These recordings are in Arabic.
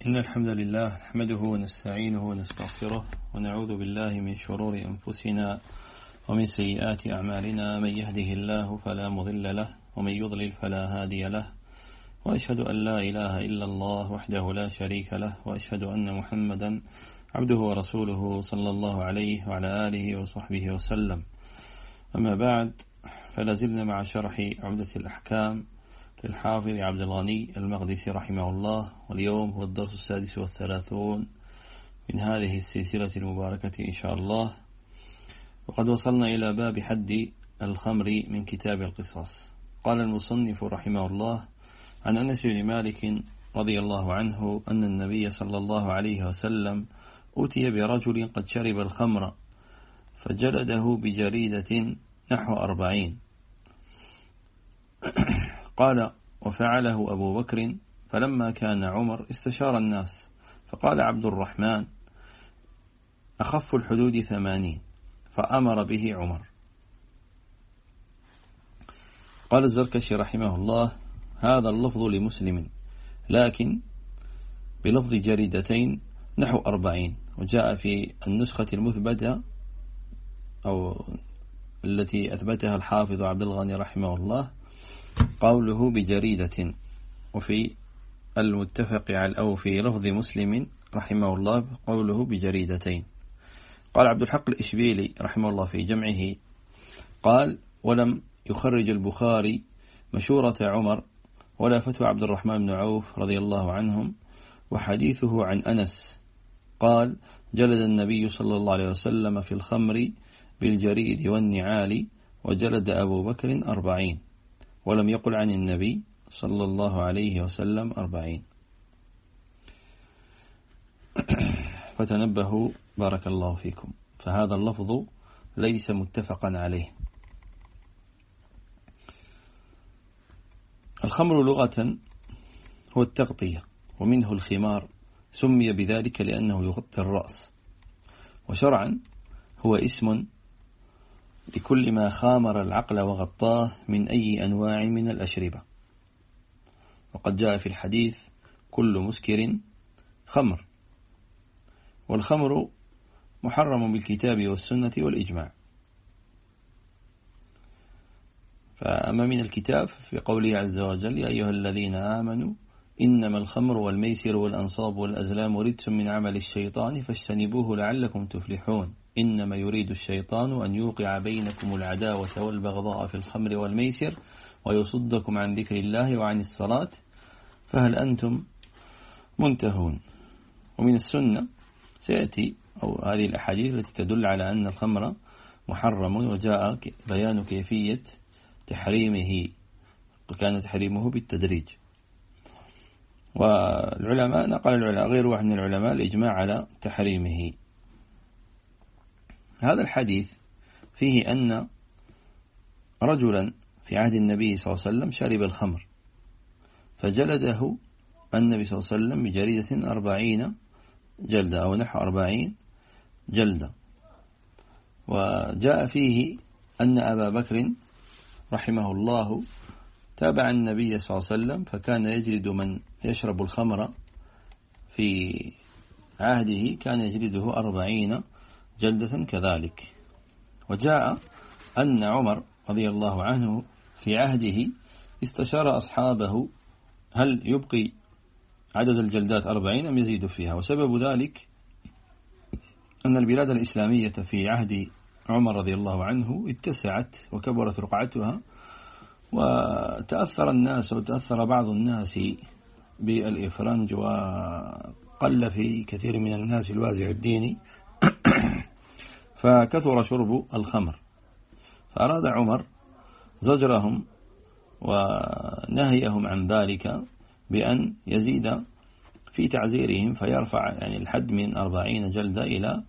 إن الحمد لله نحمده ونستعينه ونستغفره ونعوذ بالله من شرور أنفسنا ومن سيئات أعمالنا. من يهده الله فلا مضل له ومن يضلل فلا هادي له، وأشهد أن لا إله إلا الله وحده لا شريك له، وأشهد أن محمدا عبده ورسوله صلى الله عليه وعلى آله وصحبه وسلم. أما بعد، فلازلنا مع شرح عمدة الأحكام للحافظ عبد الغني المقدسي رحمه الله، واليوم هو الدرس 36 من هذه السلسلة المباركة إن شاء الله. وقد وصلنا إلى باب حد الخمر من كتاب القصاص. قال المصنف رحمه الله: عن أنس بن مالك رضي الله عنه أن النبي صلى الله عليه وسلم أتي برجل قد شرب الخمر فجلده بجريدة نحو 40. قال: وفعله أبو بكر، فلما كان عمر استشار الناس فقال عبد الرحمن: أخف الحدود 80، فأمر به عمر. قال الزركشي رحمه الله: هذا اللفظ لمسلم، لكن بلفظ جريدتين نحو 40. وجاء في النسخة المثبتة أو التي أثبتها الحافظ عبد الغني رحمه الله قوله بجريدة، وفي المتفق على أو في لفظ مسلم رحمه الله قوله بجريدتين. قال عبد الحق الإشبيلي رحمه الله في جمعه قال: ولم يخرج البخاري مشورة عمر ولا فتوى عبد الرحمن بن عوف رضي الله عنهم، وحديثه عن أنس قال: جلد النبي صلى الله عليه وسلم في الخمر بالجريد والنعال، وجلد أبو بكر 40، ولم يقل عن النبي صلى الله عليه وسلم 40. فتنبهوا بارك الله فيكم، فهذا اللفظ ليس متفقا عليه. الخمر لغة هو التغطية، ومنه الخمار، سمي بذلك لأنه يغطي الرأس، وشرعا هو اسم لكل ما خامر العقل وغطاه من أي أنواع من الأشربة. وقد جاء في الحديث: كل مسكر خمر. والخمر محرم بالكتاب والسنة والإجماع. فأما من الكتاب في قوله عز وجل: يا أيها الذين آمنوا إنما الخمر والميسر والأنصاب والأزلام رجس من عمل الشيطان فاجتنبوه لعلكم تفلحون إنما يريد الشيطان أن يوقع بينكم العداوة والبغضاء في الخمر والميسر ويصدكم عن ذكر الله وعن الصلاة فهل أنتم منتهون. ومن السنة سيأتي أو هذه الأحاديث التي تدل على أن الخمر محرم، وجاء بيان كيفية تحريمه، وكان تحريمه بالتدريج. والعلماء نقل غير واحد من العلماء الإجماع على تحريمه. هذا الحديث فيه أن رجلا في عهد النبي صلى الله عليه وسلم شرب الخمر فجلده النبي صلى الله عليه وسلم بجريدة 40 جلدة أو نحو 40 جلدة. وجاء فيه أن أبا بكر رحمه الله تابع النبي صلى الله عليه وسلم، فكان يجلد من يشرب الخمر في عهده كان يجلده 40 جلدة كذلك. وجاء أن عمر رضي الله عنه في عهده استشار أصحابه هل يبقي عدد الجلدات 40 أم يزيد فيها، وسبب ذلك أن البلاد الإسلامية في عهد عمر رضي الله عنه اتسعت وكبرت رقعتها، وتأثر الناس وتأثر بعض الناس بالإفرنج، وقل في كثير من الناس الوازع الديني فكثر شرب الخمر. فأراد عمر زجرهم ونهيهم عن ذلك بأن يزيد في تعزيرهم فيرفع الحد من 40 جلدة إلى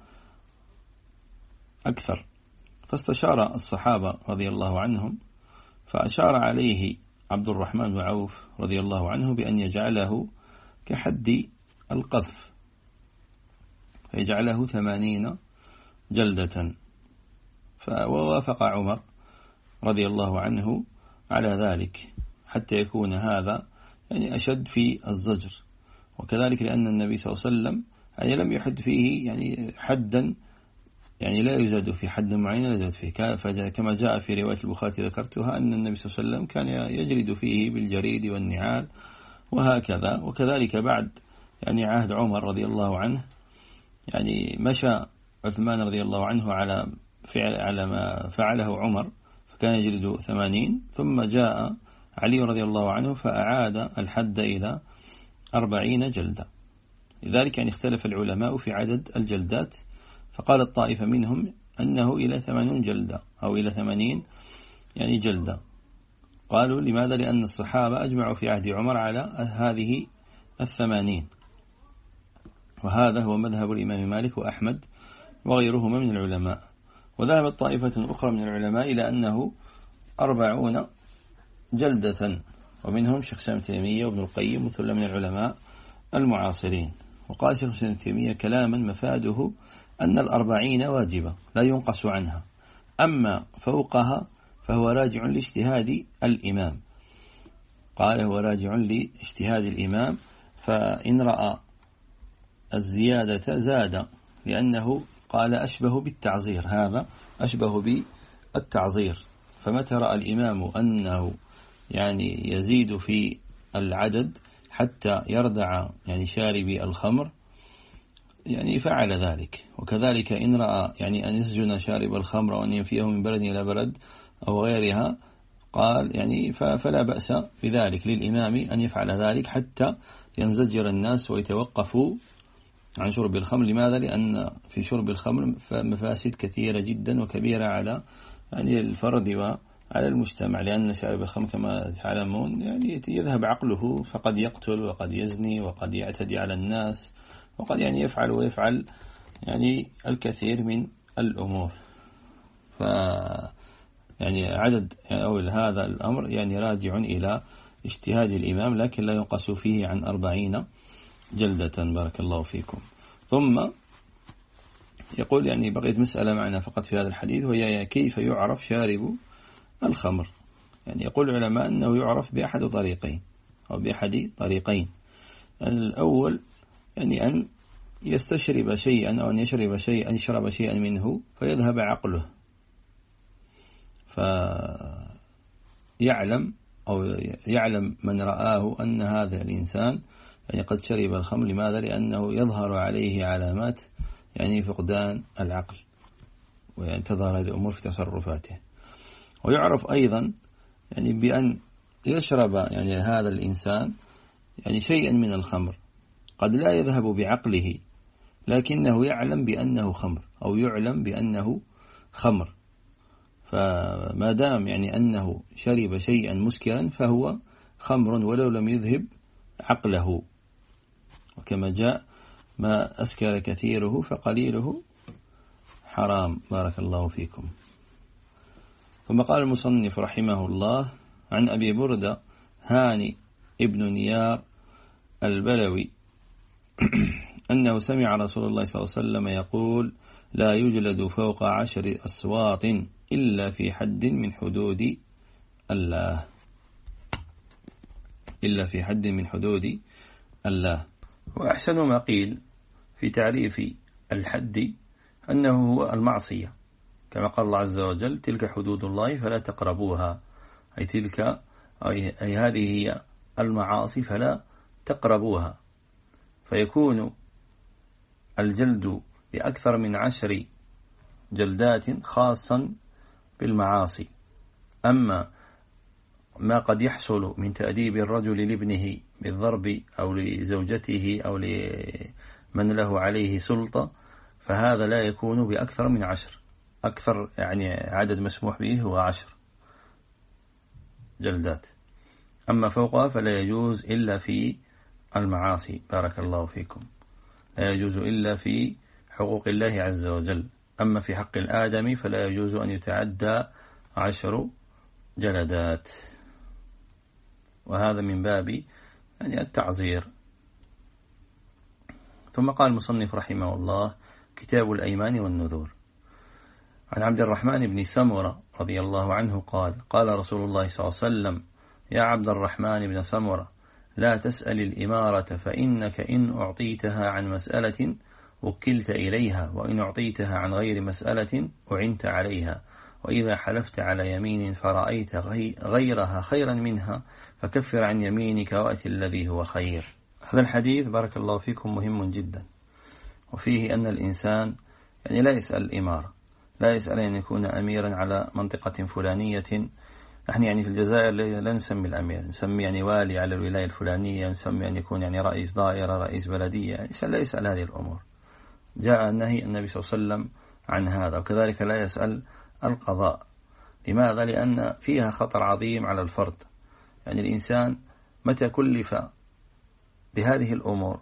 أكثر. فاستشار الصحابة رضي الله عنهم، فأشار عليه عبد الرحمن بن عوف رضي الله عنه بأن يجعله كحد القذف، فيجعله 80 جلدة. فوافق عمر رضي الله عنه على ذلك حتى يكون هذا أشد في الزجر، وكذلك لأن النبي صلى الله عليه وسلم يعني لم يحد فيه يعني حدا يعني لا يزاد في حد معين لا يزاد فيه، كما جاء في رواية البخاري ذكرتها أن النبي صلى الله عليه وسلم كان يجلد فيه بالجريد والنعال وهكذا. وكذلك بعد يعني عهد عمر رضي الله عنه يعني مشى عثمان رضي الله عنه على ما فعله عمر، فكان يجلد 80، ثم جاء علي رضي الله عنه فأعاد الحد إلى 40 جلدة. لذلك يعني اختلف العلماء في عدد الجلدات، فقال الطائفة منهم أنه إلى 80 جلدة أو إلى 80 يعني جلدة. قالوا لماذا؟ لأن الصحابة أجمعوا في عهد عمر على هذه 80، وهذا هو مذهب الإمام مالك وأحمد وغيرهما من العلماء. وذهبت طائفة أخرى من العلماء إلى أنه 40 جلدة، ومنهم شيخ الإسلام ابن تيمية وابن القيم وثلة من العلماء المعاصرين. وقال شيخ الإسلام ابن تيمية كلاما مفاده أن 40 واجبة لا ينقص عنها، أما فوقها فهو راجع لاجتهاد الإمام. قال هو راجع لاجتهاد الإمام، فإن رأى الزيادة زاد، لأنه قال أشبه بالتعزير، هذا أشبه بالتعزير. فمتى رأى الإمام أنه يعني يزيد في العدد حتى يردع يعني شاربي الخمر يعني فعل ذلك. وكذلك إن رأى يعني أن يسجن شارب الخمر وأن ينفيه من بلد إلى بلد أو غيرها، قال يعني فلا بأس بذلك للإمام أن يفعل ذلك حتى ينزجر الناس ويتوقفوا عن شرب الخمر. لماذا؟ لأن في شرب الخمر مفاسد كثيرة جدا وكبيرة على يعني الفرد وعلى المجتمع، لأن شارب الخمر كما تعلمون يعني يذهب عقله، فقد يقتل وقد يزني وقد يعتدي على الناس وقد يعني يفعل يعني الكثير من الأمور. يعني عدد أو هذا الأمر يعني راجع إلى اجتهاد الإمام، لكن لا ينقص فيه عن 40 جلدة. بارك الله فيكم. ثم يقول يعني بقيت مسألة معنا فقط في هذا الحديث، وهي كيف يعرف شارب الخمر. يعني يقول العلماء أنه يعرف بأحد طريقين أو بأحد طريقين. الأول يعني أن يستشرب شيئا أو أن يشرب شيئا منه فيذهب عقله، فيعلم أو يعلم من رآه أن هذا الإنسان يعني قد شرب الخمر. لماذا؟ لأنه يظهر عليه علامات يعني فقدان العقل، وينتظر هذه الأمور في تصرفاته. ويعرف أيضا يعني بأن يشرب يعني هذا الإنسان يعني شيئا من الخمر، قد لا يذهب بعقله لكنه يعلم بأنه خمر أو يعلم بأنه خمر. فما دام يعني أنه شرب شيئا مسكرا فهو خمر ولو لم يذهب عقله. وكما جاء ما أسكر كثيره فقليله حرام. بارك الله فيكم. ثم قال المصنف رحمه الله عن أبي بردة هاني ابن نيار البلوي أنه سمع رسول الله صلى الله عليه وسلم يقول لا يجلد فوق 10 أصوات إلا في حد من حدود الله، إلا في حد من حدود الله. وأحسن ما قيل في تعريف الحد أنه هو المعصية، كما قال الله عز وجل تلك حدود الله فلا تقربوها، أي تلك أي هذه هي المعاصي فلا تقربوها. فيكون الجلد بأكثر من 10 جلدات خاصا بالمعاصي. أما ما قد يحصل من تأديب الرجل لابنه بالضرب أو لزوجته أو لمن له عليه سلطة فهذا لا يكون بأكثر من 10. أكثر يعني عدد مسموح به هو 10 جلدات، أما فوقها فلا يجوز إلا في المعاصي. بارك الله فيكم. لا يجوز إلا في حقوق الله عز وجل. أما في حق الآدمي فلا يجوز أن يتعدى 10 جلدات، وهذا من باب يعني التعزير. ثم قال المصنف رحمه الله كتاب الأيمان والنذور. عن عبد الرحمن بن سمرة رضي الله عنه قال قال رسول الله صلى الله عليه وسلم يا عبد الرحمن بن سمرة لا تسأل الإمارة فإنك إن أعطيتها عن مسألة وكلت إليها، وإن أعطيتها عن غير مسألة أعنت عليها، وإذا حلفت على يمين فرأيت غيرها خيرا منها فكفر عن يمينك وأت الذي هو خير. هذا الحديث بارك الله فيكم مهم جدا، وفيه أن الإنسان لا يسأل الإمارة، لا يسأل أن يكون أميرا على منطقة فلانية. نحن في الجزائر لا نسمي الأمير، نسمي والي على الولاية الفلانية، نسمي أن يكون رئيس دائرة، رئيس بلدية. لا يسأل هذه الأمور، جاء نهي النبي صلى الله عليه وسلم عن هذا. وكذلك لا يسأل القضاء. لماذا؟ لأن فيها خطر عظيم على الفرد. الإنسان متى كلف بهذه الأمور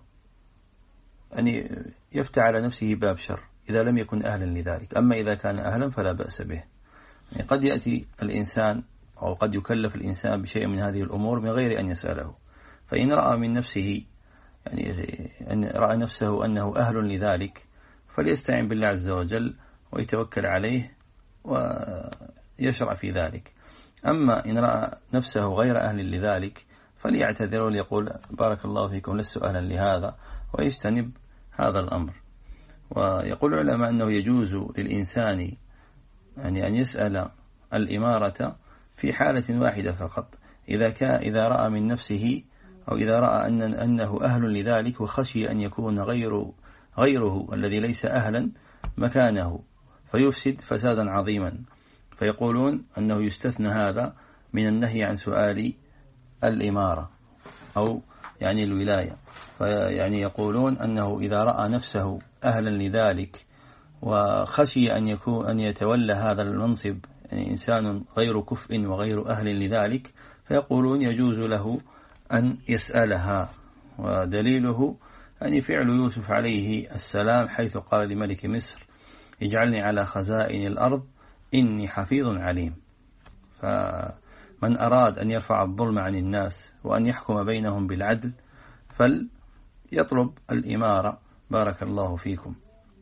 يفتح على نفسه باب شر إذا لم يكن أهلا لذلك. أما إذا كان أهلا فلا بأس به. قد يأتي الإنسان أو قد يكلف الإنسان بشيء من هذه الأمور من غير أن يسأله، فإن رأى من نفسه أن رأى نفسه أنه أهل لذلك فليستعين بالله عز وجل ويتوكل عليه ويشرع في ذلك. أما إن رأى نفسه غير أهل لذلك فليعتذر وليقول بارك الله فيكم لست أهلا لهذا، ويجتنب هذا الأمر. ويقول العلماء أنه يجوز للإنسان أن يسأل الإمارة في حالة واحدة فقط، إذا رأى من نفسه أو إذا رأى أنه أهل لذلك وخشي أن يكون غيره الذي ليس أهلا مكانه فيفسد فسادا عظيما، فيقولون أنه يستثنى هذا من النهي عن سؤال الإمارة أو الولاية. يقولون أنه إذا رأى نفسه أهلا لذلك وخشي أن يتولى هذا المنصب إنسان غير كفء وغير أهل لذلك، فيقولون يجوز له أن يسألها. ودليله فعل يوسف عليه السلام حيث قال لملك مصر اجعلني على خزائن الأرض إني حفيظ عليم. فمن أراد أن يرفع الظلم عن الناس وأن يحكم بينهم بالعدل فليطلب الإمارة بارك الله فيكم.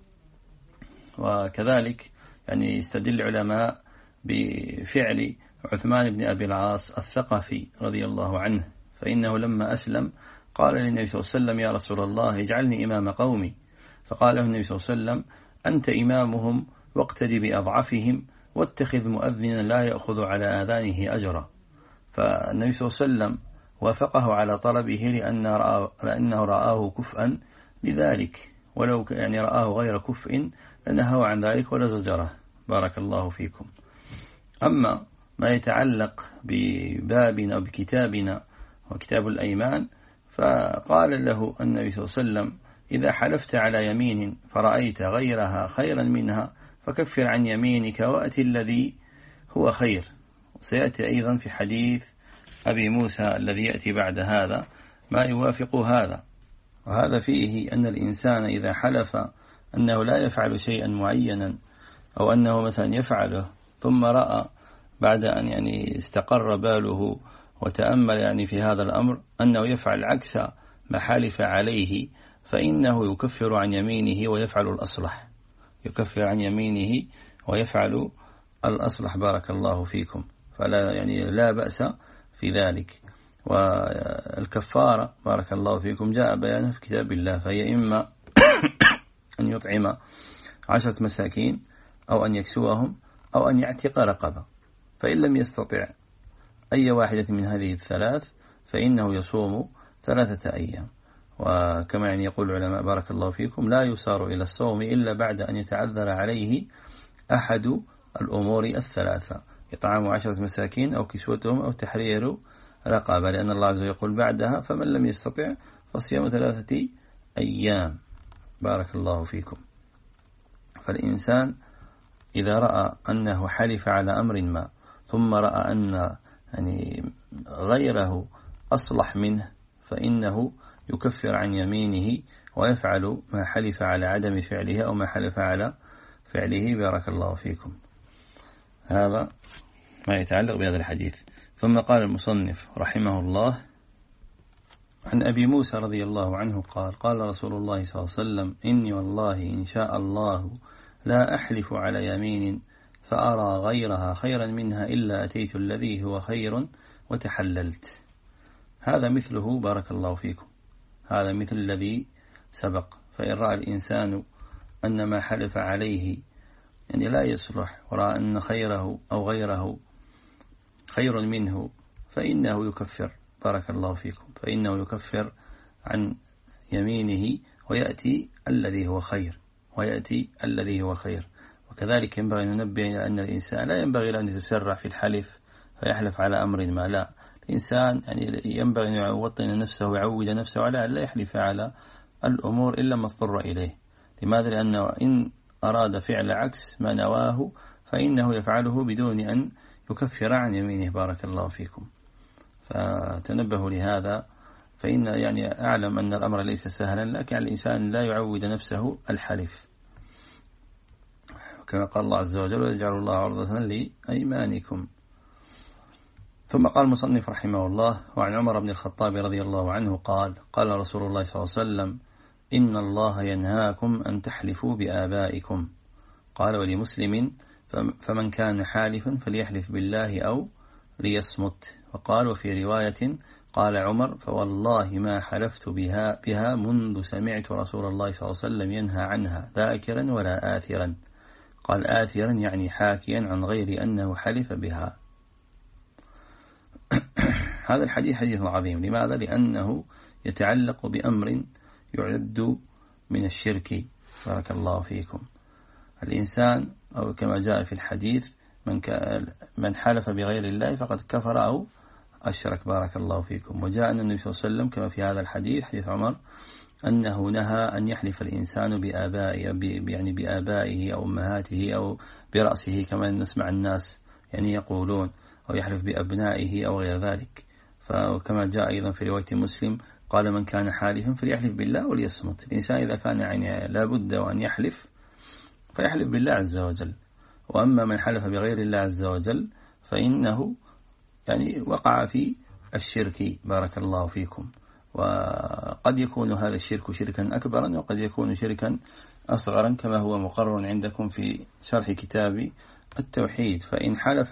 وكذلك يستدل العلماء بفعل عثمان بن أبي العاص الثقفي رضي الله عنه، فإنه لما أسلم قال للنبي صلى الله عليه وسلم يا رسول الله اجعلني إمام قومي، فقال له النبي صلى الله عليه وسلم أنت إمامهم واقتدي بأضعفهم واتخذ مؤذنا لا يأخذ على آذانه أجرا. فالنبي صلى الله عليه وسلم وافقه على طلبه لأنه رآه كفءا لذلك، ولو رآه غير كفء لنهوا عن ذلك ولا زجره بارك الله فيكم. أما ما يتعلق ببابنا أو بكتابنا وكتاب الأيمان، فقال له النبي صلى الله عليه وسلم إذا حلفت على يمين فرأيت غيرها خيرا منها فكفر عن يمينك وأت الذي هو خير. سيأتي أيضا في حديث أبي موسى الذي يأتي بعد هذا ما يوافق هذا. وهذا فيه أن الإنسان إذا حلف أنه لا يفعل شيئا معينا أو أنه مثلا يفعله ثم رأى بعد أن استقر باله وتأمل في هذا الأمر أنه يفعل عكس ما حلف عليه، فإنه يكفر عن يمينه ويفعل الأصلح، يكفر عن يمينه ويفعل الأصلح بارك الله فيكم. فلا لا بأس في ذلك. والكفارة بارك الله فيكم جاء بيانه في كتاب الله، فهي إما أن يطعم 10 مساكين أو أن يكسوهم أو أن يعتق رقبة، فإن لم يستطع أي واحدة من هذه الثلاث فإنه يصوم 3 أيام. وكما يقول العلماء بارك الله فيكم لا يسار إلى الصوم إلا بعد أن يتعذر عليه أحد الأمور الثلاثة، إطعام 10 مساكين أو كسوتهم أو تحرير رقبة، لأن الله عز وجل يقول بعدها فمن لم يستطع فصيام 3 أيام بارك الله فيكم. فالإنسان إذا رأى أنه حلف على أمر ما ثم رأى أن غيره أصلح منه فإنه يكفر عن يمينه ويفعل ما حلف على عدم فعله أو ما حلف على فعله بارك الله فيكم. هذا ما يتعلق بهذا الحديث. ثم قال المصنف رحمه الله عن أبي موسى رضي الله عنه قال قال رسول الله صلى الله عليه وسلم إني والله إن شاء الله لا أحلف على يمين فأرى غيرها خيرا منها إلا أتيت الذي هو خير وتحللت. هذا مثله بارك الله فيكم، هذا مثل الذي سبق. فإن رأى الإنسان أن ما حلف عليه يعني لا يصلح، ورأى أن خيره أو غيره خير منه، فإنه يكفر بارك الله فيكم، فإنه يكفر عن يمينه ويأتي الذي هو خير، ويأتي الذي هو خير. وكذلك ينبغي أن ننبه إلى أن الإنسان لا ينبغي أن يتسرع في الحلف فيحلف على أمر ما، لا، الإنسان يعني ينبغي أن يوطن نفسه ويعود نفسه على أن لا يحلف على الأمور إلا ما اضطر إليه. لماذا؟ لأنه إن أراد فعل عكس ما نواه فإنه يفعله بدون أن يكفر عن يمينه بارك الله فيكم. فتنبهوا لهذا، فإن يعني أعلم أن الأمر ليس سهلا، لكن الإنسان لا يعود نفسه الحلف، كما قال الله عز وجل: ويجعل الله عرضة لأيمانكم. ثم قال المصنف رحمه الله: وعن عمر بن الخطاب رضي الله عنه قال: قال رسول الله صلى الله عليه وسلم: إن الله ينهاكم أن تحلفوا بآبائكم. قال: ولمسلم: فمن كان حالفا فليحلف بالله أو ليصمت. وقال: وفي رواية قال عمر: فوالله ما حلفت بها منذ سمعت رسول الله صلى الله عليه وسلم ينهى عنها ذاكرا ولا آثرا. قال آثرا يعني حاكيا عن غير أنه حلف بها. هذا الحديث حديث عظيم. لماذا؟ لأنه يتعلق بأمر يعد من الشرك بارك الله فيكم. الإنسان أو كما جاء في الحديث: من حلف بغير الله فقد كفر أو أشرك بارك الله فيكم. وجاء أن النبي صلى الله عليه وسلم كما في هذا الحديث حديث عمر أنه نهى أن يحلف الإنسان بآبائه أو أمهاته أو برأسه كما نسمع الناس يعني يقولون، أو يحلف بأبنائه أو غير ذلك. فكما جاء أيضا في رواية مسلم قال: من كان حالفا فليحلف بالله وليصمت. الإنسان إذا كان يعني لابد وأن يحلف فيحلف بالله عز وجل. وأما من حلف بغير الله عز وجل فإنه يعني وقع في الشرك بارك الله فيكم. وقد يكون هذا الشرك شركا أكبرا، وقد يكون شركا أصغرا كما هو مقرر عندكم في شرح كتاب التوحيد. فإن حلف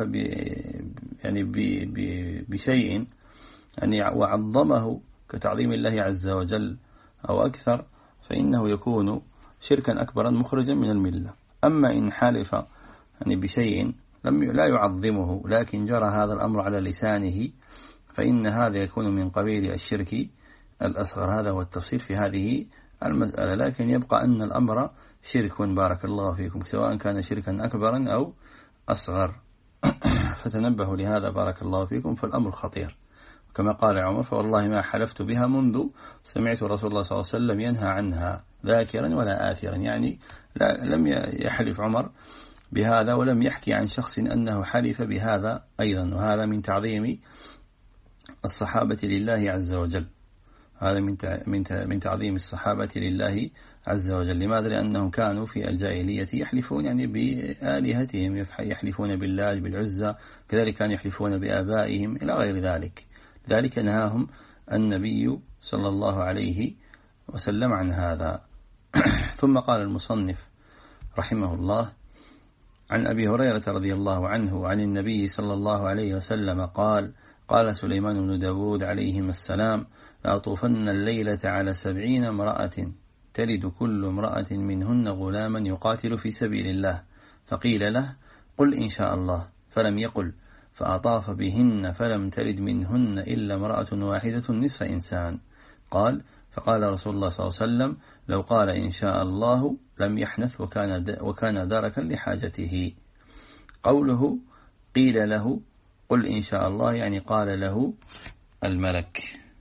بشيء يعني وعظمه كتعظيم الله عز وجل أو أكثر فإنه يكون شركا أكبرا مخرجا من الملة. أما إن حلف يعني بشيء لا يعظمه لكن جرى هذا الأمر على لسانه فإن هذا يكون من قبيل الشرك الأصغر. هذا هو التفصيل في هذه المسألة، لكن يبقى أن الأمر شرك بارك الله فيكم سواء كان شركا أكبرا أو أصغر. فتنبهوا لهذا بارك الله فيكم، فالأمر خطير. كما قال عمر: فوالله ما حلفت بها منذ سمعت رسول الله صلى الله عليه وسلم ينهى عنها ذاكرا ولا آثرا. يعني لم يحلف عمر بهذا ولم يحكي عن شخص أنه حلف بهذا أيضا. وهذا من تعظيم الصحابة لله عز وجل، هذا من تعظيم الصحابة لله عز وجل. لماذا؟ لأنهم كانوا في الجاهلية يحلفون يعني بآلهتهم، يحلفون بالله بالعزى، كذلك كانوا يحلفون بآبائهم إلى غير ذلك. ذلك نهاهم النبي صلى الله عليه وسلم عن هذا. ثم قال المصنف رحمه الله: عن أبي هريرة رضي الله عنه عن النبي صلى الله عليه وسلم قال: قال سليمان بن داود عليهما السلام: لأطوفن الليلة على 70 امرأة تلد كل امرأة منهن غلاما يقاتل في سبيل الله. فقيل له: قل إن شاء الله. فلم يقل، فأطاف بهن فلم تلد منهن إلا امرأة واحدة نصف إنسان. قال: فقال رسول الله صلى الله عليه وسلم: لو قال إن شاء الله لم يحنث وكان دركا لحاجته. قوله قيل له قل إن شاء الله يعني قال له الملك.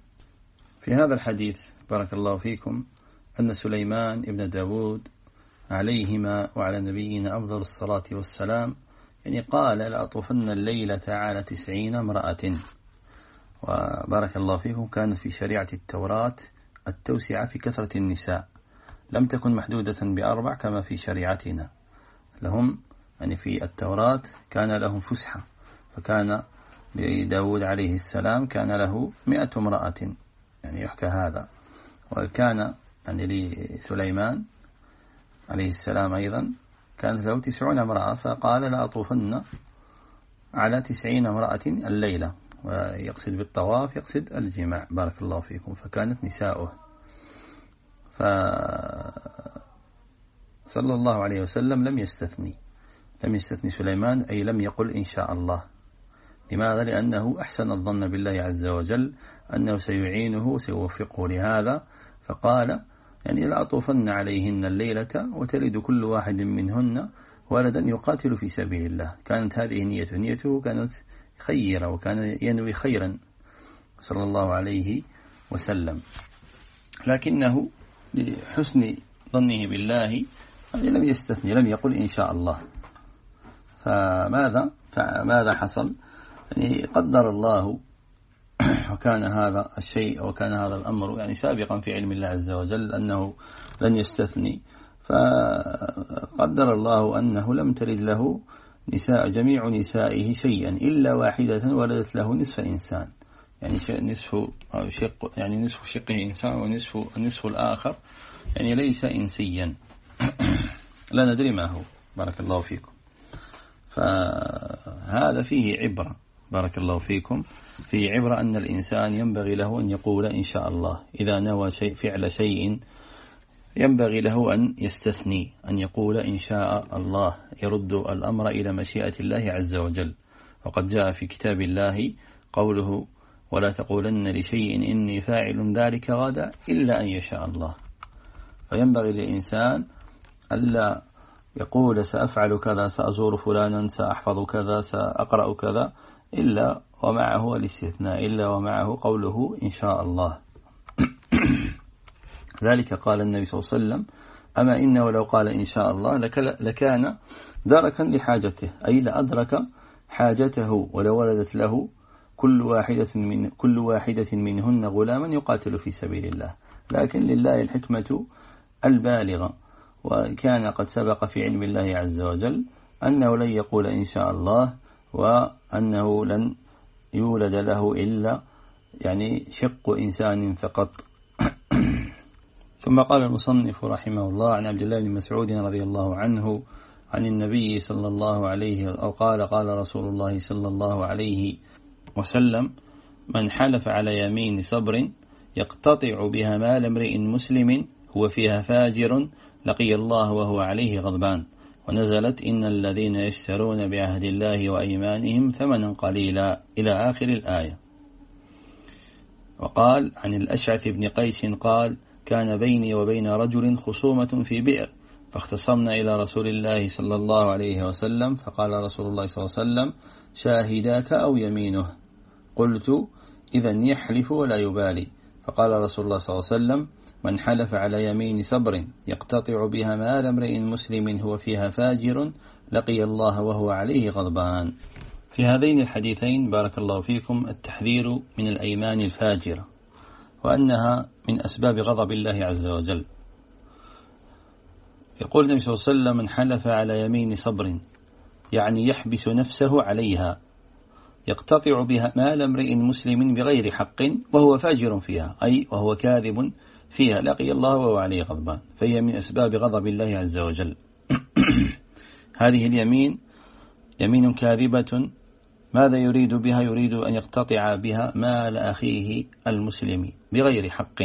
في هذا الحديث بارك الله فيكم أن سليمان ابن داود عليهما وعلى نبينا أفضل الصلاة والسلام يعني قال: لأطوفن الليلة على 90 امرأة. وبارك الله فيكم كانت في شريعة التوراة التوسعة في كثرة النساء، لم تكن محدودة ب4 كما في شريعتنا. لهم يعني في التوراة كان لهم فسحة، فكان لداود عليه السلام كان له 100 امرأة يعني يحكى هذا. وكان يعني لسليمان عليه السلام أيضا كانت له 90 امرأة، فقال: لأطوفن على 90 امرأة الليلة. ويقصد بالطواف يقصد الجماع بارك الله فيكم. فكانت نساؤه، فصلى الله عليه وسلم لم يستثني سليمان، أي لم يقل إن شاء الله. لماذا؟ لأنه أحسن الظن بالله عز وجل أنه سيعينه وسيوفقه لهذا، فقال يعني لأطوفن عليهن الليلة وتلد كل واحد منهن ولدا يقاتل في سبيل الله. كانت هذه نيته كانت خيرة، وكان ينوي خيرا صلى الله عليه وسلم، لكنه لحسن ظنه بالله لم يستثني، لم يقل إن شاء الله. فماذا حصل؟ يعني قدر الله وكان هذا الشيء وكان هذا الأمر يعني سابقا في علم الله عز وجل أنه لن يستثني. فقدر الله أنه لم تلد له جميع نسائه شيئا إلا واحدة ولدت له نصف إنسان، يعني نصف شقه إنسان والنصف الآخر يعني ليس إنسيا لا ندري ما هو بارك الله فيكم. فهذا فيه عبرة بارك الله فيكم، فيه عبرة أن الإنسان ينبغي له أن يقول إن شاء الله إذا نوى فعل شيء، ينبغي له أن يستثني، أن يقول إن شاء الله، يرد الأمر إلى مشيئة الله عز وجل. وقد جاء في كتاب الله قوله ولا تقولن لشيء إني فاعل ذلك غدا إلا أن يشاء الله. فينبغي للإنسان ألا يقول سأفعل كذا، سأزور فلانا، سأحفظ كذا، سأقرأ كذا، إلا ومعه الاستثناء، إلا ومعه قوله إن شاء الله. ذلك قال النبي صلى الله عليه وسلم أما إنه لو قال إن شاء الله لكان دركا لحاجته، أي لأدرك حاجته، ولو ولدت له كل واحدة منهن غلاما يقاتل في سبيل الله. لكن لله الحكمة البالغة، وكان قد سبق في علم الله عز وجل أنه لن يقول إن شاء الله، وأنه لن يولد له إلا يعني شق إنسان فقط. ثم قال المصنف رحمه الله عن عبد الله بن مسعود رضي الله عنه عن النبي صلى الله عليه أو قال رسول الله صلى الله عليه وسلم من حلف على يمين صبر يقتطع بها مال امرئ مسلم هو فيها فاجر لقي الله وهو عليه غضبان. ونزلت إن الذين يشترون بعهد الله وأيمانهم ثمنا قليلا إلى آخر الآية. وقال عن الأشعث بن قيس قال كان بيني وبين رجل خصومة في بئر فاختصمنا إلى رسول الله صلى الله عليه وسلم فقال رسول الله صلى الله عليه وسلم شاهداك أو يمينه؟ قلت إذن يحلف ولا يبالي. فقال رسول الله صلى الله عليه وسلم من حلف على يمين صبر يقتطع بها مال امرئ مسلم هو فيها فاجر لقي الله وهو عليه غضبان. في هذين الحديثين بارك الله فيكم التحذير من الأيمان الفاجرة، وأنها من أسباب غضب الله عز وجل. يقول النبي صلى الله عليه وسلم من حلف على يمين صبر، يعني يحبس نفسه عليها، يقتطع بها مال امرئ مسلم بغير حق وهو فاجر فيها، أي وهو كاذب فيها، لقي الله وهو عليه غضبان، فهي من أسباب غضب الله عز وجل. هذه اليمين يمين كاذبة، ماذا يريد بها؟ يريد أن يقتطع بها مال أخيه المسلم بغير حق،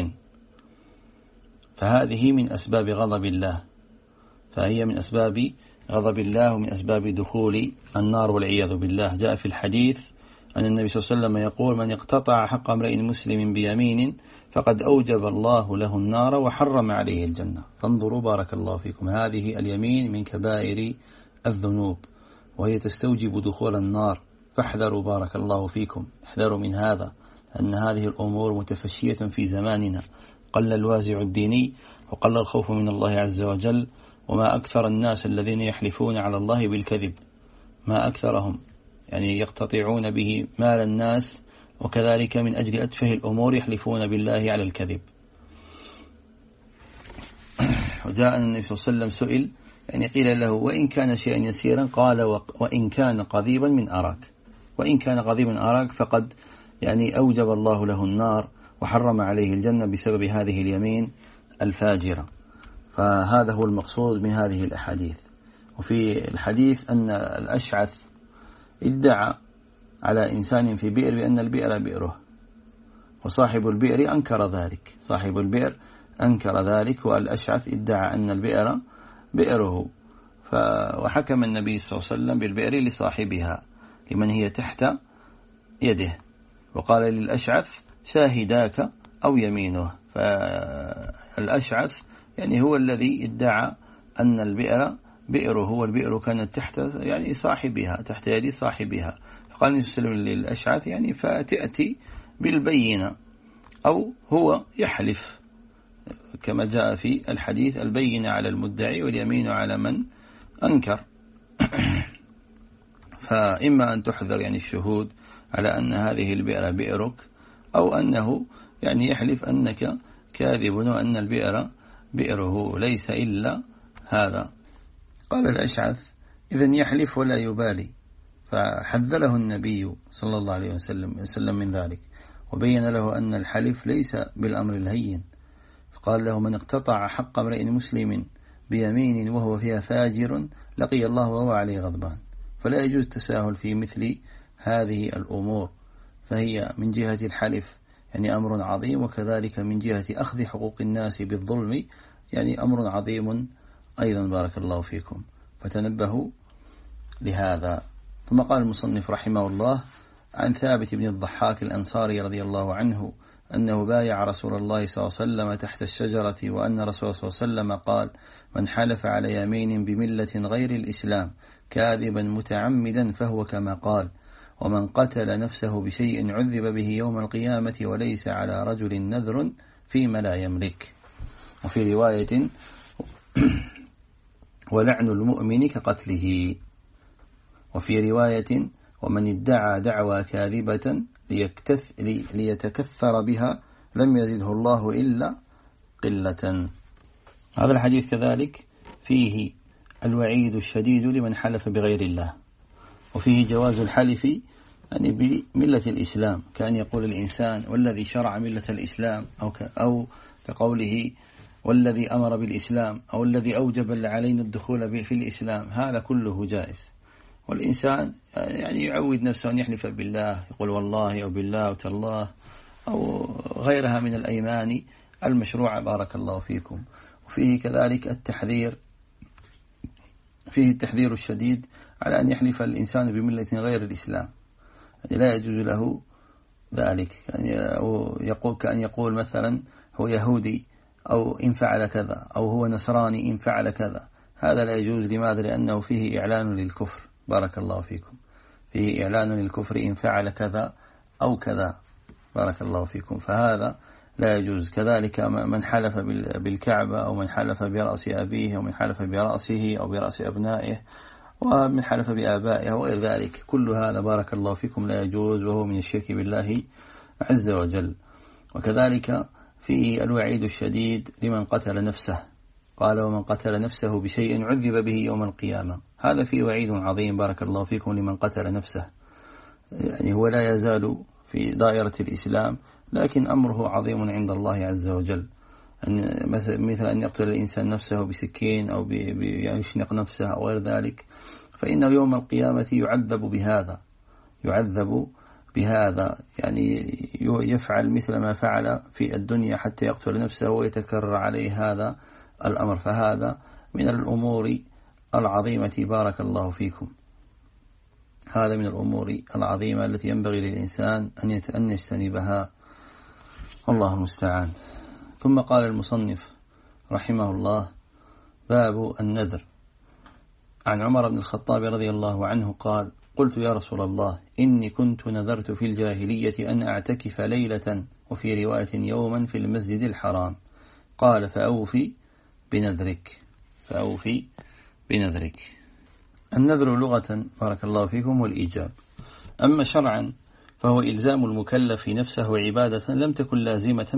فهذه من أسباب غضب الله، فهي من أسباب غضب الله ومن أسباب دخول النار والعياذ بالله. جاء في الحديث أن النبي صلى الله عليه وسلم يقول من اقتطع حق امرئ مسلم بيمين فقد أوجب الله له النار وحرم عليه الجنة. فانظروا بارك الله فيكم، هذه اليمين من كبائر الذنوب وهي تستوجب دخول النار، فاحذروا بارك الله فيكم، احذروا من هذا، أن هذه الأمور متفشية في زماننا، قل الوازع الديني وقل الخوف من الله عز وجل. وما أكثر الناس الذين يحلفون على الله بالكذب، ما أكثرهم، يعني يقتطعون به مال الناس، وكذلك من أجل أتفه الأمور يحلفون بالله على الكذب. وجاء النبي صلى الله عليه وسلم سئل، يعني قيل له وإن كان شيئا يسيرا؟ قال وإن كان قضيبا من أراك، وإن كان قضيبا أراك فقد يعني أوجب الله له النار وحرم عليه الجنة بسبب هذه اليمين الفاجرة. فهذا هو المقصود من هذه الأحاديث. وفي الحديث أن الأشعث ادعى على إنسان في بئر بأن البئر بئره، وصاحب البئر أنكر ذلك، صاحب البئر أنكر ذلك، والأشعث ادعى أن البئر بئره، وحكم النبي صلى الله عليه وسلم بالبئر لصاحبها لمن هي تحت يده، وقال للأشعث شاهداك أو يمينه. فالأشعث يعني هو الذي ادعى أن البئر بئره، والبئر كانت تحت يعني صاحبها، تحت يد صاحبها. فقال النبي صلى الله عليه وسلم للأشعث يعني فتأتي بالبينة، أو هو يحلف كما جاء في الحديث البينة على المدعي واليمين على من أنكر. فإما أن تحذر يعني الشهود على أن هذه البئر بئرك، أو أنه يعني يحلف أنك كاذب وأن البئر بئره ليس إلا هذا. قال الأشعث إذن يحلف ولا يبالي، فحذره النبي صلى الله عليه وسلم من ذلك، وبين له أن الحلف ليس بالأمر الهين، فقال له من اقتطع حق امرئ مسلم بيمين وهو فيها فاجر لقي الله وهو عليه غضبان. فلا يجوز التساهل في مثل هذه الأمور، فهي من جهة الحلف يعني أمر عظيم، وكذلك من جهة أخذ حقوق الناس بالظلم يعني أمر عظيم أيضا. بارك الله فيكم، فتنبهوا لهذا. ثم قال المصنف رحمه الله عن ثابت بن الضحاك الأنصاري رضي الله عنه أنه بايع رسول الله صلى الله عليه وسلم تحت الشجرة، وأن رسول الله صلى الله عليه وسلم قال من حلف على يمين بملة غير الإسلام كاذبا متعمدا فهو كما قال، ومن قتل نفسه بشيء عذب به يوم القيامة وليس على رجل نذر فيما لا يملك. وفي رواية ولعن المؤمن كقتله. وفي رواية ومن ادعى دعوى كاذبة ليتكثر بها لم يزده الله إلا قلة. هذا الحديث كذلك فيه الوعيد الشديد لمن حلف بغير الله، وفيه جواز الحلف يعني بملة الإسلام، كأن يقول الإنسان والذي شرع ملة الإسلام، أو كقوله والذي أمر بالإسلام، أو الذي أوجب علينا الدخول في الإسلام. هذا كله جائز، والإنسان يعني يعود نفسه أن يحلف بالله، يقول والله أو بالله وتالله أو غيرها من الأيمان المشروعة. بارك الله فيكم. وفيه كذلك التحذير، فيه التحذير الشديد على أن يحلف الإنسان بملة غير الإسلام، يعني لا يجوز له ذلك، يعني كأن يقول مثلا هو يهودي أو إن فعل كذا، أو هو نصراني إن فعل كذا. هذا لا يجوز. لماذا؟ لأنه فيه إعلان للكفر. بارك الله فيكم، فيه إعلان للكفر إن فعل كذا أو كذا. بارك الله فيكم، فهذا لا يجوز. كذلك من حلف بالكعبة، أو من حلف برأس أبيه، أو من حلف برأسه أو برأس أبنائه، ومن حلف بآبائه وغير ذلك، كل هذا بارك الله فيكم لا يجوز، وهو من الشرك بالله عز وجل. وكذلك فيه الوعيد الشديد لمن قتل نفسه، قال ومن قتل نفسه بشيء عذب به يوم القيامة. هذا فيه وعيد عظيم بارك الله فيكم لمن قتل نفسه، يعني هو لا يزال في دائرة الإسلام، لكن أمره عظيم عند الله عز وجل، مثل أن يقتل الإنسان نفسه بسكين أو يشنق نفسه أو غير ذلك، فإنه يوم القيامة يعذب بهذا، يعني يفعل مثل ما فعل في الدنيا حتى يقتل نفسه ويتكرر عليه هذا الأمر. فهذا من الأمور العظيمة بارك الله فيكم، هذا من الأمور العظيمة التي ينبغي للإنسان أن يجتنبها، الله المستعان. ثم قال المصنف رحمه الله باب النذر. عن عمر بن الخطاب رضي الله عنه قال قلت يا رسول الله إني كنت نذرت في الجاهلية أن أعتكف ليلة، وفي رواية يوما في المسجد الحرام. قال فأوفي بنذرك. النذر لغة بارك الله فيكم والإيجاب، أما شرعا فهو إلزام المكلف نفسه عبادة لم تكن لازمة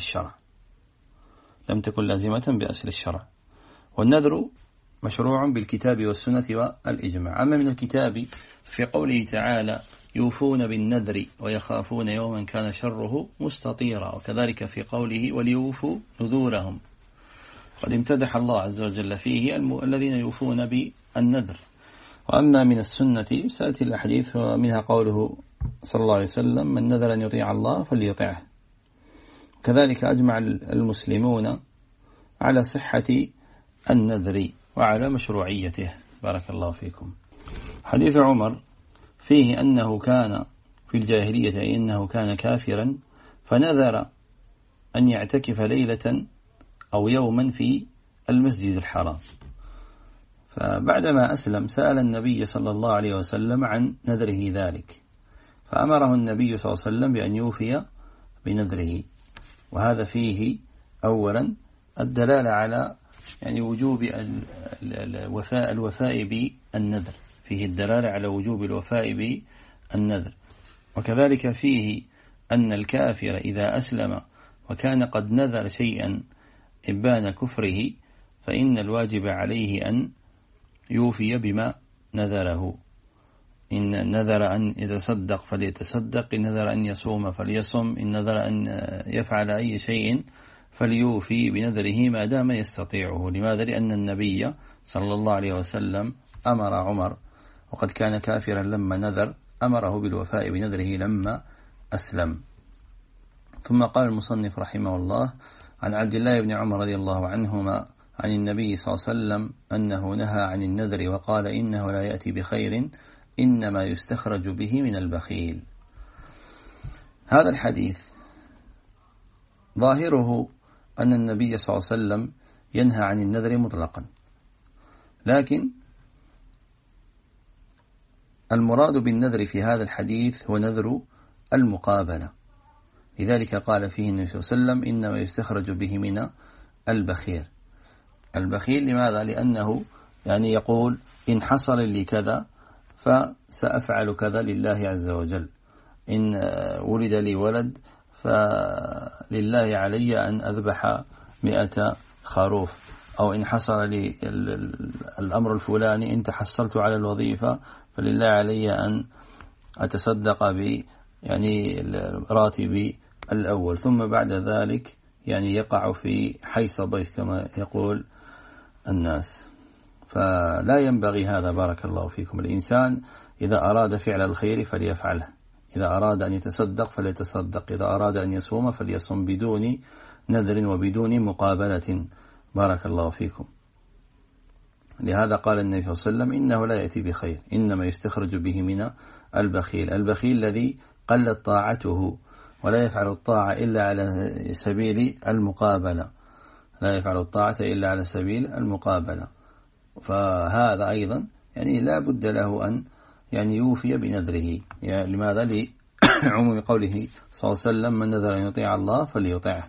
بأصل الشرع. والنذر مشروع بالكتاب والسنة والإجماع. أما من الكتاب في قوله تعالى يوفون بالنذر ويخافون يوما كان شره مستطيرا، وكذلك في قوله وليوفوا نذورهم. قد امتدح الله عز وجل فيه الذين يوفون بالنذر. وأما من السنة سأتي الأحاديث ومنها قوله صلى الله عليه وسلم: من نذر أن يطيع الله فليطعه. كذلك أجمع المسلمون على صحة النذر وعلى مشروعيته. بارك الله فيكم. حديث عمر فيه أنه كان في الجاهلية، أي أنه كان كافرا فنذر أن يعتكف ليلة أو يوما في المسجد الحرام، فبعدما أسلم سأل النبي صلى الله عليه وسلم عن نذره ذلك، فأمره النبي صلى الله عليه وسلم بأن يوفي بنذره. وهذا فيه أولا الدلالة على وجوب الوفاء بالنذر، فيه الدلالة على وجوب الوفاء بالنذر. وكذلك فيه أن الكافر إذا أسلم وكان قد نذر شيئا إبان كفره فإن الواجب عليه أن يوفي بما نذره. إن نذر أن يتصدق فليتصدق، إن نذر أن يصوم فليصم، إن نذر أن يفعل أي شيء فليوفي بنذره ما دام يستطيعه. لماذا؟ لأن النبي صلى الله عليه وسلم أمر عمر، وقد كان كافرا لما نذر، أمره بالوفاء بنذره لما أسلم. ثم قال المصنف رحمه الله: عن عبد الله بن عمر رضي الله عنهما عن النبي صلى الله عليه وسلم أنه نهى عن النذر وقال: إنه لا يأتي بخير إنما يستخرج به من البخيل. هذا الحديث ظاهره أن النبي صلى الله عليه وسلم ينهى عن النذر مطلقا، لكن المراد بالنذر في هذا الحديث هو نذر المقابلة. لذلك قال فيه النبي صلى الله عليه وسلم: إنما يستخرج به من البخيل. البخيل لماذا؟ لأنه يقول: إن حصل لي كذا فسأفعل كذا لله عز وجل، إن ولد لي ولد فلله علي أن أذبح 100 خروف، أو إن حصل لي الأمر الفلاني، إن تحصلت على الوظيفة فلله علي أن أتصدق راتبي الأول، ثم بعد ذلك يقع في حيص بيص كما يقول الناس. فلا ينبغي هذا. بارك الله فيكم. الإنسان إذا أراد فعل الخير فليفعله، إذا أراد أن يتصدق فليتصدق، إذا أراد أن يصوم فليصوم بدون نذر وبدون مقابلة. بارك الله فيكم. لهذا قال النبي صلى الله عليه وسلم: إنه لا يأتي بخير إنما يستخرج به من البخيل. البخيل الذي قلت طاعته ولا يفعل الطاعة إلا على سبيل المقابلة، لا يفعل الطاعة إلا على سبيل المقابلة. فهذا أيضا لا بد له أن يوفي بنذره. لماذا؟ لعموم قوله صلى الله عليه وسلم: من نذر أن يطيع الله فليطعه.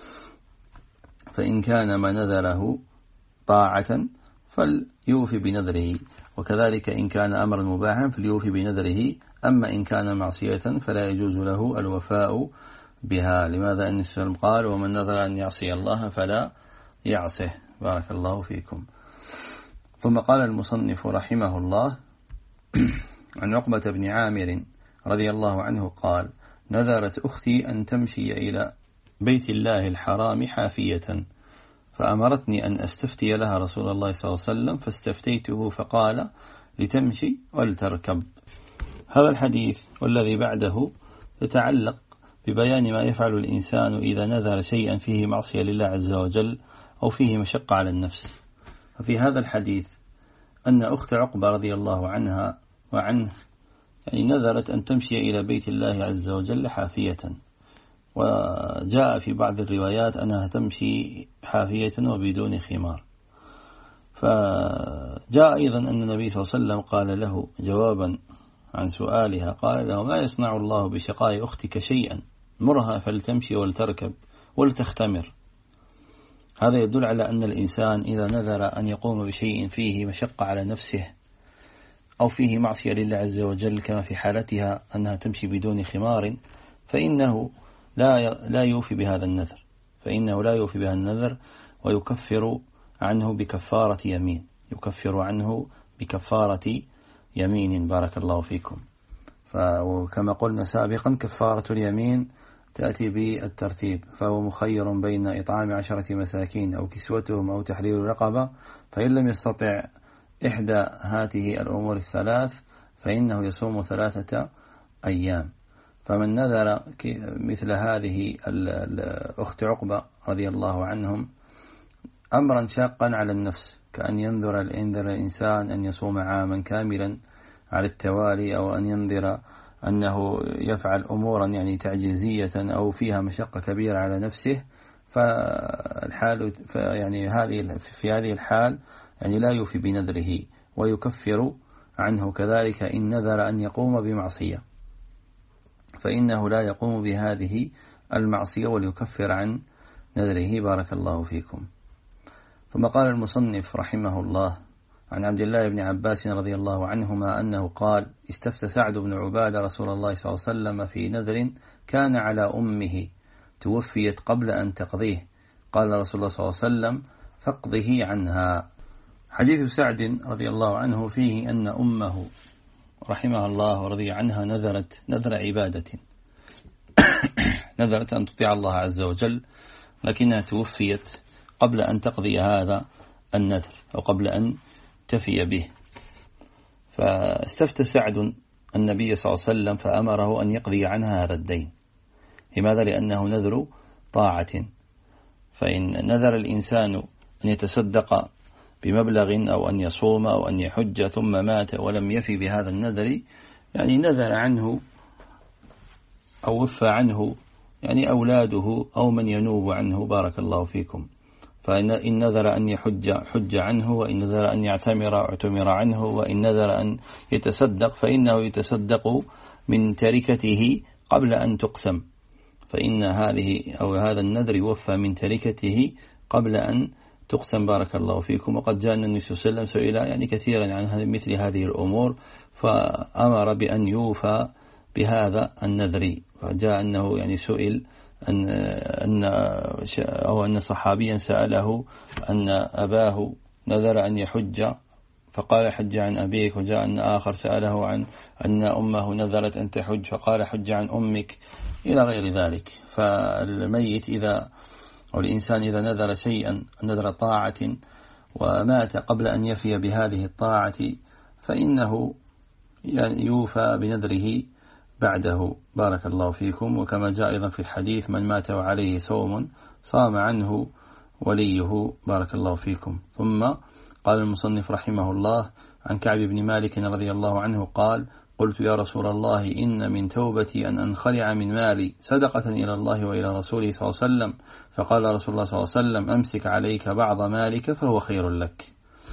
فإن كان ما نذره طاعة فليوفي بنذره، وكذلك إن كان أمرا مباحا فليوفي بنذره. أما إن كان معصية فلا يجوز له الوفاء بها. لماذا؟ أن السلام قال: ومن نذر أن يعصي الله فلا يعصه. بارك الله فيكم. ثم قال المصنف رحمه الله: عن عقبة بن عامر رضي الله عنه قال: نذرت أختي أن تمشي إلى بيت الله الحرام حافية، فأمرتني أن أستفتي لها رسول الله صلى الله عليه وسلم، فاستفتيته فقال: لتمشي ولتركب. هذا الحديث والذي بعده يتعلق ببيان ما يفعل الإنسان إذا نذر شيئا فيه معصية لله عز وجل أو فيه مشقة على النفس. ففي هذا الحديث أن أخت عقبة رضي الله عنها وعنه نذرت أن تمشي إلى بيت الله عز وجل حافية، وجاء في بعض الروايات أنها تمشي حافية وبدون خمار. فجاء أيضا أن النبي صلى الله عليه وسلم قال له جوابا عن سؤالها، قال له: ما يصنع الله بشقاء أختك شيئا، مرها فلتمشي ولتركب ولتختمر. هذا يدل على أن الإنسان إذا نذر أن يقوم بشيء فيه مشقة على نفسه أو فيه معصية لله عز وجل، كما في حالتها أنها تمشي بدون خمار، فإنه لا يوفي بهذا النذر، فإنه لا يوفي بهذا النذر، ويكفر عنه بكفارة يمين، يكفر عنه بكفارة يمين. بارك الله فيكم. وكما قلنا سابقا كفارة اليمين تأتي بالترتيب، فهو مخير بين إطعام 10 مساكين أو كسوتهم أو تحرير رقبة، فإن لم يستطع إحدى هذه الأمور الثلاث فإنه يصوم 3 أيام. فمن نذر مثل هذه الأخت عقبة رضي الله عنهم أمرا شاقا على النفس، كأن ينذر الإنسان أن يصوم عاما كاملا على التوالي، أو أن ينذر أنه يفعل أمورا يعني تعجيزية أو فيها مشقة كبيرة على نفسه، فالحال يعني في هذه الحال يعني لا يوفي بنذره ويكفر عنه. كذلك إن نذر أن يقوم بمعصية فإنه لا يقوم بهذه المعصية وليكفر عن نذره. بارك الله فيكم. ثم قال المصنف رحمه الله عن عبد الله بن عباس رضي الله عنهما أنه قال: استفتى سعد بن عبادة رسول الله صلى الله عليه وسلم في نذر كان على أمه توفيت قبل أن تقضيه، قال رسول الله صلى الله عليه وسلم: فاقضه عنها. حديث سعد رضي الله عنه فيه أن أمه رحمها الله ورضي عنها نذر عبادة، نذرت أن تطيع الله عز وجل، لكنها توفيت قبل أن تقضي هذا النذر أو قبل أن تفي به. فاستفتى سعد النبي صلى الله عليه وسلم فأمره أن يقضي عنها هذا الدين. لماذا؟ لأنه نذر طاعة. فإن نذر الإنسان أن يتصدق بمبلغ أو أن يصوم أو أن يحج ثم مات ولم يفي بهذا النذر، يعني نذر عنه أو وفى عنه يعني أولاده أو من ينوب عنه. بارك الله فيكم. فإن نذر أن يحج حج عنه، وإن نذر أن يعتمر اعتمر عنه، وإن نذر أن يتصدق فإنه يتصدق من تركته قبل أن تقسم، فإن هذا النذر يوفى من تركته قبل أن تقسم. بارك الله فيكم. وقد جاء النبي صلى الله عليه وسلم سئل يعني كثيرا عن مثل هذه الأمور، فأمر بأن يوفى بهذا النذر. فجاء أنه يعني سئل أن صحابيا سأله أن أباه نذر أن يحج فقال: حج عن أبيك. وجاء أن آخر سأله عن أن أمه نذرت أن تحج فقال: حج عن أمك، إلى غير ذلك. فالميت أو الإنسان إذا نذر شيئا نذر طاعة ومات قبل أن يفي بهذه الطاعة فإنه يعني يوفى بنذره بعده. بارك الله فيكم. وكما جاء أيضا في الحديث: من مات وعليه صوم صام عنه وليه. بارك الله فيكم. ثم قال المصنف رحمه الله عن كعب بن مالك رضي الله عنه قال: قلت يا رسول الله إن من توبتي أن أنخلع من مالي صدقة إلى الله وإلى رسوله صلى الله عليه وسلم، فقال رسول الله صلى الله عليه وسلم: أمسك عليك بعض مالك فهو خير لك.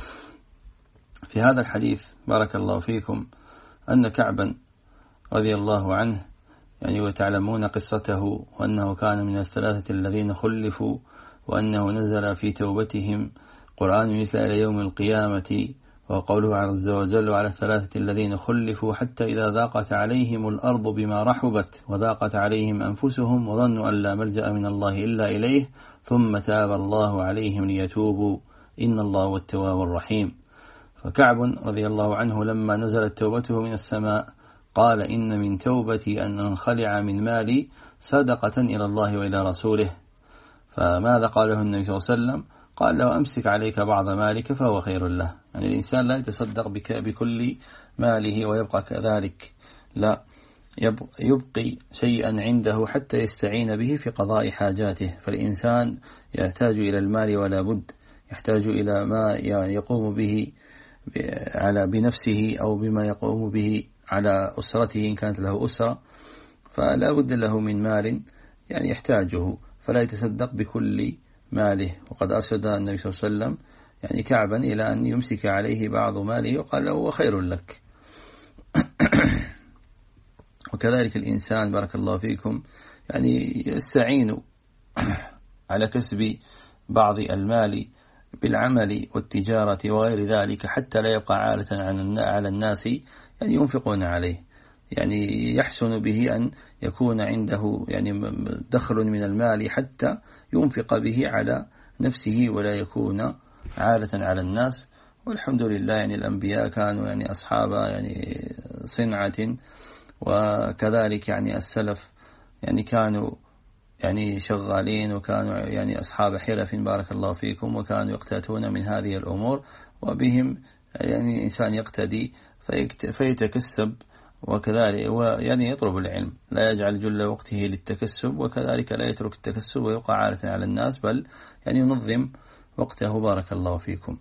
في هذا الحديث بارك الله فيكم أن كعبا رضي الله عنه يعني وتعلمون قصته، وأنه كان من الثلاثة الذين خلفوا، وأنه نزل في توبتهم قرآن مثل إلى يوم القيامة، وقوله عز وجل: وعلى الثلاثة الذين خلفوا حتى إذا ضاقت عليهم الأرض بما رحبت وضاقت عليهم أنفسهم وظنوا أن لا ملجأ من الله إلا إليه ثم تاب الله عليهم ليتوبوا إن الله هو التواب الرحيم. فكعب رضي الله عنه لما نزلت توبته من السماء قال: إن من توبتي أن أنخلع من مالي صدقة إلى الله وإلى رسوله. فماذا قاله النبي صلى الله عليه وسلم؟ قال له: أمسك عليك بعض مالك فهو خير له. يعني الإنسان لا يتصدق بكل ماله ويبقى كذلك، لا، يبقي شيئا عنده حتى يستعين به في قضاء حاجاته. فالإنسان يحتاج إلى المال ولا بد، يحتاج إلى ما يقوم به بنفسه أو بما يقوم به على أسرته إن كانت له أسرة، فلا بد له من مال يعني يحتاجه، فلا يتصدق بكل ماله. وقد أرشد النبي صلى الله عليه وسلم يعني كعبا إلى أن يمسك عليه بعض ماله وقال له: هو خير لك. وكذلك الإنسان بارك الله فيكم يعني يستعين على كسب بعض المال بالعمل والتجارة وغير ذلك حتى لا يبقى عالة على الناس يعني ينفقون عليه. يعني يحسن به أن يكون عنده يعني دخل من المال حتى ينفق به على نفسه ولا يكون عالة على الناس. والحمد لله يعني الأنبياء كانوا يعني أصحاب يعني صنعة، وكذلك يعني السلف يعني كانوا يعني شغالين وكانوا يعني أصحاب حرف بارك الله فيكم، وكانوا يقتاتون من هذه الأمور، وبهم يعني الإنسان يقتدي فيتكسب وكذلك يعني يطلب العلم، لا يجعل جل وقته للتكسب، وكذلك لا يترك التكسب ويقع عالة على الناس، بل يعني ينظم وقته. بارك الله فيكم.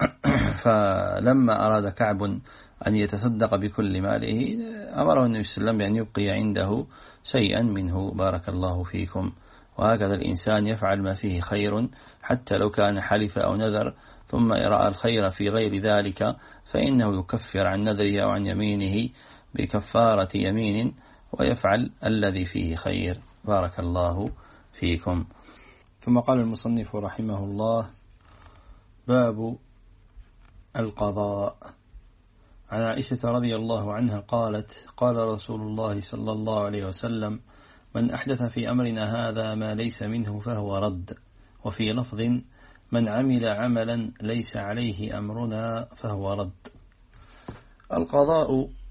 فلما أراد كعب أن يتصدق بكل ماله أمره النبي صلى الله عليه وسلم بأن يبقي عنده شيئا منه. بارك الله فيكم. وهكذا الإنسان يفعل ما فيه خير حتى لو كان حلف أو نذر ثم رأى الخير في غير ذلك فإنه يكفر عن نذره أو عن يمينه بكفارة يمين ويفعل الذي فيه خير. بارك الله فيكم. ثم قال المصنف رحمه الله: باب القضاء. عن عائشة رضي الله عنها قالت: قال رسول الله صلى الله عليه وسلم: من أحدث في أمرنا هذا ما ليس منه فهو رد. وفي لفظ: من عمل عملا ليس عليه أمرنا فهو رد. القضاء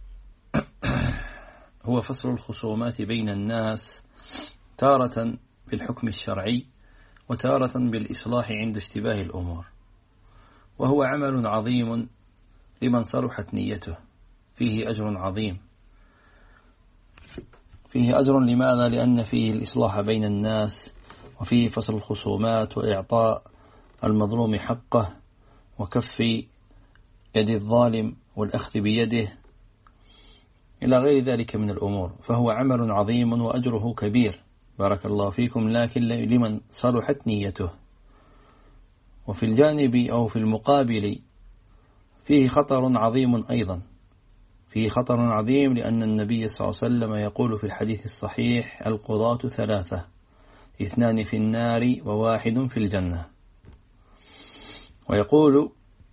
هو فصل الخصومات بين الناس، تارة بالحكم الشرعي وتارة بالإصلاح عند اشتباه الأمور، وهو عمل عظيم لمن صلحت نيته، فيه أجر عظيم. فيه أجر لماذا؟ لأن فيه الإصلاح بين الناس، وفيه فصل الخصومات وإعطاء المظلوم حقه وكف يد الظالم والأخذ بيده إلى غير ذلك من الأمور، فهو عمل عظيم وأجره كبير. بارك الله فيكم. لكن لمن صلحت نيته. وفي الجانب أو في المقابل فيه خطر عظيم أيضا، فيه خطر عظيم، لأن النبي صلى الله عليه وسلم يقول في الحديث الصحيح: القضاة ثلاثة، 2 في النار و1 في الجنة. ويقول: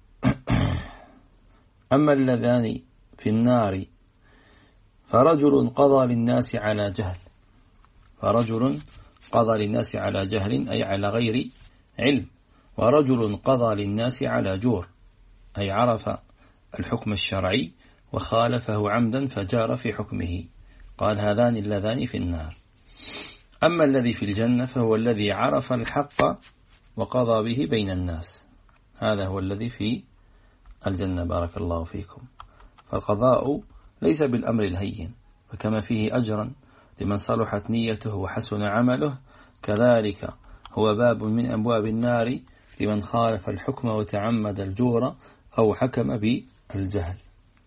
أما اللذان في النار فرجل قضى للناس على جهل، فرجل قضى للناس على جهل أي على غير علم، ورجل قضى للناس على جور أي عرف الحكم الشرعي وخالفه عمدا فجار في حكمه. قال: هذان اللذان في النار. أما الذي في الجنة فهو الذي عرف الحق وقضى به بين الناس، هذا هو الذي في الجنة. بارك الله فيكم. فالقضاء ليس بالأمر الهين، فكما فيه أجرا لمن صلحت نيته وحسن عمله، كذلك هو باب من أبواب النار لمن خالف الحكم وتعمد الجور أو حكم بالجهل.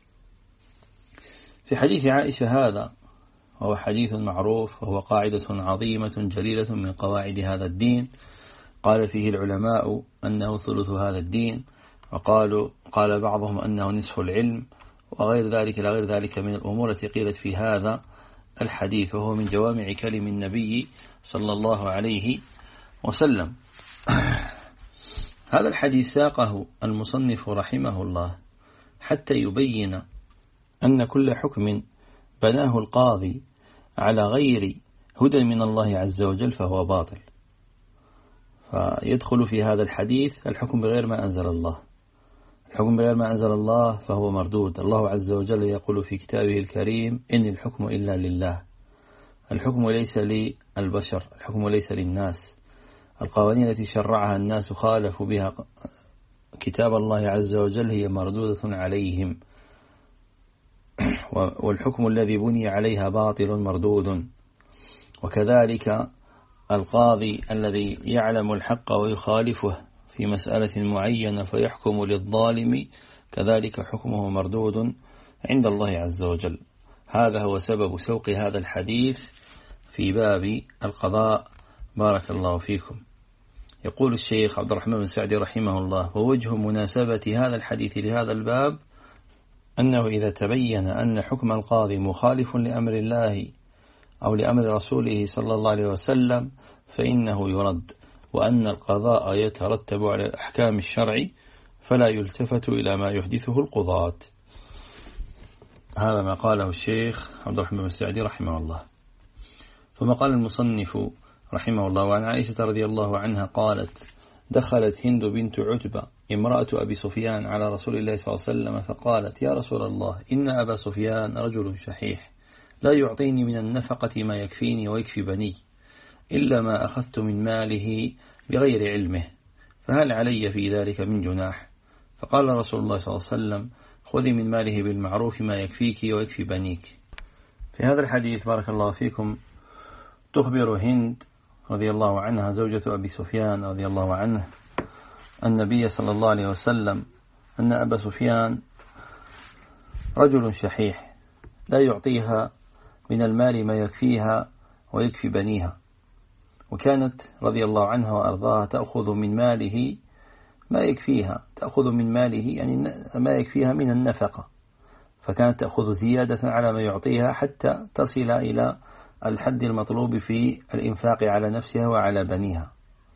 في حديث عائشة هذا، وهو حديث معروف وهو قاعدة عظيمة جليلة من قواعد هذا الدين، قال فيه العلماء أنه ثلث هذا الدين، قال بعضهم أنه نصف العلم، وغير ذلك إلى غير ذلك من الأمور التي قيلت في هذا الحديث، وهو من جوامع كلم النبي صلى الله عليه وسلم. هذا الحديث ساقه المصنف رحمه الله حتى يبين أن كل حكم بناه القاضي على غير هدى من الله عز وجل فهو باطل. فيدخل في هذا الحديث الحكم بغير ما أنزل الله. الحكم بغير ما أنزل الله فهو مردود. الله عز وجل يقول في كتابه الكريم: إن الحكم إلا لله. الحكم ليس للبشر، الحكم ليس للناس. القوانين التي شرعها الناس خالفوا بها كتاب الله عز وجل هي مردودة عليهم، والحكم الذي بني عليها باطل مردود. وكذلك القاضي الذي يعلم الحق ويخالفه في مسألة معينة فيحكم للظالم، كذلك حكمه مردود عند الله عز وجل. هذا هو سبب سوق هذا الحديث في باب القضاء. بارك الله فيكم. يقول الشيخ عبد الرحمن بن سعدي رحمه الله: ووجه مناسبة هذا الحديث لهذا الباب أنه إذا تبين أن حكم القاضي مخالف لأمر الله أو لأمر رسوله صلى الله عليه وسلم فإنه يرد، وأن القضاء يترتب على الأحكام الشرع فلا يلتفت إلى ما يحدثه القضاة. هذا ما قاله الشيخ عبد الرحمن بن سعدي رحمه الله. ثم قال المصنف رحمه الله: وعن عائشة رضي الله عنها قالت: دخلت هند بنت عتبة امرأة أبي سفيان على رسول الله صلى الله عليه وسلم فقالت: يا رسول الله، إن أبا سفيان رجل شحيح لا يعطيني من النفقة ما يكفيني ويكفي بني إلا ما أخذت من ماله بغير علمه، فهل علي في ذلك من جناح؟ فقال رسول الله صلى الله عليه وسلم: خذي من ماله بالمعروف ما يكفيك ويكفي بنيك. في هذا الحديث بارك الله فيكم تخبر هند رضي الله عنها زوجة أبي سفيان رضي الله عنه النبي صلى الله عليه وسلم أن أبا سفيان رجل شحيح لا يعطيها من المال ما يكفيها ويكفي بنيها، وكانت رضي الله عنها وأرضاها تأخذ من ماله ما يكفيها، تأخذ من ماله يعني ما يكفيها من النفقة، فكانت تأخذ زيادة على ما يعطيها حتى تصل إلى الحد المطلوب في الإنفاق على نفسها وعلى بنيها.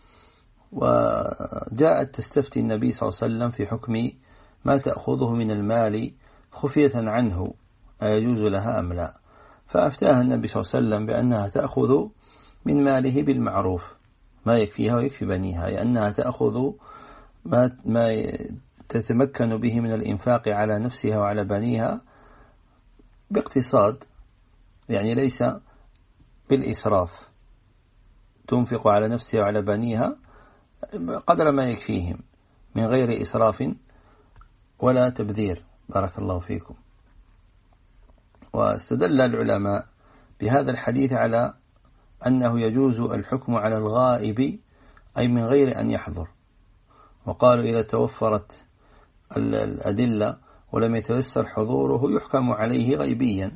وجاءت تستفتي النبي صلى الله عليه وسلم في حكم ما تأخذه من المال خفية عنه أيجوز لها أم لا، فأفتاها النبي صلى الله عليه وسلم بأنها تأخذ من ماله بالمعروف ما يكفيها ويكفي بنيها، لأنها تأخذ ما تتمكن به من الإنفاق على نفسها وعلى بنيها باقتصاد، يعني ليس بالإسراف، تنفق على نفسها وعلى بنيها قدر ما يكفيهم من غير إسراف ولا تبذير بارك الله فيكم. واستدل العلماء بهذا الحديث على أنه يجوز الحكم على الغائب أي من غير أن يحضر، وقالوا إذا توفرت الأدلة ولم يتيسر حضوره يحكم عليه غيبيا،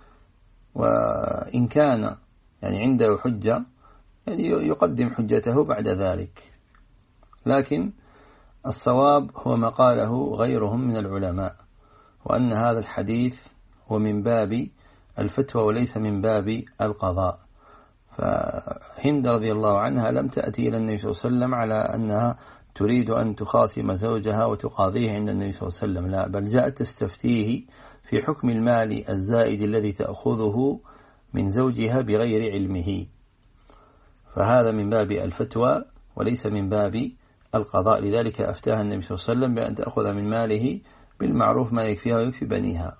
وإن كان يعني عنده حجة يعني يقدم حجته بعد ذلك، لكن الصواب هو ما قاله غيرهم من العلماء، وأن هذا الحديث هو من باب الفتوى وليس من باب القضاء. فهند رضي الله عنها لم تأتي إلى النبي صلى الله عليه وسلم على أنها تريد أن تخاصم زوجها وتقاضيه عند النبي صلى الله عليه وسلم، لا، بل جاءت تستفتيه في حكم المال الزائد الذي تأخذه من زوجها بغير علمه، فهذا من باب الفتوى وليس من باب القضاء. لذلك أفتاها النبي صلى الله عليه وسلم بأن تأخذ من ماله بالمعروف ما يكفيها ويكفي بنيها.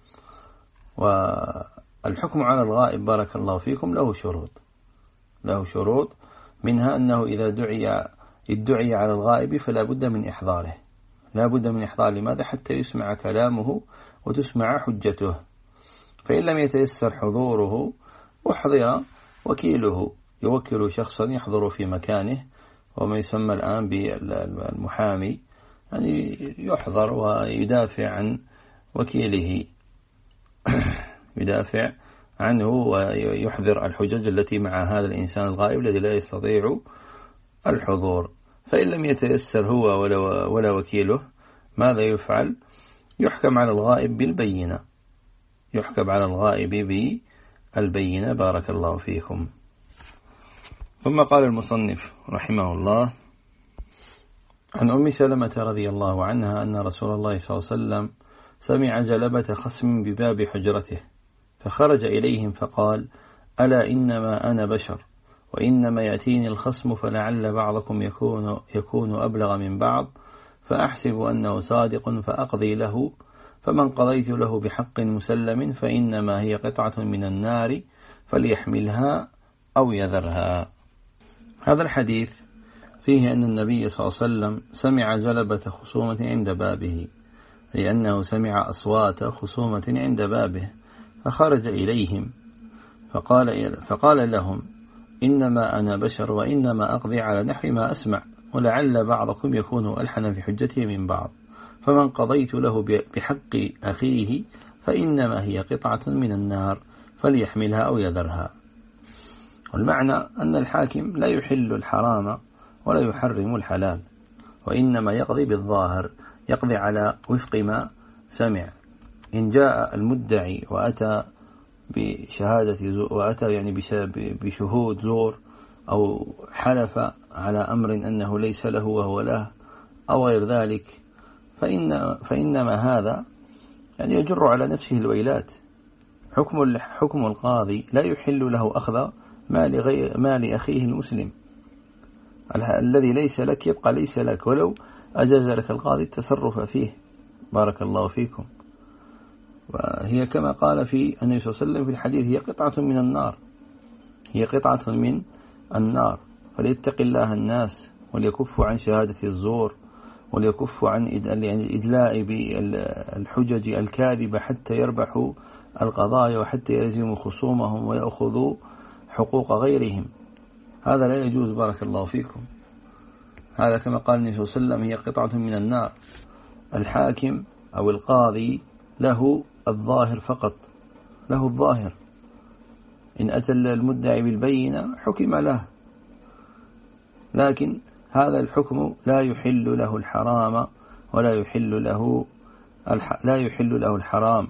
والحكم على الغائب بارك الله فيكم له شروط منها أنه إذا ادعي على الغائب فلا بد من إحضاره، لا بد من إحضار، لماذا؟ حتى يسمع كلامه وتسمع حجته، فإن لم يتيسر حضوره أحضر وكيله، يوكل شخصا يحضر في مكانه، وما يسمى الآن بالمحامي، يعني يحضر ويدافع عن وكيله يدافع عنه ويحضر الحجج التي مع هذا الإنسان الغائب الذي لا يستطيع الحضور. فإن لم يتيسر هو ولا وكيله ماذا يفعل؟ يحكم على الغائب بالبينة، يحكم على الغائب بالبينة بارك الله فيكم. ثم قال المصنف رحمه الله عن أم سلمة رضي الله عنها أن رسول الله صلى الله عليه وسلم سمع جلبة خصم بباب حجرته فخرج إليهم فقال: ألا إنما أنا بشر، وإنما يأتيني الخصم فلعل بعضكم يكون أبلغ من بعض، فأحسب أنه صادق فأقضي له، فمن قضيت له بحق مسلم فإنما هي قطعة من النار فليحملها أو يذرها. هذا الحديث فيه أن النبي صلى الله عليه وسلم سمع جلبة خصومة عند بابه، لأنه سمع أصوات خصومة عند بابه فخرج إليهم فقال لهم: إنما أنا بشر وإنما أقضي على نحو ما أسمع، ولعل بعضكم يكون ألحن في حجته من بعض، فمن قضيت له بحق أخيه فإنما هي قطعة من النار فليحملها أو يذرها. والمعنى أن الحاكم لا يحل الحرام ولا يحرم الحلال، وإنما يقضي بالظاهر، يقضي على وفق ما سمع. إن جاء المدعي وأتى يعني بشهود زور أو حلف على أمر أنه ليس له وهو له أو غير ذلك، فإنما هذا يعني يجر على نفسه الويلات. حكم القاضي لا يحل له أخذ مال أخيه المسلم، الذي ليس لك يبقى ليس لك، ولو أجاز لك القاضي التصرف فيه بارك الله فيكم. وهي كما قال في النبي صلى الله عليه وسلم في الحديث: هي قطعة من النار، هي قطعة من النار، فليتق الله الناس وليكفوا عن شهادة الزور وليكف عن الإدلاء بالحجج الكاذبة حتى يربحوا القضايا وحتى يلزموا خصومهم ويأخذوا حقوق غيرهم. هذا لا يجوز بارك الله فيكم. هذا كما قال النبي صلى الله عليه وسلم هي قطعة من النار. الحاكم أو القاضي له الظاهر فقط، له الظاهر. إن أتى المدعي بالبينة حكم له، لكن هذا الحكم لا يحل له الحرام ولا يحل له الحرام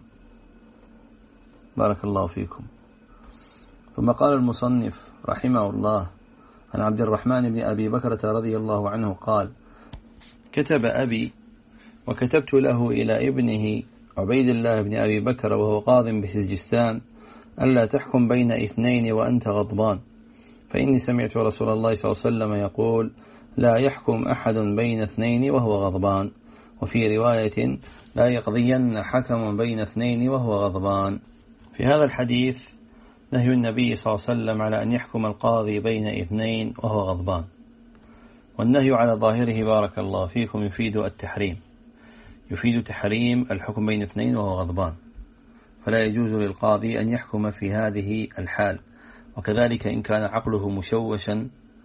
بارك الله فيكم. ثم قال المصنف رحمه الله عن عبد الرحمن بن أبي بكرة رضي الله عنه قال: كتب أبي وكتبت له إلى ابنه عبيد الله بن أبي بكر وهو قاض بسجستان ألا تحكم بين اثنين وأنت غضبان، فإني سمعت رسول الله صلى الله عليه وسلم يقول: لا يحكم أحد بين اثنين وهو غضبان. وفي رواية: لا يقضين حكم بين اثنين وهو غضبان. في هذا الحديث نهي النبي صلى الله عليه وسلم على أن يحكم القاضي بين اثنين وهو غضبان، والنهي على ظاهره بارك الله فيكم يفيد التحريم، يفيد تحريم الحكم بين اثنين وهو غضبان، فلا يجوز للقاضي أن يحكم في هذه الحال. وكذلك إن كان عقله مشوشا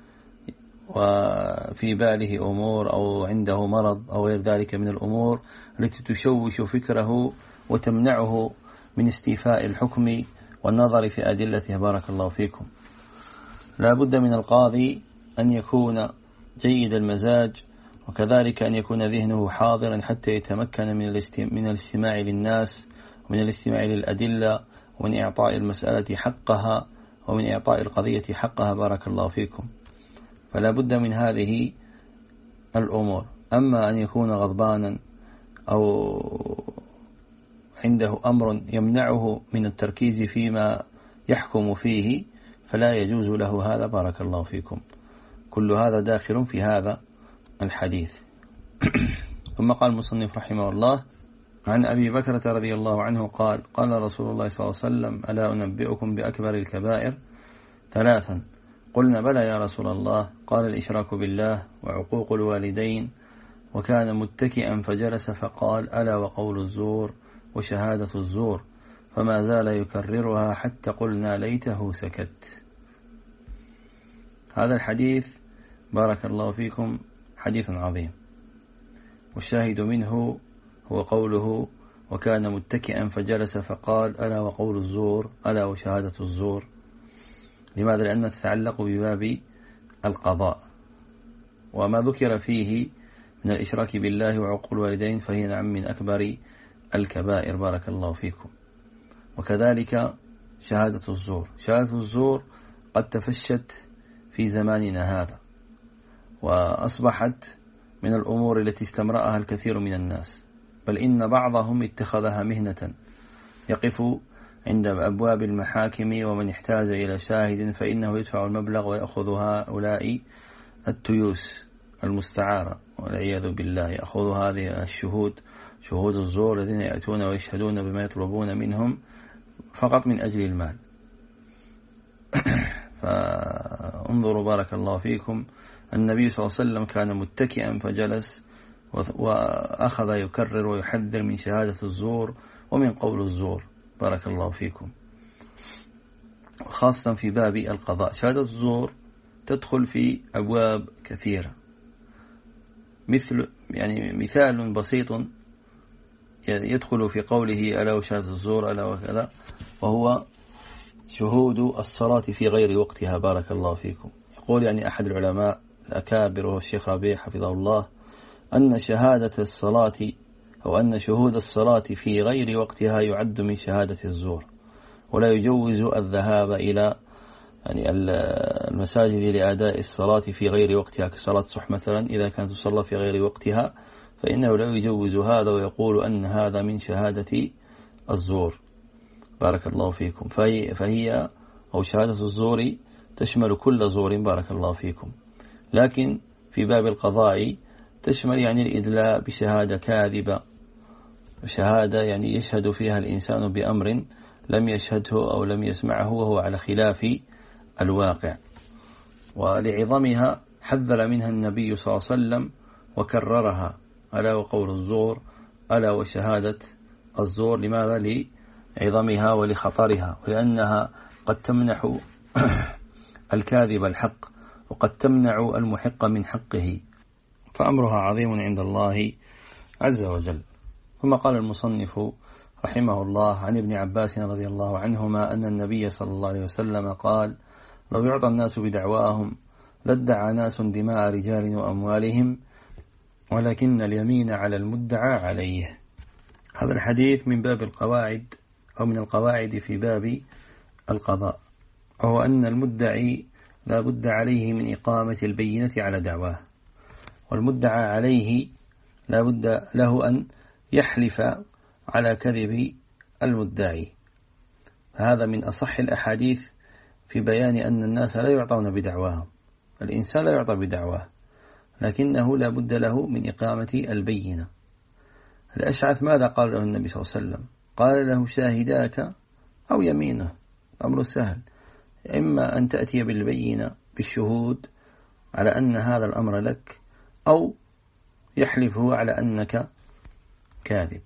وفي باله أمور أو عنده مرض أو غير ذلك من الأمور التي تشوش فكره وتمنعه من استيفاء الحكم والنظر في أدلته بارك الله فيكم. لا بد من القاضي أن يكون جيد المزاج، وكذلك أن يكون ذهنه حاضرا حتى يتمكن من الاستماع للناس ومن الاستماع للأدلة ومن إعطاء المسألة حقها ومن إعطاء القضية حقها بارك الله فيكم. فلا بد من هذه الأمور. أما أن يكون غضبانا أو عنده أمر يمنعه من التركيز فيما يحكم فيه فلا يجوز له هذا بارك الله فيكم. كل هذا داخل في هذا الحديث. ثم قال المصنف رحمه الله عن أبي بكرة رضي الله عنه قال: قال رسول الله صلى الله عليه وسلم: ألا أنبئكم بأكبر الكبائر؟ 3. قلنا: بلى يا رسول الله. قال: الإشراك بالله وعقوق الوالدين. وكان متكئا فجلس فقال: ألا وقول الزور وشهادة الزور. فما زال يكررها حتى قلنا ليته سكت. هذا الحديث بارك الله فيكم حديث عظيم، والشاهد منه هو قوله: وكان متكئا فجلس فقال: ألا وقول الزور، ألا وشهادة الزور. لماذا؟ لأنها تتعلق بباب القضاء، وما ذكر فيه من الإشراك بالله وعقوق الوالدين فهي نعم من أكبر الكبائر بارك الله فيكم. وكذلك شهادة الزور. شهادة الزور قد تفشت في زماننا هذا، وأصبحت من الأمور التي استمرأها الكثير من الناس، بل إن بعضهم اتخذها مهنة، يقف عند أبواب المحاكم ومن احتاج إلى شاهد فإنه يدفع المبلغ ويأخذ هؤلاء التيوس المستعارة والعياذ بالله، يأخذ هذه الشهود، شهود الزور الذين يأتون ويشهدون بما يطلبون منهم فقط من أجل المال. فانظروا بارك الله فيكم، النبي صلى الله عليه وسلم كان متكئا فجلس وأخذ يكرر ويحذر من شهادة الزور ومن قول الزور بارك الله فيكم، خاصة في باب القضاء. شهادة الزور تدخل في أبواب كثيرة، مثال بسيط يدخل في قوله: ألا وشهادة الزور ألا وكذا، وهو شهود الصلاة في غير وقتها بارك الله فيكم. يقول أحد العلماء الأكابر وهو الشيخ ربيع حفظه الله أن شهادة الصلاة أو أن شهود الصلاة في غير وقتها يعد من شهادة الزور، ولا يجوز الذهاب إلى المساجد لأداء الصلاة في غير وقتها، كصلاة الصبح مثلا إذا كانت تصلى في غير وقتها فإنه لا يجوز هذا، ويقول أن هذا من شهادة الزور بارك الله فيكم. فهي أو شهادة الزور تشمل كل زور بارك الله فيكم، لكن في باب القضاء تشمل الإدلاء بشهادة كاذبة، شهادة يشهد فيها الإنسان بأمر لم يشهده أو لم يسمعه وهو على خلاف الواقع. ولعظمها حذر منها النبي صلى الله عليه وسلم وكررها، ألا وقول الزور، ألا وشهادة الزور. لماذا؟ لعظمها ولخطرها، ولأنها قد تمنح الكاذب الحق وقد تمنع المحق من حقه، فأمرها عظيم عند الله عز وجل. ثم قال المصنف رحمه الله عن ابن عباس رضي الله عنهما أن النبي صلى الله عليه وسلم قال: لو يعطى الناس بدعواهم لادعى ناس دماء رجال وأموالهم، ولكن اليمين على المدعى عليه. هذا الحديث من باب القواعد أو من القواعد في باب القضاء، وهو أن المدعي لا بد عليه من إقامة البينة على دعواه، والمدعى عليه لا بد له أن يحلف على كذب المدعي. هذا من أصح الأحاديث في بيان أن الناس لا يعطون بدعواهم. الإنسان لا يعطى بدعواه، لكنه لا بد له من إقامة البينة. الأشعث ماذا قال له النبي صلى الله عليه وسلم؟ قال له: شاهداك أو يمينه. الأمر سهل، إما أن تأتي بالبينة بالشهود على أن هذا الأمر لك، أو يحلف هو على أنك كاذب.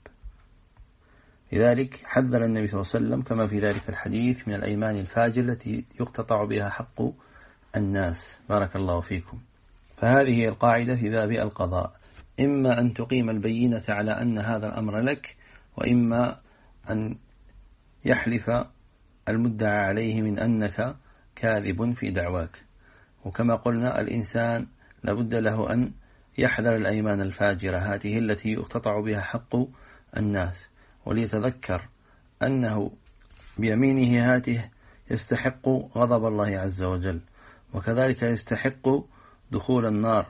لذلك حذر النبي صلى الله عليه وسلم كما في ذلك الحديث من الأيمان الفاجر التي يقتطع بها حق الناس. بارك الله فيكم. فهذه القاعدة في باب القضاء: إما أن تقيم البينة على أن هذا الأمر لك، وإما أن يحلف المدعى عليه من أنك كاذب في دعواك. وكما قلنا الإنسان لابد له أن يحذر الأيمان الفاجرة هذه التي يقتطع بها حق الناس، وليتذكر أنه بيمينه هاته يستحق غضب الله عز وجل، وكذلك يستحق دخول النار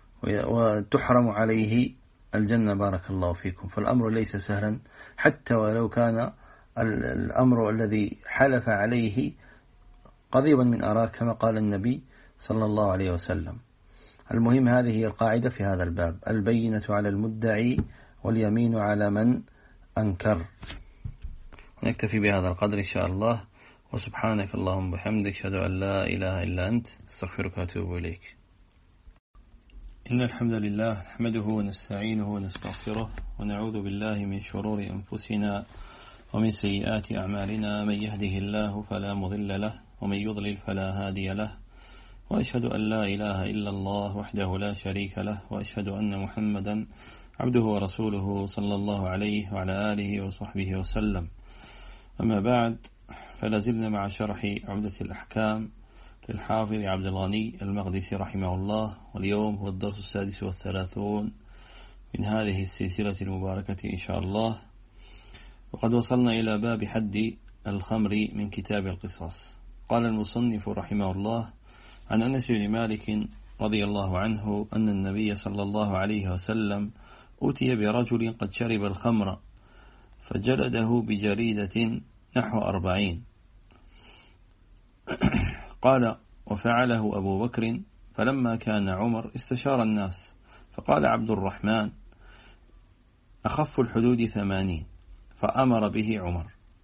وتحرم عليه الجنة. بارك الله فيكم. فالأمر ليس سهلا، حتى ولو كان الأمر الذي حلف عليه قضيبا من أراك كما قال النبي صلى الله عليه وسلم. المهم هذه هي القاعدة في هذا الباب: البينة على المدعي واليمين على من أنكر. نكتفي بهذا القدر إن شاء الله، وسبحانك اللهم وبحمدك، أشهد أن لا إله إلا أنت، استغفرك وأتوب إليك. إن الحمد لله نحمده ونستعينه ونستغفره، ونعوذ بالله من شرور أنفسنا ومن سيئات أعمالنا. من يهده الله فلا مضل له، ومن يضلل فلا هادي له، وأشهد أن لا إله إلا الله وحده لا شريك له، وأشهد أن محمدا عبده ورسوله صلى الله عليه وعلى آله وصحبه وسلم. أما بعد، فلازلنا مع شرح عمدة الأحكام للحافظ عبد الغني المقدسي رحمه الله، واليوم هو الدرس 36 من هذه السلسلة المباركة إن شاء الله. وقد وصلنا إلى باب حد الخمر من كتاب القصاص. قال المصنف رحمه الله: عن أنس بن مالك رضي الله عنه أن النبي صلى الله عليه وسلم أتي برجل قد شرب الخمر فجلده بجريدة نحو 40. قال: وفعله أبو بكر، فلما كان عمر استشار الناس، فقال عبد الرحمن: أخف الحدود 80، فأمر به عمر.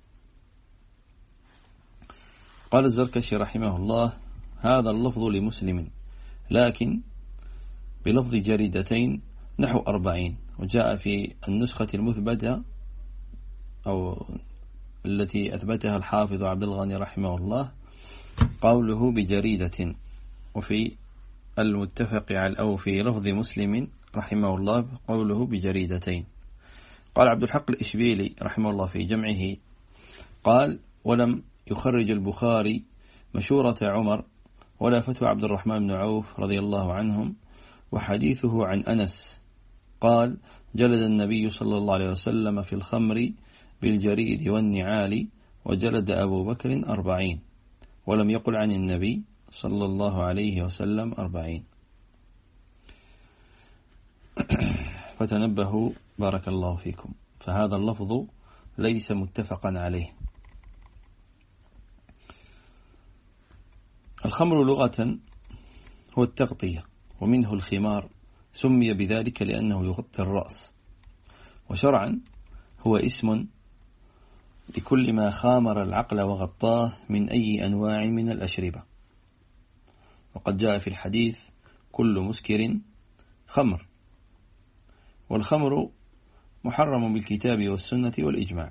قال الزركشي رحمه الله: هذا اللفظ لمسلم، لكن بلفظ جريدتين نحو 40. وجاء في النسخة المثبتة أو التي أثبتها الحافظ عبد الغني رحمه الله قوله بجريدة، وفي المتفق على أو في لفظ مسلم رحمه الله قوله بجريدتين. قال عبد الحق الإشبيلي رحمه الله في جمعه قال: ولم يخرج البخاري مشورة عمر ولا فتوى عبد الرحمن بن عوف رضي الله عنهم. وحديثه عن أنس قال: جلد النبي صلى الله عليه وسلم في الخمر بالجريد والنعال، وجلد أبو بكر 40، ولم يقل عن النبي صلى الله عليه وسلم 40. فتنبهوا بارك الله فيكم، فهذا اللفظ ليس متفقا عليه. الخمر لغة هو التغطية، ومنه الخمار، سمي بذلك لأنه يغطي الرأس، وشرعا هو اسم لكل ما خامر العقل وغطاه من أي أنواع من الأشربة. وقد جاء في الحديث: كل مسكر خمر. والخمر محرم بالكتاب والسنة والإجماع.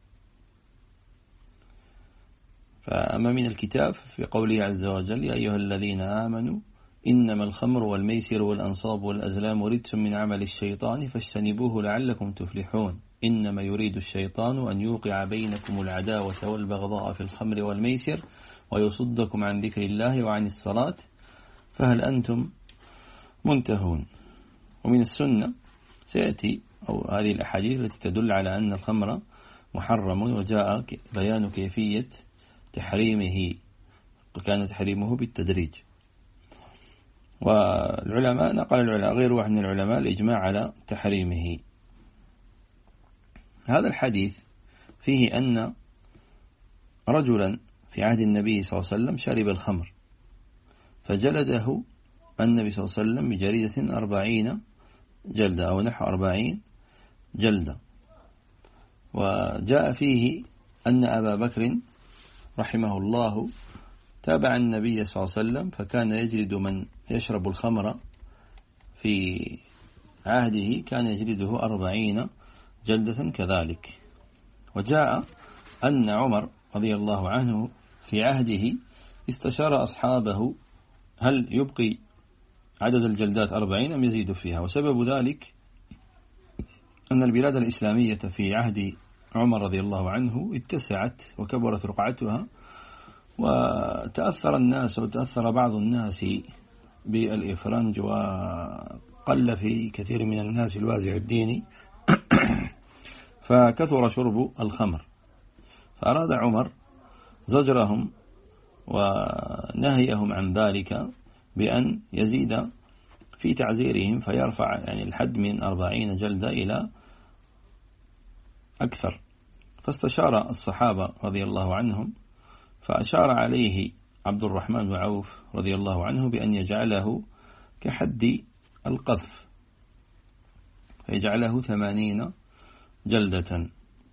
فأما من الكتاب في قوله عز وجل: يا أيها الذين آمنوا إنما الخمر والميسر والأنصاب والأزلام رجس من عمل الشيطان فاجتنبوه لعلكم تفلحون إنما يريد الشيطان أن يوقع بينكم العداوة والبغضاء في الخمر والميسر ويصدكم عن ذكر الله وعن الصلاة فهل أنتم منتهون. ومن السنة سيأتي أو هذه الأحاديث التي تدل على أن الخمر محرم، وجاء بيان كيفية تحريمه، وكان تحريمه بالتدريج. والعلماء نقل غير واحد من العلماء الإجماع على تحريمه. هذا الحديث فيه أن رجلا في عهد النبي صلى الله عليه وسلم شرب الخمر فجلده النبي صلى الله عليه وسلم بجريدة 40 جلدة أو نحو 40 جلدة. وجاء فيه أن أبا بكر رحمه الله تابع النبي صلى الله عليه وسلم فكان يجلد من يشرب الخمر في عهده، كان يجلده 40 جلدة كذلك. وجاء أن عمر رضي الله عنه في عهده استشار أصحابه هل يبقي عدد الجلدات 40 أم يزيد فيها، وسبب ذلك أن البلاد الإسلامية في عهد عمر رضي الله عنه اتسعت وكبرت رقعتها، وتأثر الناس وتأثر بعض الناس بالإفرنج، وقل في كثير من الناس الوازع الديني فكثر شرب الخمر. فأراد عمر زجرهم ونهيهم عن ذلك بأن يزيد في تعزيرهم فيرفع الحد من 40 جلدة إلى أكثر. فاستشار الصحابة رضي الله عنهم فأشار عليه عبد الرحمن بن عوف رضي الله عنه بأن يجعله كحد القذف، فيجعله 80 جلدة.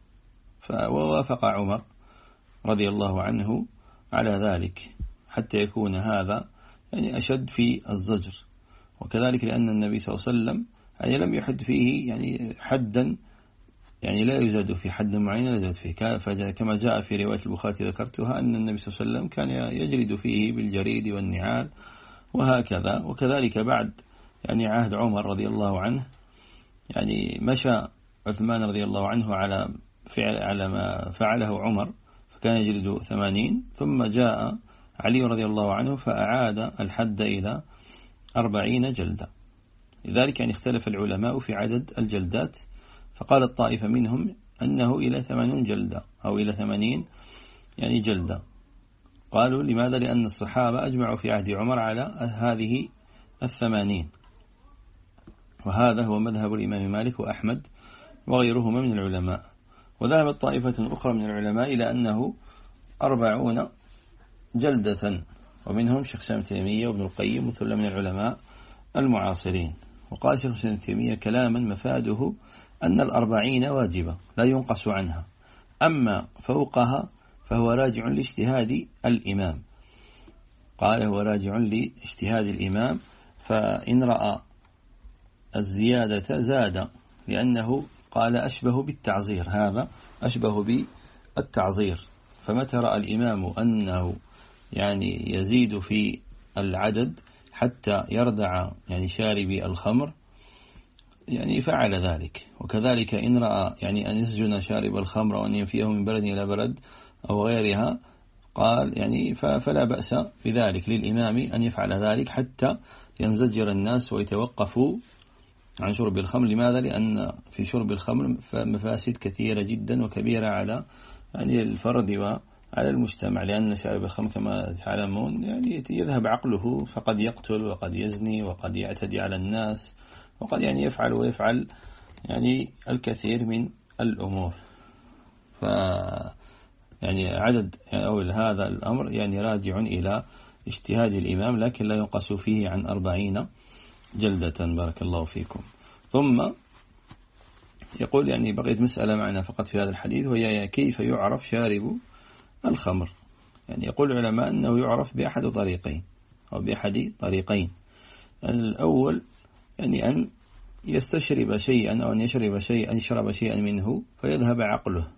فوافق عمر رضي الله عنه على ذلك حتى يكون هذا أشد في الزجر. وكذلك لأن النبي صلى الله عليه وسلم لم يحد فيه حدا لا يزاد في حد معين لا يزاد فيه، كما جاء في رواية البخاري ذكرتها أن النبي صلى الله عليه وسلم كان يجلد فيه بالجريد والنعال وهكذا. وكذلك بعد عهد عمر رضي الله عنه مشى عثمان رضي الله عنه على ما فعله عمر فكان يجلد 80، ثم جاء علي رضي الله عنه فأعاد الحد إلى 40 جلدة. لذلك اختلف العلماء في عدد الجلدات، فقال الطائفة منهم أنه إلى 80 جلدة أو إلى 80 جلدة. قالوا لماذا؟ لأن الصحابة أجمعوا في عهد عمر على هذه 80، وهذا هو مذهب الإمام مالك وأحمد وغيرهما من العلماء. وذهبت طائفة أخرى من العلماء إلى أنه 40 جلدة، ومنهم شيخ الإسلام ابن تيمية وابن القيم وثلة من العلماء المعاصرين. وقال شيخ الإسلام ابن تيمية كلاما مفاده أن 40 واجبة لا ينقص عنها، أما فوقها فهو راجع لاجتهاد الإمام. قال هو راجع لاجتهاد الإمام، فإن رأى الزيادة زاد، لأنه قال أشبه بالتعزير، هذا أشبه بالتعزير. فمتى رأى الإمام أنه يزيد في العدد حتى يردع شاربي الخمر فعل ذلك. وكذلك إن رأى أن يسجن شارب الخمر وأن ينفيه من بلد إلى بلد أو غيرها قال فلا بأس بذلك للإمام أن يفعل ذلك حتى ينزجر الناس ويتوقفوا عن شرب الخمر. لماذا؟ لأن في شرب الخمر مفاسد كثيرة جدا وكبيرة على الفرد وعلى المجتمع، لأن شارب الخمر كما تعلمون يذهب عقله، فقد يقتل وقد يزني وقد يعتدي على الناس وقد يفعل الكثير من الأمور. عدد أو هذا الأمر راجع إلى اجتهاد الإمام، لكن لا ينقص فيه عن 40 جلدة. بارك الله فيكم. ثم يقول بقيت مسألة معنا فقط في هذا الحديث، وهي كيف يعرف شارب الخمر. يقول العلماء أنه يعرف بأحد طريقين أو بأحد طريقين. الأول أن يستشرب شيئا أو أن يشرب شيئا منه فيذهب عقله،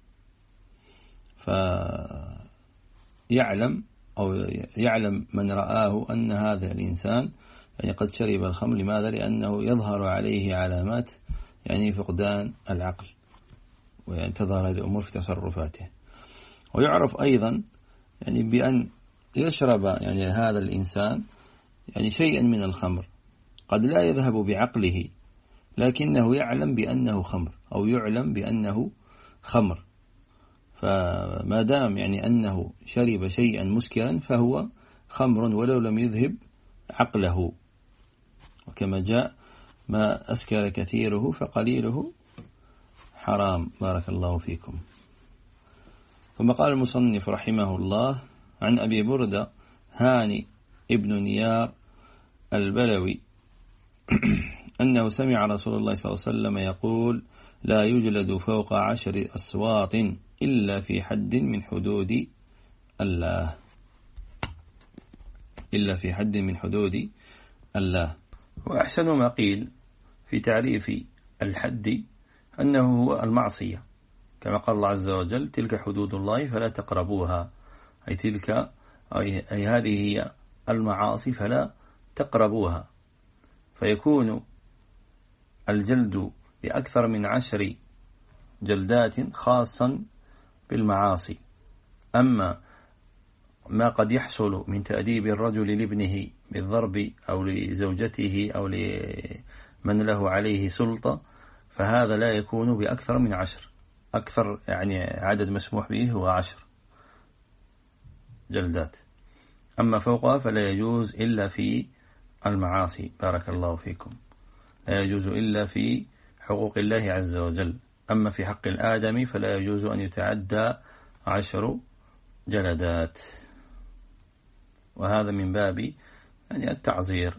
فيعلم من رآه أن هذا الإنسان يعني قد شرب الخمر. لماذا؟ لأنه يظهر عليه علامات يعني فقدان العقل، وينتظر هذه الأمور في تصرفاته. ويعرف أيضا يعني بأن يشرب يعني هذا الإنسان يعني شيئا من الخمر قد لا يذهب بعقله، لكنه يعلم بأنه خمر أو يعلم بأنه خمر. فما دام يعني أنه شرب شيئا مسكرا فهو خمر ولو لم يذهب عقله. وكما جاء ما أسكر كثيره فقليله حرام. بارك الله فيكم. ثم قال المصنف رحمه الله عن أبي بردة هاني ابن نيار البلوي أنه سمع رسول الله صلى الله عليه وسلم يقول: لا يجلد فوق 10 أصوات إلا في حد من حدود الله، إلا في حد من حدود الله. وأحسن ما قيل في تعريف الحد أنه هو المعصية، كما قال الله عز وجل: تلك حدود الله فلا تقربوها، أي تلك أي هذه هي المعاصي فلا تقربوها. فيكون الجلد بأكثر من 10 جلدات خاصا بالمعاصي. أما ما قد يحصل من تأديب الرجل لابنه بالضرب أو لزوجته أو لمن له عليه سلطة فهذا لا يكون بأكثر من 10. أكثر يعني عدد مسموح به هو 10 جلدات، أما فوقها فلا يجوز إلا في المعاصي. بارك الله فيكم. لا يجوز إلا في حقوق الله عز وجل. أما في حق الآدمي فلا يجوز أن يتعدى 10 جلدات، وهذا من باب يعني التعزير.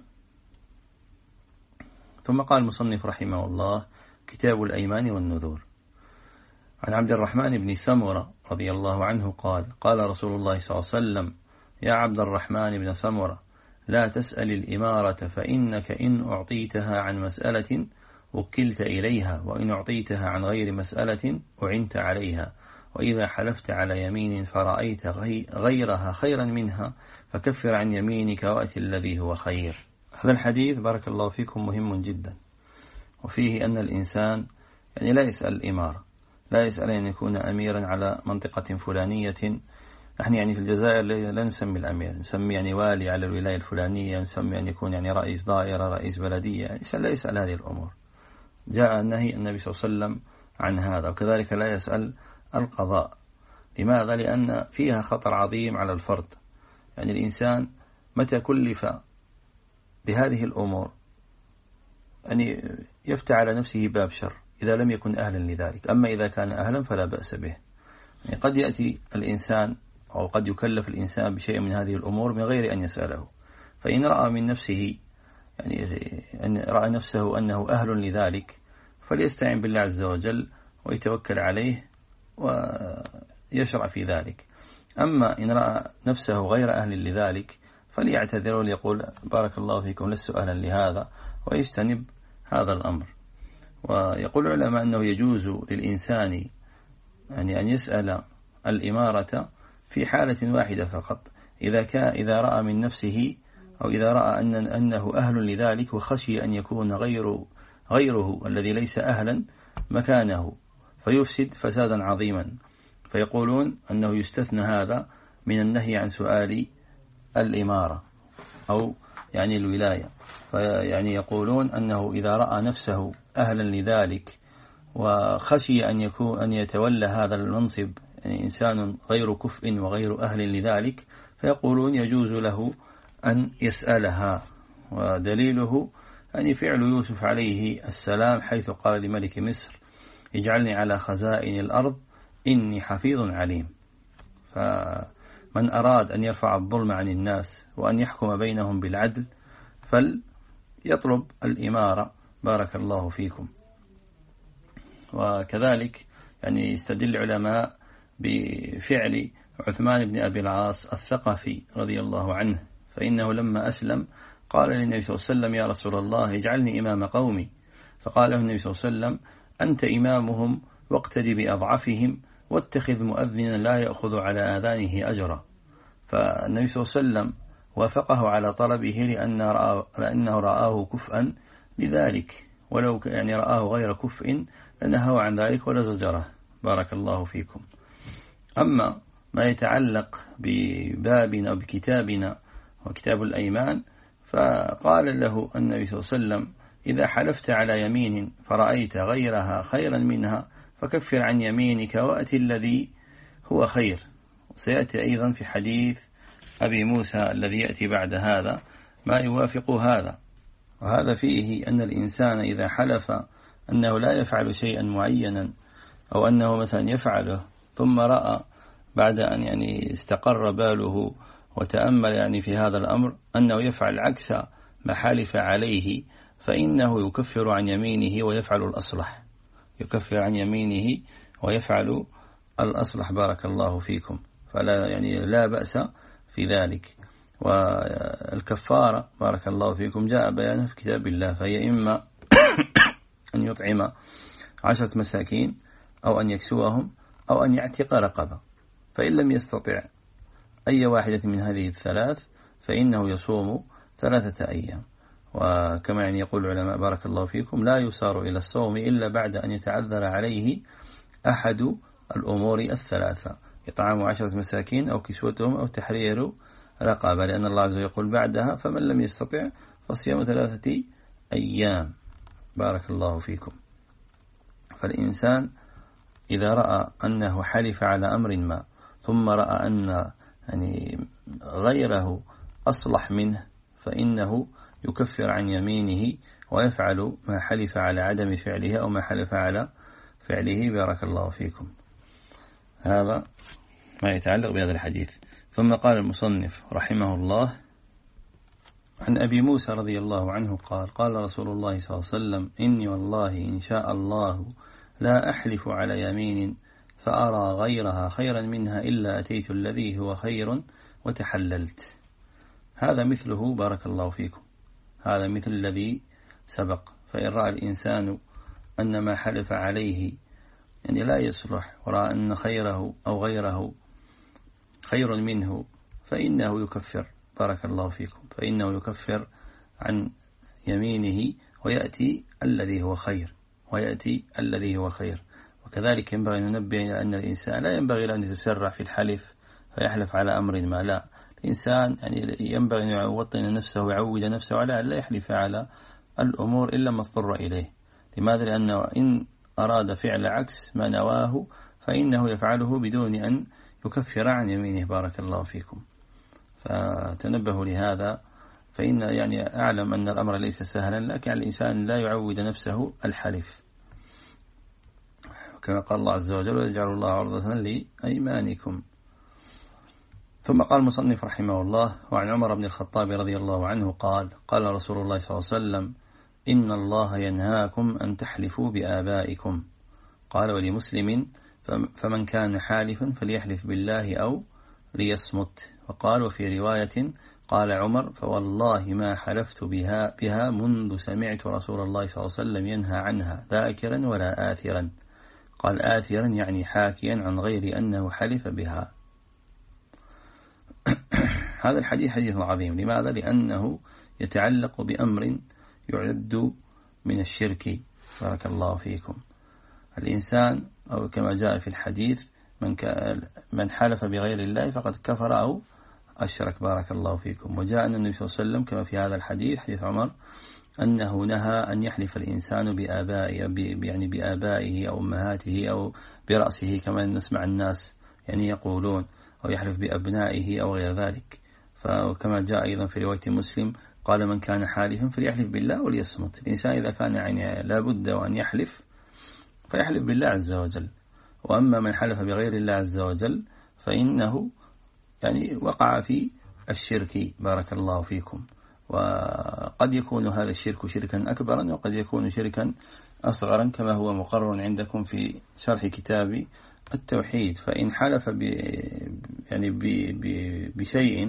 ثم قال المصنف رحمه الله: كتاب الأيمان والنذور. عن عبد الرحمن بن سمرة رضي الله عنه قال: قال رسول الله صلى الله عليه وسلم: يا عبد الرحمن بن سمرة، لا تسأل الإمارة، فإنك إن أعطيتها عن مسألة وكلت إليها، وإن أعطيتها عن غير مسألة أعنت عليها، وإذا حلفت على يمين فرأيت غيرها خيرا منها فكفر عن يمينك وأتي الذي هو خير. هذا الحديث بارك الله فيكم مهم جدا، وفيه أن الإنسان يعني لا يسأل الإمارة، لا يسأل أن يكون أميرا على منطقة فلانية. نحن يعني في الجزائر لا نسمي الأمير، نسمي يعني والي على الولاية الفلانية، نسمي أن يكون يعني رئيس دائرة، رئيس بلدية. الإنسان لا يسأل هذه الأمور، جاء النهي النبي صلى الله عليه وسلم عن هذا. وكذلك لا يسأل القضاء. لماذا؟ لأن فيها خطر عظيم على الفرد. يعني الإنسان متى كلف بهذه الأمور يعني يفتح على نفسه باب شر إذا لم يكن أهلا لذلك. أما إذا كان أهلا فلا بأس به. يعني قد يأتي الإنسان أو قد يكلف الإنسان بشيء من هذه الأمور من غير أن يسأله، فإن رأى من نفسه يعني أن رأى نفسه أنه أهل لذلك فليستعين بالله عز وجل ويتوكل عليه ويشرع في ذلك. أما إن رأى نفسه غير أهل لذلك فليعتذر وليقول: بارك الله فيكم لست أهلا لهذا، ويجتنب هذا الأمر. ويقول العلماء أنه يجوز للإنسان يعني أن يسأل الإمارة في حالة واحدة فقط، إذا رأى من نفسه أو إذا رأى أنه أهل لذلك وخشي أن يكون غيره الذي ليس أهلا مكانه فيفسد فسادا عظيما، فيقولون أنه يستثنى هذا من النهي عن سؤال الإمارة أو يعني الولاية. فيعني يقولون أنه إذا رأى نفسه أهلا لذلك وخشي أن يتولى هذا المنصب يعني إنسان غير كفء وغير أهل لذلك، فيقولون يجوز له أن يسألها. ودليله يعني فعل يوسف عليه السلام حيث قال لملك مصر: اجعلني على خزائن الأرض إني حفيظ عليم. فمن أراد أن يرفع الظلم عن الناس وأن يحكم بينهم بالعدل فليطلب الإمارة. بارك الله فيكم. وكذلك يعني يستدل العلماء بفعل عثمان بن أبي العاص الثقفي رضي الله عنه، فإنه لما أسلم قال للنبي صلى الله عليه وسلم: يا رسول الله اجعلني إمام قومي. فقال له النبي صلى الله عليه وسلم: أنت إمامهم واقتدي بأضعفهم واتخذ مؤذنا لا يأخذ على آذانه أجرا. فالنبي صلى الله عليه وسلم وافقه على طلبه لأنه رآه كفءا لذلك، ولو يعني رآه غير كفء لنهى عن ذلك ولا زجره. بارك الله فيكم. أما ما يتعلق ببابنا وبكتابنا وكتاب الأيمان، فقال له النبي صلى الله عليه وسلم: إذا حلفت على يمين فرأيت غيرها خيرا منها فكفر عن يمينك وأتي الذي هو خير. سيأتي أيضا في حديث أبي موسى الذي يأتي بعد هذا ما يوافق هذا. وهذا فيه أن الإنسان إذا حلف أنه لا يفعل شيئا معينا أو أنه مثلا يفعله ثم رأى بعد أن يعني استقر باله وتأمل في هذا الأمر أنه يفعل عكس ما حلف عليه، فإنه يكفر عن يمينه ويفعل الأصلح. يكفر عن يمينه ويفعل الأصلح. بارك الله فيكم. فلا لا بأس في ذلك. والكفارة بارك الله فيكم جاء بيانها في كتاب الله، فهي إما أن يطعم 10 مساكين أو أن يكسوهم أو أن يعتق رقبة. فإن لم يستطع أي واحدة من هذه الثلاث فإنه يصوم 3 أيام. وكما يقول العلماء بارك الله فيكم: لا يسار إلى الصوم إلا بعد أن يتعذر عليه أحد الأمور الثلاثة: إطعام 10 مساكين أو كسوتهم أو تحرير رقبة، لأن الله عز وجل يقول بعدها: فمن لم يستطع فصيام 3 أيام. بارك الله فيكم. فالإنسان إذا رأى أنه حلف على أمر ما ثم رأى أن غيره أصلح منه فإنه يكفر عن يمينه ويفعل ما حلف على عدم فعله أو ما حلف على فعله. بارك الله فيكم. هذا ما يتعلق بهذا الحديث. ثم قال المصنف رحمه الله: عن أبي موسى رضي الله عنه قال: قال رسول الله صلى الله عليه وسلم: إني والله إن شاء الله لا أحلف على يمين فأرى غيرها خيرا منها إلا أتيت الذي هو خير وتحللت. هذا مثله بارك الله فيكم، هذا مثل الذي سبق. فإن رأى الإنسان أن ما حلف عليه لا يصلح ورأى أن خيره أو غيره خير منه فإنه يكفر. بارك الله فيكم. فإنه يكفر عن يمينه ويأتي الذي هو خير، ويأتي الذي هو خير. وكذلك ينبغي أن ننبه إلى أن الإنسان لا ينبغي أن يتسرع في الحلف فيحلف على أمر ما. لا، الإنسان ينبغي أن يوطن نفسه ويعود نفسه على أن لا يحلف على الأمور إلا ما اضطر إليه. لماذا؟ لأنه إن أراد فعل عكس ما نواه فإنه يفعله بدون أن يكفر عن يمينه. بارك الله فيكم. فتنبهوا لهذا، فإن أعلم أن الأمر ليس سهلا، لكن الإنسان لا يعود نفسه الحلف، كما قال الله عز وجل: ويجعل الله عرضة لأيمانكم. ثم قال المصنف رحمه الله: وعن عمر بن الخطاب رضي الله عنه قال: قال رسول الله صلى الله عليه وسلم: إن الله ينهاكم أن تحلفوا بآبائكم. قال: ولمسلم: فمن كان حالفا فليحلف بالله أو ليصمت. وقال: وفي رواية قال عمر: فوالله ما حلفت بها منذ سمعت رسول الله صلى الله عليه وسلم ينهى عنها ذاكرا ولا آثرا. قال: آثرا يعني حاكيا عن غير أنه حلف بها. هذا الحديث حديث عظيم. لماذا؟ لأنه يتعلق بأمر يعد من الشرك. بارك الله فيكم. الإنسان أو كما جاء في الحديث: من حلف بغير الله فقد كفر أو أشرك. بارك الله فيكم. وجاء أن النبي صلى الله عليه وسلم كما في هذا الحديث حديث عمر أنه نهى أن يحلف الإنسان بآبائه أو أمهاته أو برأسه كما نسمع الناس يقولون، أو يحلف بأبنائه أو غير ذلك. فكما جاء أيضا في رواية مسلم قال: من كان حالفا فليحلف بالله وليصمت. الإنسان إذا كان لابد وأن يحلف فيحلف بالله عز وجل. وأما من حلف بغير الله عز وجل فإنه وقع في الشرك. بارك الله فيكم. وقد يكون هذا الشرك شركا أكبرا وقد يكون شركا أصغرا كما هو مقرر عندكم في شرح كتاب التوحيد. فإن حلف بشيء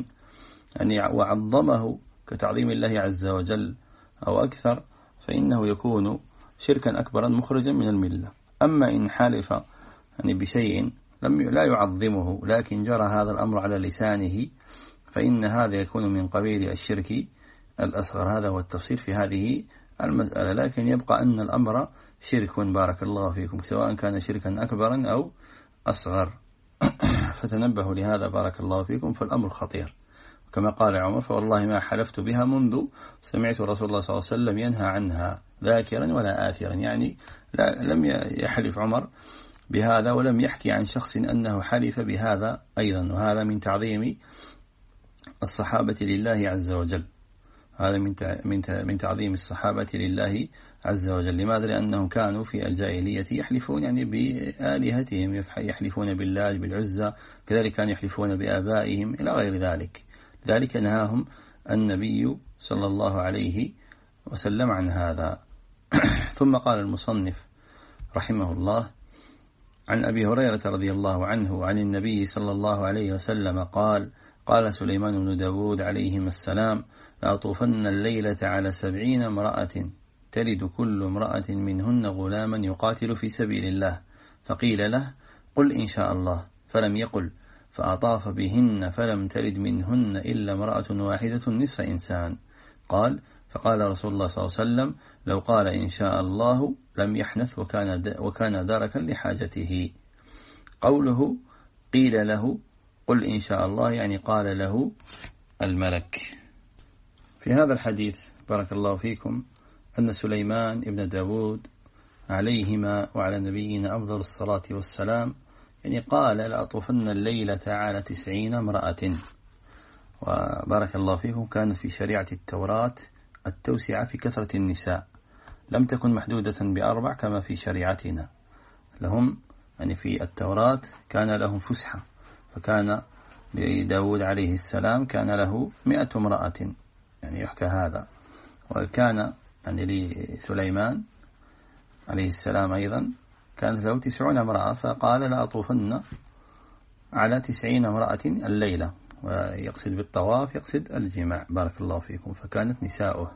وعظمه كتعظيم الله عز وجل أو أكثر فإنه يكون شركا أكبرا مخرجا من الملة. أما إن حلف يعني بشيء لا يعظمه لكن جرى هذا الأمر على لسانه فإن هذا يكون من قبيل الشرك الأصغر. هذا هو التفصيل في هذه المسألة، لكن يبقى أن الأمر شرك بارك الله فيكم، سواء كان شركا أكبرا أو أصغر. فتنبهوا لهذا بارك الله فيكم، فالأمر خطير. كما قال عمر: فوالله ما حلفت بها منذ سمعت رسول الله صلى الله عليه وسلم ينهى عنها ذاكرا ولا آثرا. يعني لم يحلف عمر بهذا ولم يحكي عن شخص أنه حلف بهذا أيضا، وهذا من تعظيم الصحابة لله عز وجل. هذا من تعظيم الصحابة لله عز وجل. لماذا؟ لأنهم كانوا في الجاهلية يحلفون يعني بآلهتهم، يحلفون بالله بالعزى، كذلك كانوا يحلفون بآبائهم إلى غير ذلك. ذلك نهاهم النبي صلى الله عليه وسلم عن هذا. ثم قال المصنف رحمه الله: عن أبي هريرة رضي الله عنه عن النبي صلى الله عليه وسلم قال: قال سليمان بن داود عليهما السلام: لأطوفن الليلة على 70 امرأة تلد كل امرأة منهن غلاما يقاتل في سبيل الله، فقيل له: قل إن شاء الله، فلم يقل، فأطاف بهن فلم تلد منهن إلا امرأة واحدة نصف إنسان. قال: فقال رسول الله صلى الله عليه وسلم: لو قال إن شاء الله لم يحنث وكان داركا لحاجته. قوله قيل له قل إن شاء الله يعني قال له الملك. في هذا الحديث بارك الله فيكم أن سليمان ابن داود عليهما وعلى نبينا أفضل الصلاة والسلام يعني قال: لأطوفن الليلة على 90 امرأة. وبارك الله فيكم كانت في شريعة التوراة التوسعة في كثرة النساء، لم تكن محدودة ب4 كما في شريعتنا. لهم يعني في التوراة كان لهم فسحة، فكان لداود عليه السلام كان له 100 امرأة يعني يحكى هذا، وكان يعني لسليمان عليه السلام أيضا كانت له 90 امرأة، فقال: لأطوفن على 90 امرأة الليلة، ويقصد بالطواف يقصد الجماع بارك الله فيكم، فكانت نساؤه.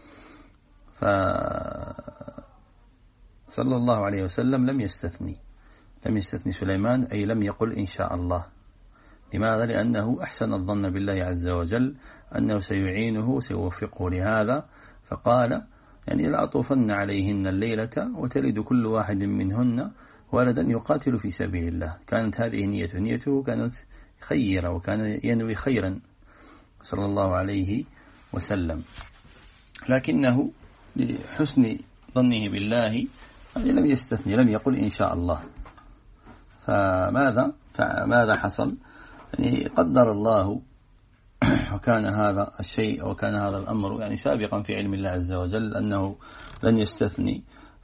فصلى الله عليه وسلم لم يستثني سليمان، أي لم يقل إن شاء الله. لماذا؟ لأنه أحسن الظن بالله عز وجل أنه سيعينه وسيوفقه لهذا، فقال: يعني لأطوفن عليهن الليلة وتلد كل واحد منهن ولدا يقاتل في سبيل الله. كانت هذه نيته كانت خيرة، وكان ينوي خيرا صلى الله عليه وسلم، لكنه لحسن ظنه بالله لم يستثني، لم يقل إن شاء الله. فماذا حصل؟ يعني قدر الله وكان هذا الشيء وكان هذا الأمر يعني سابقا في علم الله عز وجل أنه لن يستثني،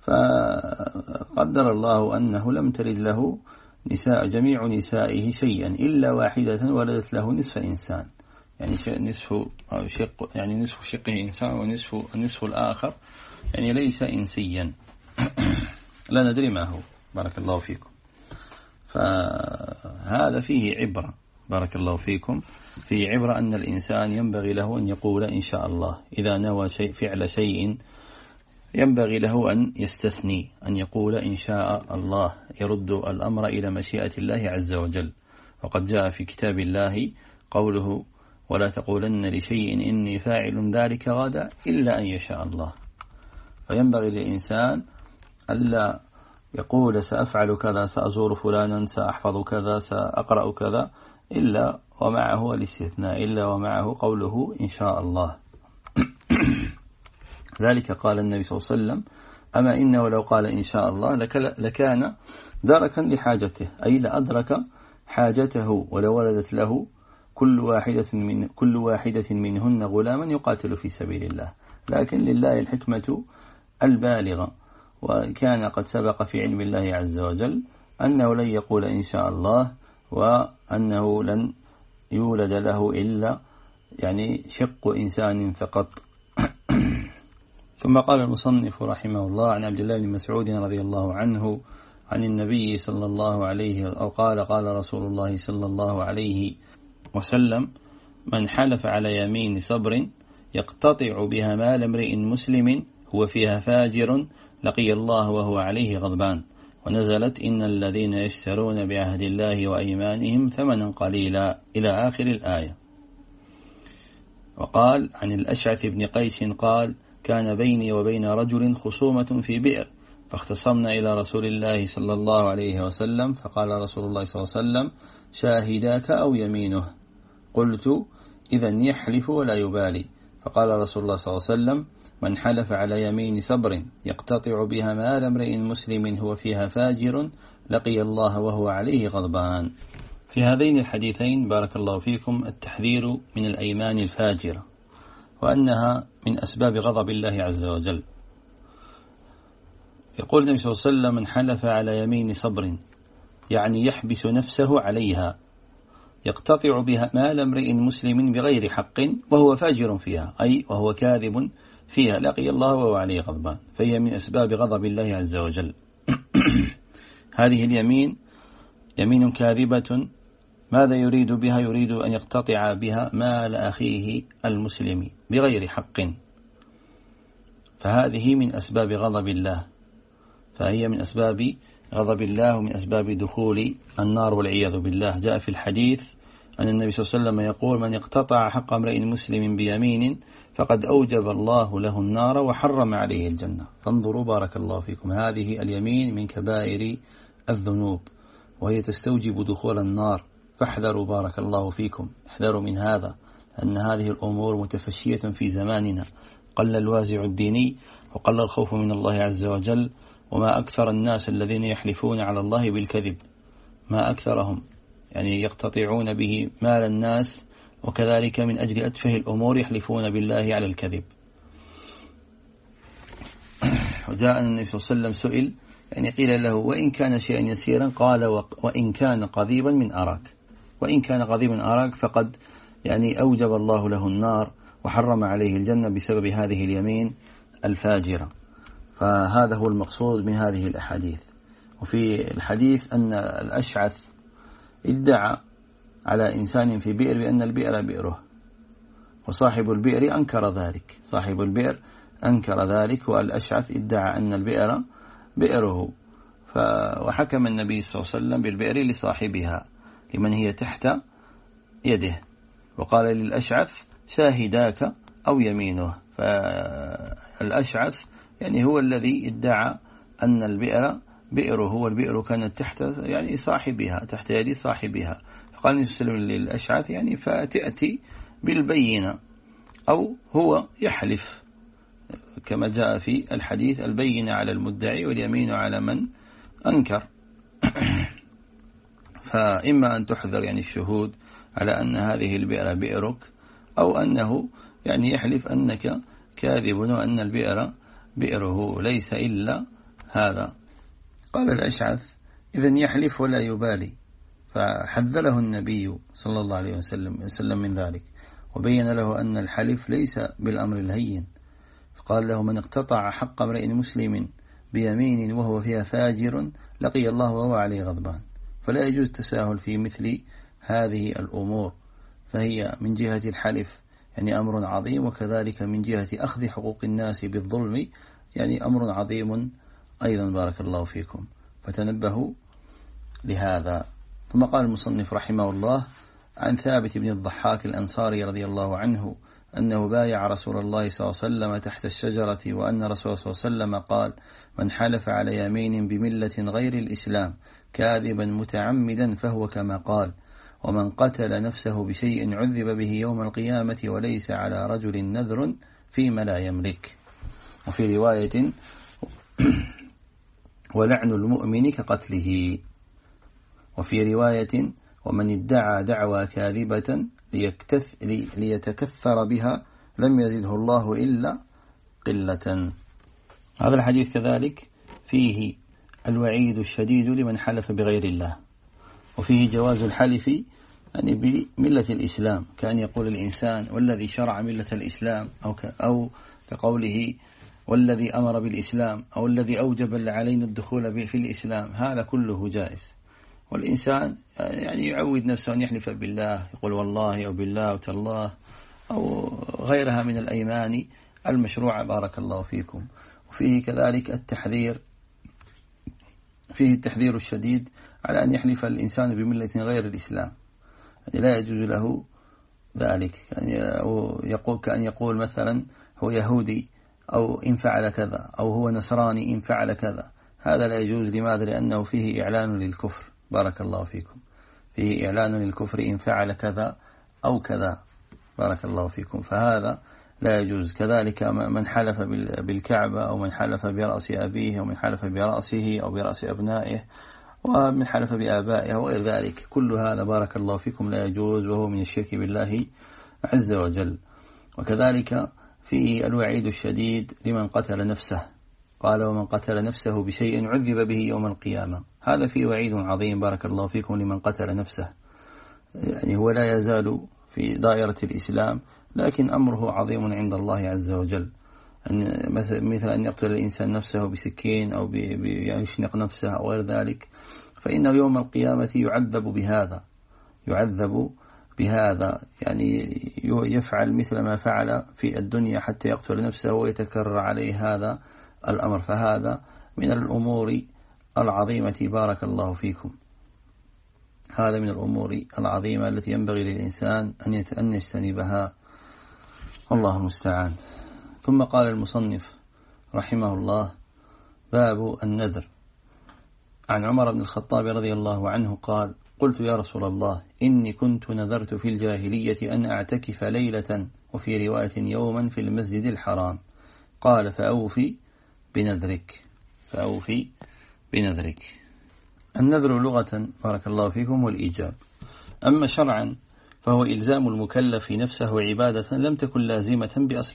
فقدر الله أنه لم تلد له جميع نسائه شيئا إلا واحدة ولدت له نصف إنسان، يعني نصف شقه إنسان ونصف الآخر يعني ليس إنسيا لا ندري ما هو بارك الله فيكم. فهذا فيه عبرة بارك الله فيكم، فيه عبرة أن الإنسان ينبغي له أن يقول إن شاء الله إذا نوى فعل شيء، ينبغي له أن يستثني أن يقول إن شاء الله، يرد الأمر إلى مشيئة الله عز وجل. وقد جاء في كتاب الله قوله: ولا تقولن لشيء إني فاعل ذلك غدا إلا أن يشاء الله. فينبغي للإنسان ألا يقول سأفعل كذا، سأزور فلانا، سأحفظ كذا، سأقرأ كذا، إلا ومعه الاستثناء، إلا ومعه قوله إن شاء الله. ذلك قال النبي صلى الله عليه وسلم: أما إنه لو قال إن شاء الله لكان دركا لحاجته، أي لأدرك حاجته، ولو ولدت له كل واحدة منهن غلاما يقاتل في سبيل الله. لكن لله الحكمة البالغة، وكان قد سبق في علم الله عز وجل أنه لن يقول إن شاء الله، وأنه لن يولد له إلا يعني شق إنسان فقط. ثم قال المصنف رحمه الله: عن عبد الله بن مسعود رضي الله عنه عن النبي صلى الله عليه أو قال رسول الله صلى الله عليه وسلم: من حلف على يمين صبر يقتطع بها مال امرئ مسلم هو فيها فاجر لقي الله وهو عليه غضبان. ونزلت إن الذين يشترون بعهد الله وأيمانهم ثمنا قليلا إلى آخر الآية. وقال عن الأشعث بن قيس قال: كان بيني وبين رجل خصومة في بئر، فاختصمنا إلى رسول الله صلى الله عليه وسلم، فقال رسول الله صلى الله عليه وسلم: شاهداك أو يمينه؟ قلت: إذن يحلف ولا يبالي. فقال رسول الله صلى الله عليه وسلم: من حلف على يمين صبر يقتطع بها مال امرئ مسلم هو فيها فاجر لقي الله وهو عليه غضبان. في هذين الحديثين بارك الله فيكم التحذير من الأيمان الفاجرة، وأنها من أسباب غضب الله عز وجل. يقول النبي صلى الله عليه وسلم: من حلف على يمين صبر، يعني يحبس نفسه عليها، يقتطع بها مال امرئ مسلم بغير حق وهو فاجر فيها، أي وهو كاذب فيها، لقي الله وهو عليه غضبان، فهي من أسباب غضب الله عز وجل. هذه اليمين يمين كاذبة، ماذا يريد بها؟ يريد أن يقتطع بها مال أخيه المسلم بغير حق، فهذه من أسباب غضب الله، فهي من أسباب غضب الله ومن أسباب دخول النار والعياذ بالله. جاء في الحديث أن النبي صلى الله عليه وسلم يقول: من اقتطع حق امرئ مسلم بيمين فقد أوجب الله له النار وحرم عليه الجنة. فانظروا بارك الله فيكم، هذه اليمين من كبائر الذنوب، وهي تستوجب دخول النار، فاحذروا بارك الله فيكم، احذروا من هذا، أن هذه الأمور متفشية في زماننا. قل الوازع الديني وقل الخوف من الله عز وجل، وما أكثر الناس الذين يحلفون على الله بالكذب، ما أكثرهم، يعني يقتطعون به مال الناس، وكذلك من أجل أتفه الأمور يحلفون بالله على الكذب. وجاء النبي صلى الله عليه وسلم سئل، يعني قيل له: وإن كان شيئا يسيرا؟ قال: وإن كان قضيبا من أراك، وإن كان قضيبا أراك فقد يعني أوجب الله له النار وحرم عليه الجنة بسبب هذه اليمين الفاجرة. فهذا هو المقصود من هذه الأحاديث. وفي الحديث أن الأشعث ادعى على إنسان في بئر بأن البئر بئره، وصاحب البئر أنكر ذلك، صاحب البئر أنكر ذلك، والأشعث ادعى أن البئر بئره، وحكم النبي صلى الله عليه وسلم بالبئر لصاحبها لمن هي تحت يده، وقال للأشعث: شاهداك أو يمينه. فالأشعث يعني هو الذي ادعى أن البئر بئره، والبئر كانت تحت يعني صاحبها، تحت يد صاحبها. فقال النبي صلى الله عليه وسلم للأشعث: يعني فتأتي بالبينة، أو هو يحلف كما جاء في الحديث: البينة على المدعي واليمين على من أنكر. فإما أن تحذر يعني الشهود على أن هذه البئر بئرك، أو أنه يعني يحلف أنك كاذب وأن البئر بئره، ليس إلا هذا. قال الأشعث: إذن يحلف ولا يبالي. فحذره النبي صلى الله عليه وسلم من ذلك، وبين له أن الحلف ليس بالأمر الهين، فقال له: من اقتطع حق امرئ مسلم بيمين وهو فيها فاجر لقي الله وهو عليه غضبان. فلا يجوز التساهل في مثل هذه الأمور، فهي من جهة الحلف يعني أمر عظيم، وكذلك من جهة أخذ حقوق الناس بالظلم يعني أمر عظيم أيضا بارك الله فيكم، فتنبهوا لهذا. ثم قال المصنف رحمه الله: عن ثابت بن الضحاك الأنصاري رضي الله عنه أنه بايع رسول الله صلى الله عليه وسلم تحت الشجرة، وأن رسول الله صلى الله عليه وسلم قال: من حلف على يمين بملة غير الإسلام كاذبا متعمدا فهو كما قال، ومن قتل نفسه بشيء عذب به يوم القيامة وليس على رجل نذر فيما لا يملك. وفي رواية: ولعن المؤمن كقتله. وفي رواية: ومن ادعى دعوى كاذبة ليتكثر بها لم يزده الله إلا قلة. هذا الحديث كذلك فيه الوعيد الشديد لمن حلف بغير الله، وفيه جواز الحلف يعني بملة الإسلام، كأن يقول الإنسان: والذي شرع ملة الإسلام، أو كقوله: والذي أمر بالإسلام، أو الذي أوجب علينا الدخول في الإسلام. هذا كله جائز، والإنسان يعني يعود نفسه أن يحلف بالله، يقول والله أو بالله أو تالله أو غيرها من الأيمان المشروعة بارك الله فيكم. فيه كذلك التحذير، فيه التحذير الشديد على أن يحلف الإنسان بملة غير الإسلام، يعني لا يجوز له ذلك، يعني يقول كأن يقول مثلا هو يهودي أو إن فعل كذا، أو هو نصراني إن فعل كذا، هذا لا يجوز. لماذا؟ لأنه فيه إعلان للكفر. بارك الله فيكم. فيه إعلان للكفر إن فعل كذا أو كذا. بارك الله فيكم. فهذا لا يجوز. كذلك من حلف بالكعبة، أو من حلف برأس أبيه، أو من حلف برأسه أو برأس أبنائه، ومن حلف بآبائه وغير ذلك، كل هذا بارك الله فيكم لا يجوز، وهو من الشرك بالله عز وجل. وكذلك فيه الوعيد الشديد لمن قتل نفسه. قال: ومن قتل نفسه بشيء عذب به يوم القيامة. هذا فيه وعيد عظيم بارك الله فيكم لمن قتل نفسه، يعني هو لا يزال في دائرة الإسلام، لكن أمره عظيم عند الله عز وجل، مثل أن يقتل الإنسان نفسه بسكين أو يشنق نفسه أو غير ذلك، فإنه يوم القيامة يعذب بهذا، يعني يفعل مثل ما فعل في الدنيا حتى يقتل نفسه ويتكرر عليه هذا الأمر. فهذا من الأمور العظيمة بارك الله فيكم. هذا من الأمور العظيمة التي ينبغي للإنسان أن يجتنبها، الله المستعان. ثم قال المصنف رحمه الله: باب النذر. عن عمر بن الخطاب رضي الله عنه قال: قلت: يا رسول الله، إني كنت نذرت في الجاهلية أن أعتكف ليلة، وفي رواية يوما، في المسجد الحرام. قال: فأوفي بنذرك. النذر لغة بارك الله فيكم والإيجاب، أما شرعا فهو إلزام المكلف نفسه عبادة لم تكن لازمة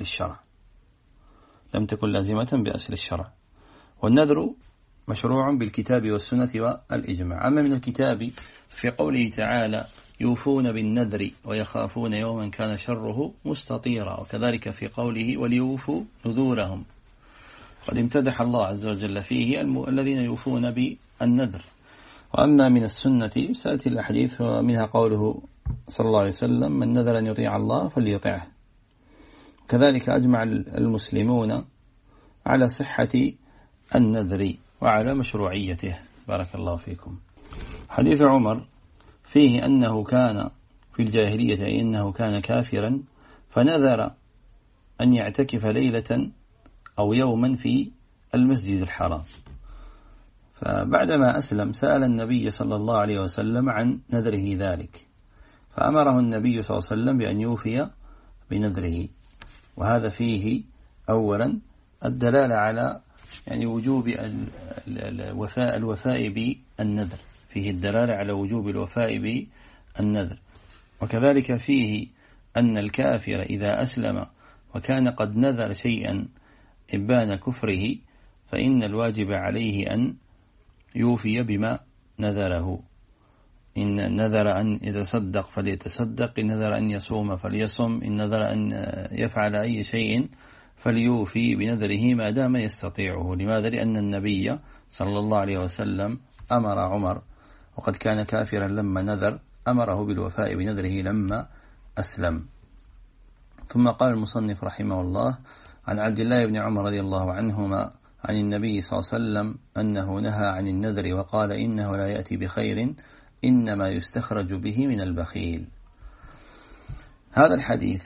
بأصل الشرع. والنذر مشروع بالكتاب والسنة والإجماع. أما من الكتاب في قوله تعالى: يوفون بالنذر ويخافون يوما كان شره مستطيرا، وكذلك في قوله: وليوفوا نذورهم. قد امتدح الله عز وجل فيه الذين يوفون بالنذر. وأما من السنة سأتي الأحاديث، ومنها قوله صلى الله عليه وسلم: من نذر أن يطيع الله فليطعه. كذلك أجمع المسلمون على صحة النذر وعلى مشروعيته بارك الله فيكم. حديث عمر فيه أنه كان في الجاهلية، أي أنه كان كافرا، فنذر أن يعتكف ليلة أو يوما في المسجد الحرام. فبعدما أسلم سأل النبي صلى الله عليه وسلم عن نذره ذلك، فأمره النبي صلى الله عليه وسلم بأن يوفي بنذره. وهذا فيه أولا الدلالة على يعني وجوب الوفاء بالنذر، فيه الدلالة على وجوب الوفاء بالنذر. وكذلك فيه أن الكافر إذا أسلم وكان قد نذر شيئا إبان كفره، فإن الواجب عليه أن يوفي بما نذره. إن نذر أن يتصدق فليتصدق، إن نذر أن يصوم فليصم، إن نذر أن يفعل أي شيء فليوفي بنذره ما دام يستطيعه. لماذا؟ لأن النبي صلى الله عليه وسلم أمر عمر، وقد كان كافرا لما نذر، أمره بالوفاء بنذره لما أسلم. ثم قال المصنف رحمه الله: عن عبد الله بن عمر رضي الله عنهما عن النبي صلى الله عليه وسلم أنه نهى عن النذر وقال: إنه لا يأتي بخير، إنما يستخرج به من البخيل. هذا الحديث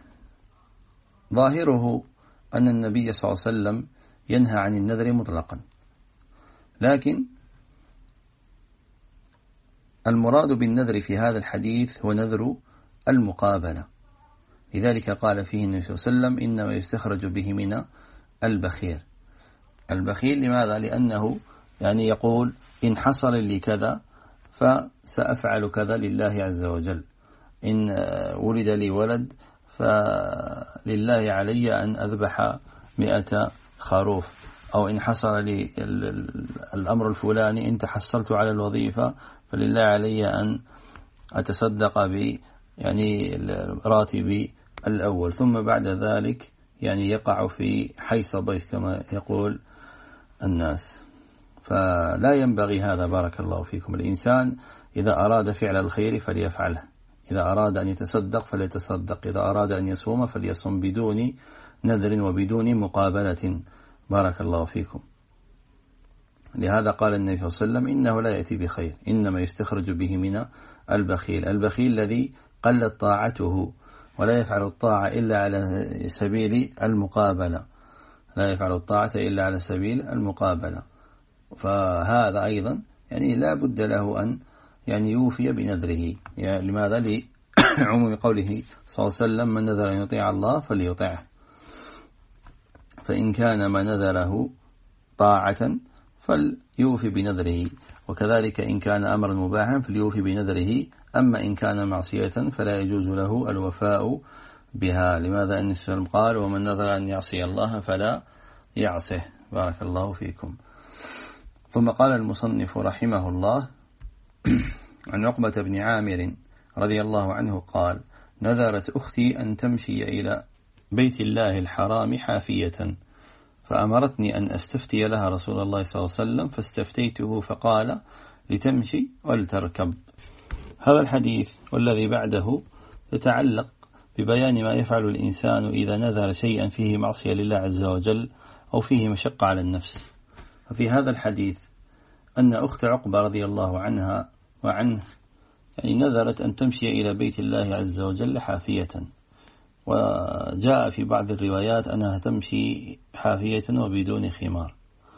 ظاهره أن النبي صلى الله عليه وسلم ينهى عن النذر مطلقا، لكن المراد بالنذر في هذا الحديث هو نذر المقابلة. لذلك قال فيه النبي صلى الله عليه وسلم: إنما يستخرج به من البخيل. لماذا؟ لأنه يعني يقول: إن حصل لي كذا فسأفعل كذا لله عز وجل، إن ولد لي ولد فلله علي أن أذبح 100 خروف، أو إن حصل لي الأمر الفلاني، إن تحصلت على الوظيفة فلله علي أن أتصدق يعني راتبي الأول، ثم بعد ذلك يعني يقع في حيص ضيس كما يقول الناس. فلا ينبغي هذا بارك الله فيكم. الإنسان إذا أراد فعل الخير فليفعله، إذا أراد أن يتصدق فليتصدق، إذا أراد أن يصوم فليصوم بدون نذر وبدون مقابلة بارك الله فيكم. لهذا قال النبي صلى الله عليه وسلم إنه لا يأتي بخير، إنما يستخرج به من البخيل. البخيل الذي قلت طاعته ولا يفعل الطاعة إلا على سبيل المقابلة، لا يفعل الطاعة إلا على سبيل المقابلة. فهذا أيضا يعني لا بد له أن يعني يوفي بنذره. يعني لماذا؟ لعموم قوله صلى الله عليه وسلم من نذر أن يطيع الله فليطعه، فإن كان ما نذره طاعة فليوفي بنذره، وكذلك إن كان أمرا مباحا فليوفي بنذره. أما إن كان معصية فلا يجوز له الوفاء بها. لماذا؟ أن السلام قال ومن نذر أن يعصي الله فلا يعصه. بارك الله فيكم. ثم قال المصنف رحمه الله عن عقبة بن عامر رضي الله عنه قال نذرت أختي أن تمشي إلى بيت الله الحرام حافية، فأمرتني أن أستفتي لها رسول الله صلى الله عليه وسلم، فاستفتيته فقال لتمشي ولتركب. هذا الحديث والذي بعده يتعلق ببيان ما يفعل الإنسان إذا نذر شيئا فيه معصية لله عز وجل أو فيه مشقة على النفس. ففي هذا الحديث أن أخت عقبة رضي الله عنها وعنه يعني نذرت أن تمشي إلى بيت الله عز وجل حافية، وجاء في بعض الروايات أنها تمشي حافية وبدون خمار.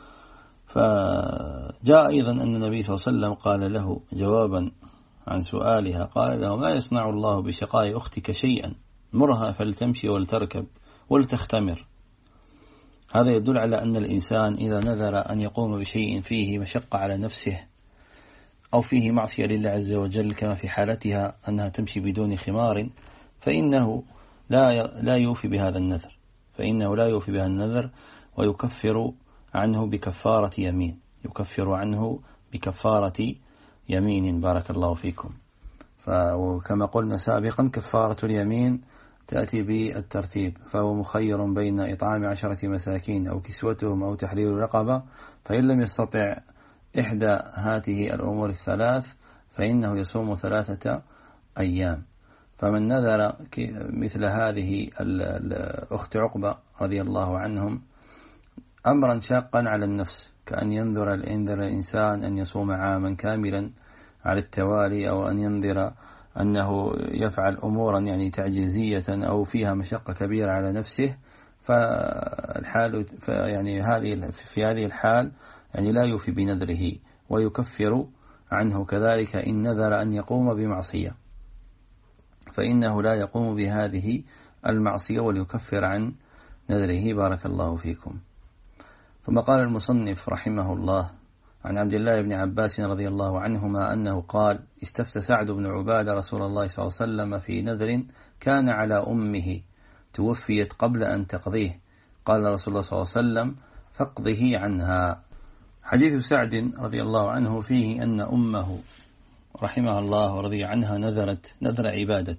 فجاء أيضا أن النبي صلى الله عليه وسلم قال له جوابا عن سؤالها، قال له ما يصنع الله بشقاء أختك شيئا، مرها فلتمشي ولتركب ولتختمر. هذا يدل على أن الإنسان إذا نذر أن يقوم بشيء فيه مشقة على نفسه أو فيه معصية لله عز وجل كما في حالتها أنها تمشي بدون خمار، فإنه لا يوفي بهذا النذر، فإنه لا يوفي بهذا النذر ويكفر عنه بكفارة يمين، يكفر عنه بكفارة يمين. بارك الله فيكم. وكما قلنا سابقا كفارة اليمين تأتي بالترتيب، فهو مخير بين إطعام 10 مساكين أو كسوتهم أو تحرير رقبة، فإن لم يستطع إحدى هذه الأمور الثلاث فإنه يصوم 3 أيام. فمن نذر مثل هذه الأخت عقبة رضي الله عنهم أمرا شاقا على النفس، كأن ينذر الإنسان أن يصوم عاما كاملا على التوالي، أو أن ينذر أنه يفعل أمورا يعني تعجيزية أو فيها مشقة كبيرة على نفسه، فالحال يعني في هذه الحال يعني لا يوفي بنذره ويكفر عنه. كذلك إن نذر أن يقوم بمعصية فإنه لا يقوم بهذه المعصية وليكفر عن نذره. بارك الله فيكم. ثم قال المصنف رحمه الله عن عبد الله بن عباس رضي الله عنهما أنه قال استفتى سعد بن عبادة رسول الله صلى الله عليه وسلم في نذر كان على أمه توفيت قبل أن تقضيه، قال رسول الله صلى الله عليه وسلم فاقضه عنها. حديث سعد رضي الله عنه فيه أن أمه رحمها الله ورضي عنها نذر عبادة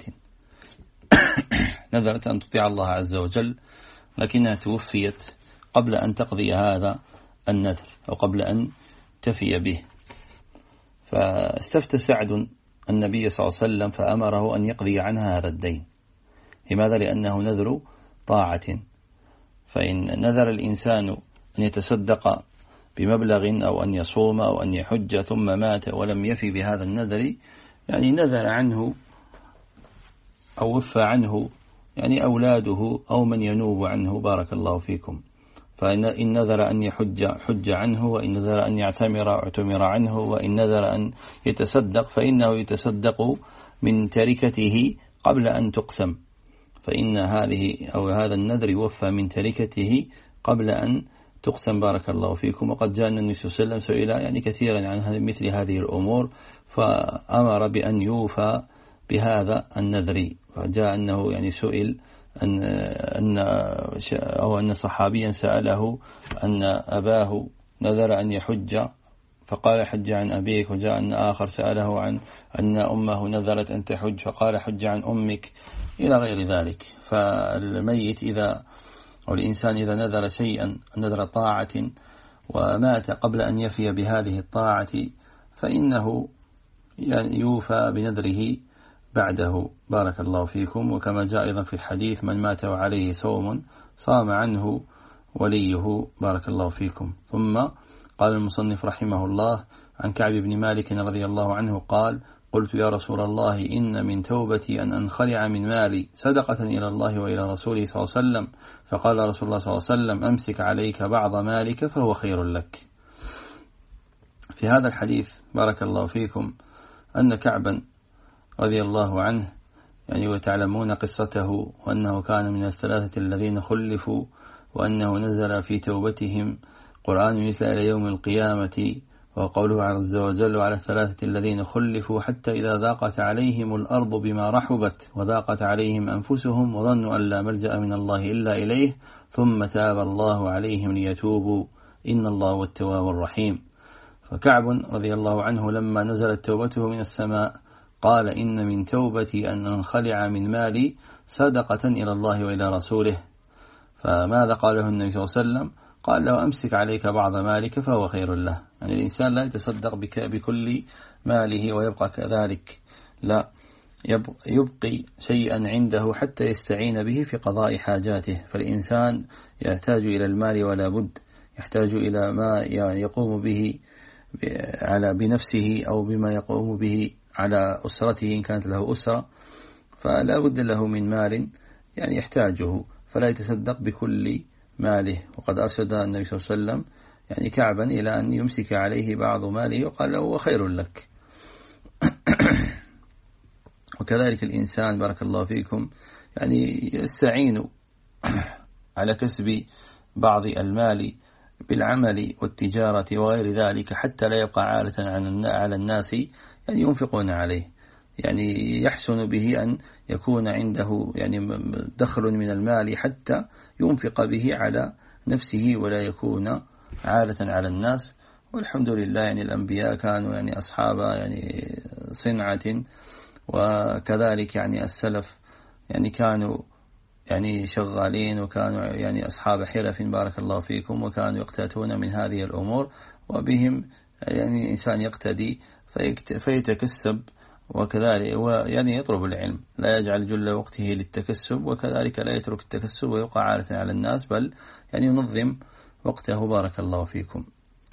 نذرت أن تطيع الله عز وجل، لكنها توفيت قبل أن تقضي هذا النذر أو قبل أن تفي به. فاستفتى سعد النبي صلى الله عليه وسلم فأمره أن يقضي عنها هذا الدين. لماذا؟ لأنه نذر طاعة، فإن نذر الإنسان أن يتصدق بمبلغ أو أن يصوم أو أن يحج ثم مات ولم يفي بهذا النذر، يعني نذر عنه أو وفى عنه يعني أولاده أو من ينوب عنه. بارك الله فيكم. فإن نذر أن يحج حج عنه، وإن نذر أن يعتمر اعتمر عنه، وإن نذر أن يتصدق فإنه يتصدق من تركته قبل أن تقسم، فإن هذا النذر يوفى من تركته قبل أن تقسم. بارك الله فيكم. وقد جاء النبي صلى الله عليه وسلم سئل يعني كثيرا عن مثل هذه الأمور فأمر بأن يوفى بهذا النذر. فجاء أنه يعني سئل أن صحابيا سأله أن أباه نذر أن يحج فقال حج عن أبيك، وجاء أن آخر سأله عن أن أمه نذرت أن تحج فقال حج عن أمك، إلى غير ذلك. فالميت أو الإنسان إذا نذر شيئا نذر طاعة ومات قبل أن يفي بهذه الطاعة فإنه يعني يوفى بنذره بعده. بارك الله فيكم. وكما جاء أيضا في الحديث من مات وعليه صوم صام عنه وليه بارك الله فيكم. ثم قال المصنف رحمه الله عن كعب بن مالك رضي الله عنه قال: قلت يا رسول الله إن من توبتي أن أنخلع من مالي صدقة إلى الله وإلى رسوله صلى الله عليه وسلم، فقال رسول الله صلى الله عليه وسلم: أمسك عليك بعض مالك فهو خير لك. في هذا الحديث بارك الله فيكم أن كعبا رضي الله عنه وتعلمون قصته، وأنه كان من الثلاثة الذين خلفوا، وأنه نزل في توبتهم قرآن يتلى إلى يوم القيامة، وقوله عز وجل: على الثلاثة الذين خلفوا حتى إذا ضاقت عليهم الأرض بما رحبت وضاقت عليهم أنفسهم وظنوا أن لا ملجأ من الله إلا إليه ثم تاب الله عليهم ليتوبوا إن الله هو التواب الرحيم. فكعب رضي الله عنه لما نزلت توبته من السماء قال: إن من توبتي أن أنخلع من مالي صدقة إلى الله وإلى رسوله. فماذا قاله النبي صلى الله عليه وسلم؟ قال له: أمسك عليك بعض مالك فهو خير له. الإنسان لا يتصدق بكل ماله ويبقى كذلك، لا، يبقي شيئا عنده حتى يستعين به في قضاء حاجاته. فالإنسان يحتاج إلى المال ولا بد، يحتاج إلى ما يقوم به بنفسه أو بما يقوم به على أسرته إن كانت له أسرة، فلا بد له من مال يحتاجه، فلا يتصدق بكل ماله. وقد أرشد النبي صلى الله عليه وسلم كعبا إلى أن يمسك عليه بعض ماله وقال له: هو خير لك. وكذلك الإنسان بارك الله فيكم يستعين على كسب بعض المال بالعمل والتجارة وغير ذلك حتى لا يبقى عالة على الناس ينفقون عليه. يحسن به أن يكون عنده دخل من المال حتى ينفق به على نفسه ولا يكون عالة على الناس. والحمد لله الأنبياء كانوا أصحاب صنعة، وكذلك السلف كانوا شغالين، وكانوا أصحاب حرف بارك الله فيكم، وكانوا يقتاتون من هذه الأمور، وبهم إنسان يقتدي فيتكسب، وكذلك يطلب العلم، لا يجعل جل وقته للتكسب، وكذلك لا يترك التكسب ويقع عالة على الناس، بل ينظم وقته بارك الله فيكم.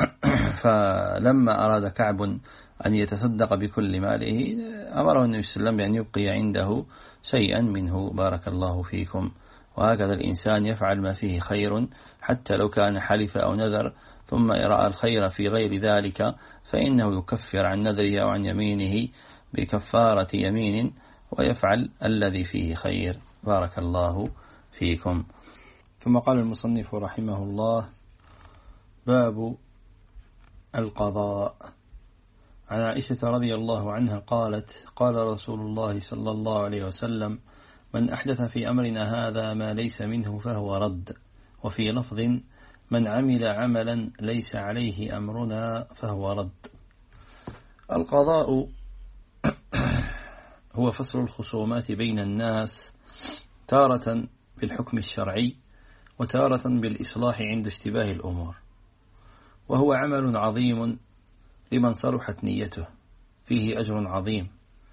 فلما أراد كعب أن يتصدق بكل ماله أمره النبي صلى الله عليه وسلم بأن يبقي عنده شيئا منه بارك الله فيكم. وهكذا الإنسان يفعل ما فيه خير حتى لو كان حلف أو نذر، ثم رأى الخير في غير ذلك فإنه يكفر عن نذره أو عن يمينه بكفارة يمين ويفعل الذي فيه خير بارك الله فيكم. ثم قال المصنف رحمه الله: باب القضاء. عن عائشة رضي الله عنها قالت: قال رسول الله صلى الله عليه وسلم: من أحدث في أمرنا هذا ما ليس منه فهو رد. وفي لفظ: من عمل عملا ليس عليه أمرنا فهو رد. القضاء هو فصل الخصومات بين الناس، تارة بالحكم الشرعي وتارة بالإصلاح عند اشتباه الأمور، وهو عمل عظيم لمن صلحت نيته، فيه أجر عظيم،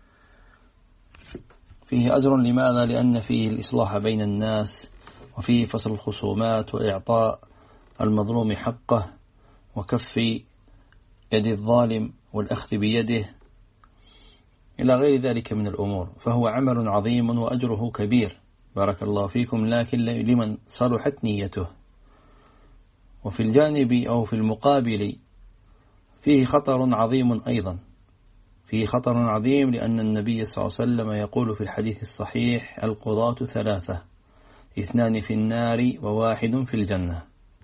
فيه أجر لماذا؟ لأن فيه الإصلاح بين الناس، وفيه فصل الخصومات وإعطاء المظلوم حقه، وكف يد الظالم والأخذ بيده، إلى غير ذلك من الأمور. فهو عمل عظيم وأجره كبير بارك الله فيكم، لكن لمن صلحت نيته. وفي الجانب أو في المقابل فيه خطر عظيم أيضا، فيه خطر عظيم، لأن النبي صلى الله عليه وسلم يقول في الحديث الصحيح: القضاة ثلاثة، 2 في النار و1 في الجنة.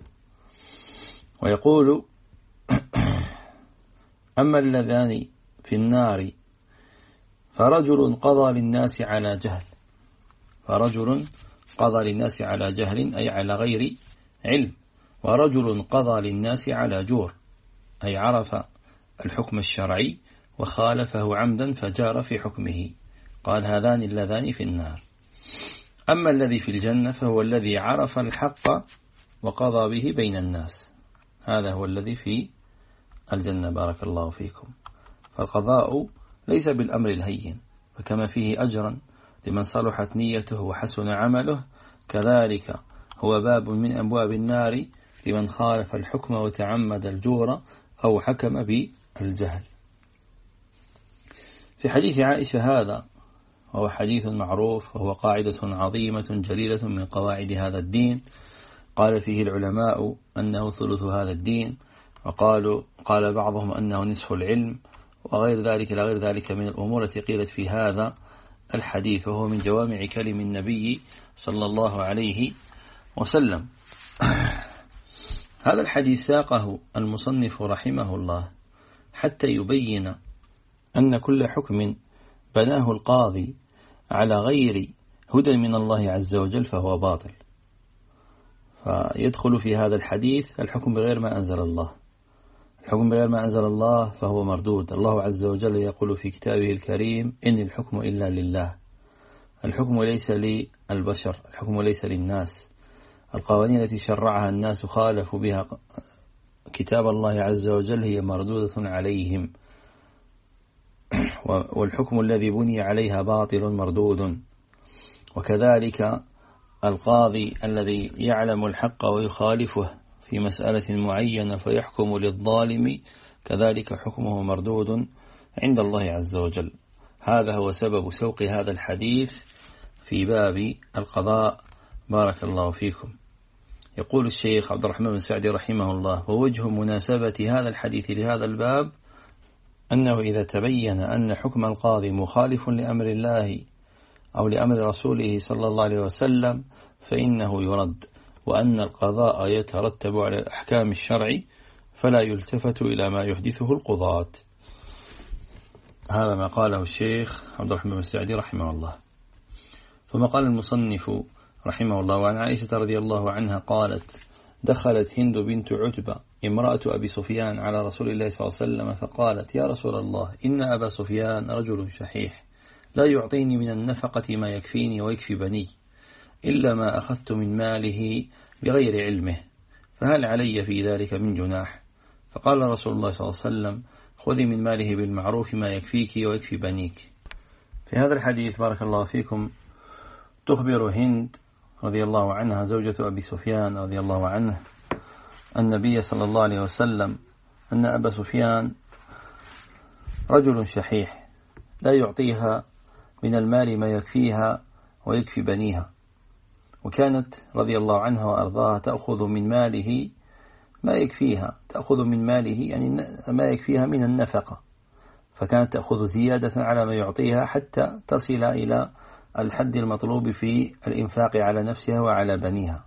ويقول: أما اللذان في النار فرجل قضى للناس على جهل، فرجل قضى للناس على جهل أي على غير علم، ورجل قضى للناس على جور أي عرف الحكم الشرعي وخالفه عمدا فجار في حكمه. قال: هذان اللذان في النار. أما الذي في الجنة فهو الذي عرف الحق وقضى به بين الناس، هذا هو الذي في الجنة بارك الله فيكم. فالقضاء ليس بالأمر الهين، فكما فيه أجرا لمن صلحت نيته وحسن عمله، كذلك هو باب من أبواب النار لمن خالف الحكم وتعمد الجور أو حكم بالجهل. في حديث عائشة هذا، وهو حديث معروف وهو قاعدة عظيمة جليلة من قواعد هذا الدين، قال فيه العلماء أنه ثلث هذا الدين، قال بعضهم أنه نصف العلم، وغير ذلك إلى غير ذلك من الأمور التي قيلت في هذا الحديث، وهو من جوامع كلم النبي صلى الله عليه وسلم. هذا الحديث ساقه المصنف رحمه الله حتى يبين أن كل حكم بناه القاضي على غير هدى من الله عز وجل فهو باطل، فيدخل في هذا الحديث الحكم بغير ما أنزل الله. الحكم بغير ما أنزل الله فهو مردود. الله عز وجل يقول في كتابه الكريم: إن الحكم إلا لله. الحكم ليس للبشر، الحكم ليس للناس. القوانين التي شرعها الناس خالفوا بها كتاب الله عز وجل هي مردودة عليهم، والحكم الذي بني عليها باطل مردود. وكذلك القاضي الذي يعلم الحق ويخالفه في مسألة معينة فيحكم للظالم كذلك حكمه مردود عند الله عز وجل. هذا هو سبب سوق هذا الحديث في باب القضاء. بارك الله فيكم. يقول الشيخ عبد الرحمن بن سعدي رحمه الله: ووجه مناسبة هذا الحديث لهذا الباب أنه إذا تبين أن حكم القاضي مخالف لأمر الله أو لأمر رسوله صلى الله عليه وسلم فإنه يرد، وأن القضاء يترتب على الأحكام الشرع فلا يلتفت إلى ما يحدثه القضاة. هذا ما قاله الشيخ عبد الرحمن بن سعدي رحمه الله. ثم قال المصنف رحمه الله: وعن عائشة رضي الله عنها قالت: دخلت هند بنت عتبة امرأة أبي سفيان على رسول الله صلى الله عليه وسلم فقالت: يا رسول الله، إن أبا سفيان رجل شحيح لا يعطيني من النفقة ما يكفيني ويكفي بني إلا ما أخذت من ماله بغير علمه، فهل علي في ذلك من جناح؟ فقال رسول الله صلى الله عليه وسلم: خذي من ماله بالمعروف ما يكفيك ويكفي بنيك. في هذا الحديث بارك الله فيكم تخبر هند رضي الله عنها زوجة أبي سفيان رضي الله عنه النبي صلى الله عليه وسلم أن أبا سفيان رجل شحيح لا يعطيها من المال ما يكفيها ويكفي بنيها، وكانت رضي الله عنها وأرضاها تأخذ من ماله ما يكفيها، تأخذ من ماله يعني ما يكفيها من النفقة، فكانت تأخذ زيادة على ما يعطيها حتى تصل إلى الحد المطلوب في الإنفاق على نفسها وعلى بنيها.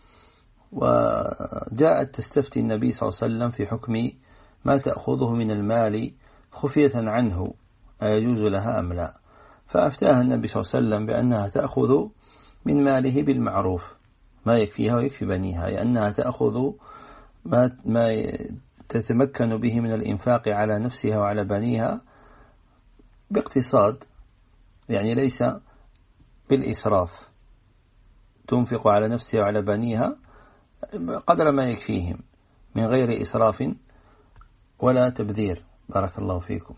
وجاءت تستفتي النبي صلى الله عليه وسلم في حكم ما تأخذه من المال خفية عنه أيجوز لها أم لا، فأفتاها النبي صلى الله عليه وسلم بأنها تأخذ من ماله بالمعروف ما يكفيها ويكفي بنيها، لأنها تأخذ ما تتمكن به من الإنفاق على نفسها وعلى بنيها باقتصاد، يعني ليس بالإسراف، تنفق على نفسها وعلى بنيها قدر ما يكفيهم من غير إسراف ولا تبذير. بارك الله فيكم.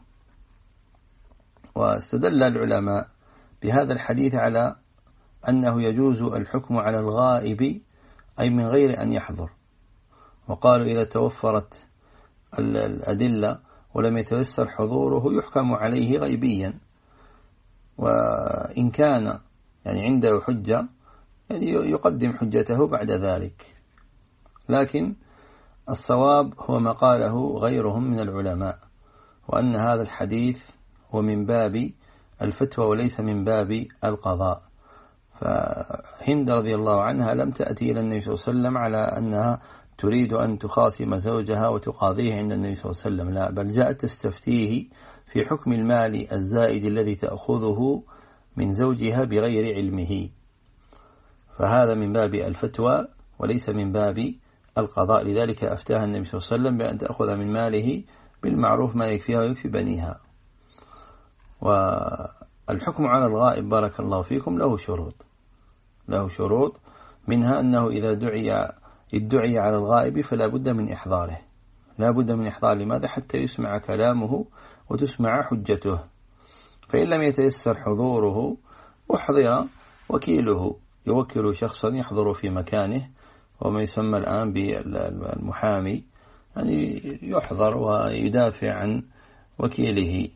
واستدل العلماء بهذا الحديث على أنه يجوز الحكم على الغائب أي من غير أن يحضر، وقالوا إذا توفرت الأدلة ولم يتيسر حضوره يحكم عليه غيبيا، وإن كان يعني عنده حجة يعني يقدم حجته بعد ذلك. لكن الصواب هو ما قاله غيرهم من العلماء، وأن هذا الحديث هو من باب الفتوى وليس من باب القضاء. فهند رضي الله عنها لم تأتي إلى النبي صلى الله عليه وسلم على أنها تريد أن تخاصم زوجها وتقاضيه عند النبي صلى الله عليه وسلم، لا، بل جاءت تستفتيه في حكم المال الزائد الذي تأخذه من زوجها بغير علمه، فهذا من باب الفتوى وليس من باب القضاء. لذلك أفتاها النبي صلى الله عليه وسلم بأن تأخذ من ماله بالمعروف ما يكفيها ويكفي بنيها. والحكم على الغائب بارك الله فيكم له شروط منها أنه إذا ادعي على الغائب فلا بد من إحضاره، لا بد من إحضار. لماذا؟ حتى يسمع كلامه وتسمع حجته. فإن لم يتيسر حضوره أحضر وكيله يوكل شخصا يحضر في مكانه، وما يسمى الآن بالمحامي، يعني يحضر ويدافع عن وكيله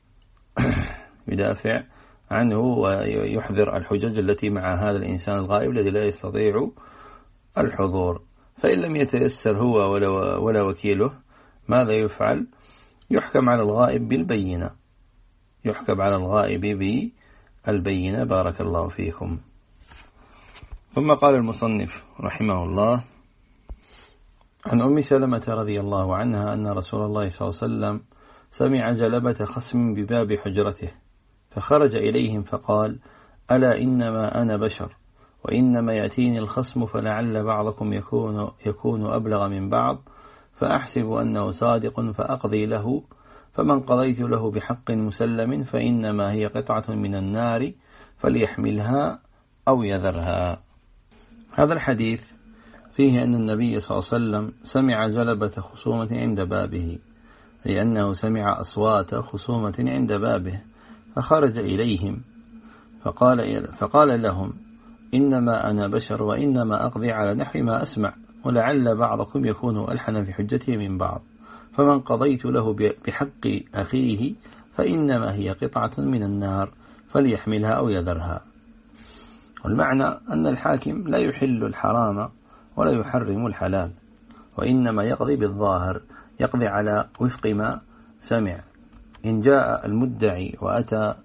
يدافع عنه ويحضر الحجج التي مع هذا الإنسان الغائب الذي لا يستطيع الحضور. فإن لم يتيسر هو ولا وكيله، ماذا يفعل؟ يحكم على الغائب بالبينة، يحكم على الغائب بالبينة. بارك الله فيكم. ثم قال المصنف رحمه الله: عن أم سلمة رضي الله عنها أن رسول الله صلى الله عليه وسلم سمع جلبة خصم بباب حجرته، فخرج إليهم فقال: ألا إنما أنا بشر، وإنما يأتيني الخصم فلعل بعضكم يكون أبلغ من بعض، فأحسب أنه صادق فأقضي له، فمن قضيت له بحق مسلم فإنما هي قطعة من النار فليحملها أو يذرها. هذا الحديث فيه أن النبي صلى الله عليه وسلم سمع جلبة خصومة عند بابه، لأنه سمع أصوات خصومة عند بابه، فخرج إليهم فقال لهم: إنما أنا بشر، وإنما أقضي على نحو ما أسمع، ولعل بعضكم يكون ألحن في حجته من بعض، فمن قضيت له بحق أخيه فإنما هي قطعة من النار فليحملها أو يذرها. والمعنى أن الحاكم لا يحل الحرام ولا يحرم الحلال، وإنما يقضي بالظاهر، يقضي على وفق ما سمع. إن جاء المدعي وأتى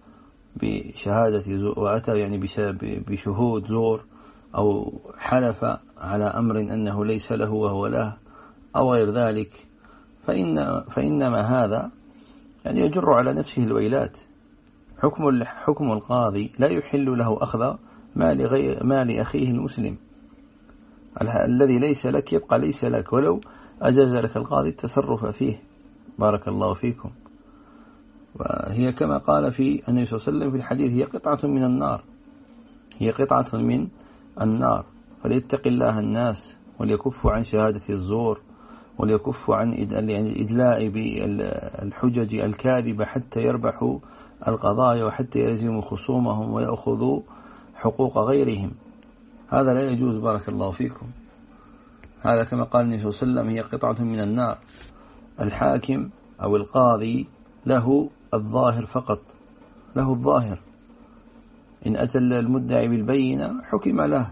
يعني بشهود زور، أو حلف على أمر أنه ليس له وهو له، أو غير ذلك، فإنما هذا يعني يجر على نفسه الويلات. حكم القاضي لا يحل له أخذ مال أخيه المسلم. الذي ليس لك يبقى ليس لك، ولو أجاز لك القاضي التصرف فيه. بارك الله فيكم. وهي كما قال في النبي صلى الله عليه وسلم في الحديث: هي قطعة من النار، هي قطعة من النار، فليتق الله الناس، وليكفوا عن شهادة الزور، وليكفوا عن الإدلاء بالحجج الكاذبة حتى يربحوا القضايا وحتى يلزموا خصومهم ويأخذوا حقوق غيرهم. هذا لا يجوز. بارك الله فيكم. هذا كما قال النبي صلى الله عليه وسلم: هي قطعة من النار. الحاكم أو القاضي له الظاهر فقط، له الظاهر. إن أتى المدعي بالبينة حكم له،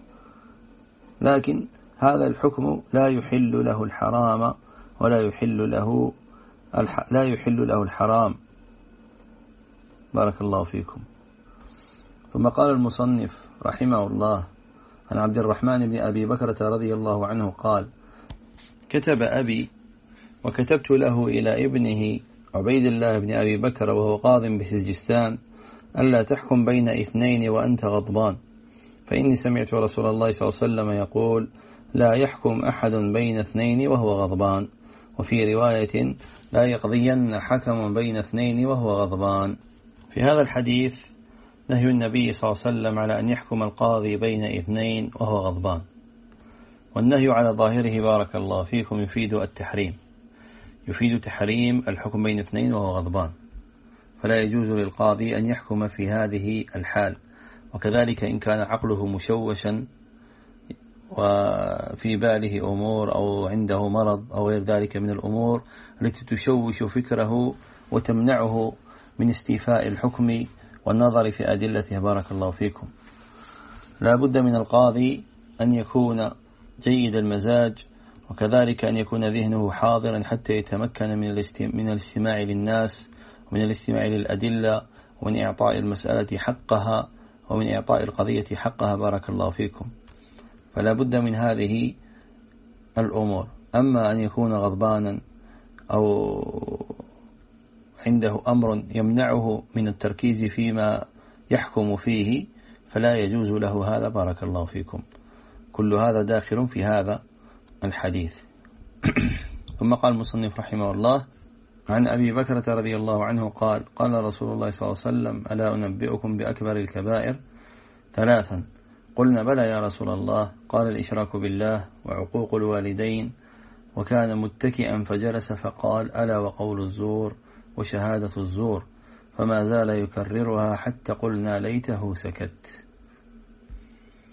لكن هذا الحكم لا يحل له الحرام ولا يحل له الحرام. بارك الله فيكم. ثم قال المصنف رحمه الله: عن عبد الرحمن بن أبي بكرة رضي الله عنه قال: كتب أبي وكتبت له إلى ابنه عبيد الله بن أبي بكر وهو قاض بسجستان: ألا تحكم بين اثنين وأنت غضبان، فإني سمعت رسول الله صلى الله عليه وسلم يقول: لا يحكم أحد بين اثنين وهو غضبان. وفي رواية: لا يقضين حكم بين اثنين وهو غضبان. في هذا الحديث نهي النبي صلى الله عليه وسلم على أن يحكم القاضي بين اثنين وهو غضبان، والنهي على ظاهره بارك الله فيكم يفيد التحريم، يفيد تحريم الحكم بين اثنين وهو غضبان، فلا يجوز للقاضي أن يحكم في هذه الحال. وكذلك إن كان عقله مشوشا وفي باله أمور أو عنده مرض أو غير ذلك من الأمور التي تشوش فكره وتمنعه من استيفاء الحكم والنظر في أدلته. بارك الله فيكم. لا بد من القاضي أن يكون جيد المزاج، وكذلك أن يكون ذهنه حاضرا حتى يتمكن من الاستماع للناس، ومن الاستماع للأدلة، ومن إعطاء المسألة حقها، ومن إعطاء القضية حقها. بارك الله فيكم. فلا بد من هذه الأمور. أما أن يكون غضبانا أو عنده أمر يمنعه من التركيز فيما يحكم فيه فلا يجوز له هذا. بارك الله فيكم. كل هذا داخل في هذا الحديث. ثم قال المصنف رحمه الله: عن أبي بكرة رضي الله عنه قال: قال رسول الله صلى الله عليه وسلم: ألا أنبئكم بأكبر الكبائر؟ 3. قلنا: بلى يا رسول الله. قال: الإشراك بالله، وعقوق الوالدين. وكان متكئا فجلس فقال: ألا وقول الزور، وشهادة الزور. فما زال يكررها حتى قلنا: ليته سكت.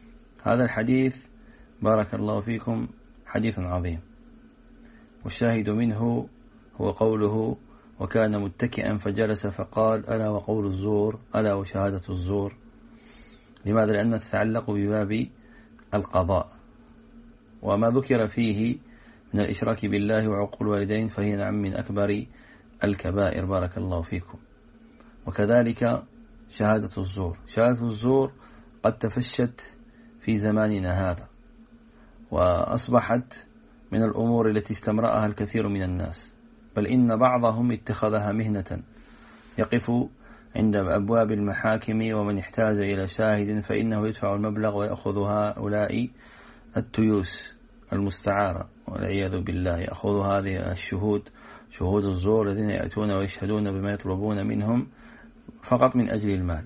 هذا الحديث بارك الله فيكم حديث عظيم، والشاهد منه هو قوله وكان متكئا فجلس فقال ألا وقول الزور ألا وشهادة الزور. لماذا؟ لأنها تتعلق بباب القضاء، وما ذكر فيه من الإشراك بالله وعقوق الوالدين فهي نعم من أكبر الكبائر بارك الله فيكم. وكذلك شهادة الزور. شهادة الزور قد تفشت في زماننا هذا، وأصبحت من الأمور التي استمرأها الكثير من الناس، بل إن بعضهم اتخذها مهنة، يقف عند أبواب المحاكم ومن احتاج إلى شاهد فإنه يدفع المبلغ ويأخذ هؤلاء التيوس المستعارة والعياذ بالله، يأخذ هذه الشهود، شهود الزور الذين يأتون ويشهدون بما يطلبون منهم فقط من أجل المال.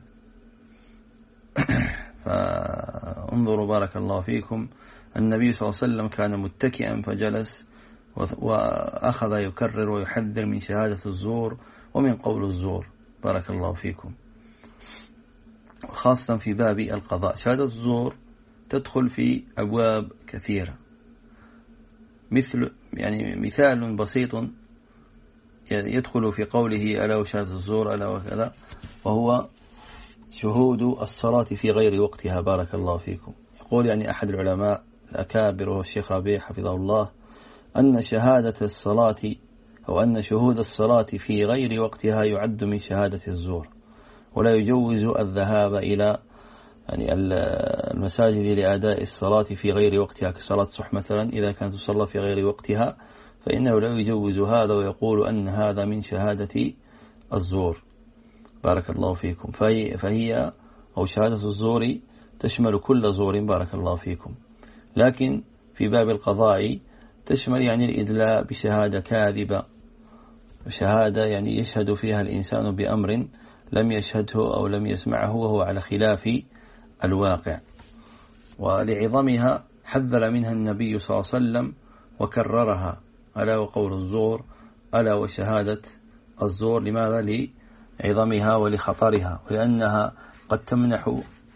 فانظروا بارك الله فيكم، النبي صلى الله عليه وسلم كان متكئا فجلس وأخذ يكرر ويحذر من شهادة الزور ومن قول الزور بارك الله فيكم، خاصة في باب القضاء. شهادة الزور تدخل في أبواب كثيرة، مثال بسيط يدخل في قوله ألا وشهادة الزور ألا وكذا، وهو شهود الصلاة في غير وقتها بارك الله فيكم. يقول أحد العلماء الأكابر وهو الشيخ ربيع حفظه الله أن شهادة الصلاة أو أن شهود الصلاة في غير وقتها يعد من شهادة الزور، ولا يجوز الذهاب إلى المساجد لأداء الصلاة في غير وقتها كصلاة الصبح مثلا، إذا كانت تصلى في غير وقتها فإنه لا يجوز هذا، ويقول أن هذا من شهادة الزور بارك الله فيكم. فهي أو شهادة الزور تشمل كل زور بارك الله فيكم، لكن في باب القضاء تشمل الإدلاء بشهادة كاذبة، شهادة يشهد فيها الإنسان بأمر لم يشهده أو لم يسمعه وهو على خلاف الواقع. ولعظمها حذر منها النبي صلى الله عليه وسلم وكررها، ألا وقول الزور ألا وشهادة الزور. لماذا؟ لعظمها ولخطرها، ولأنها قد تمنح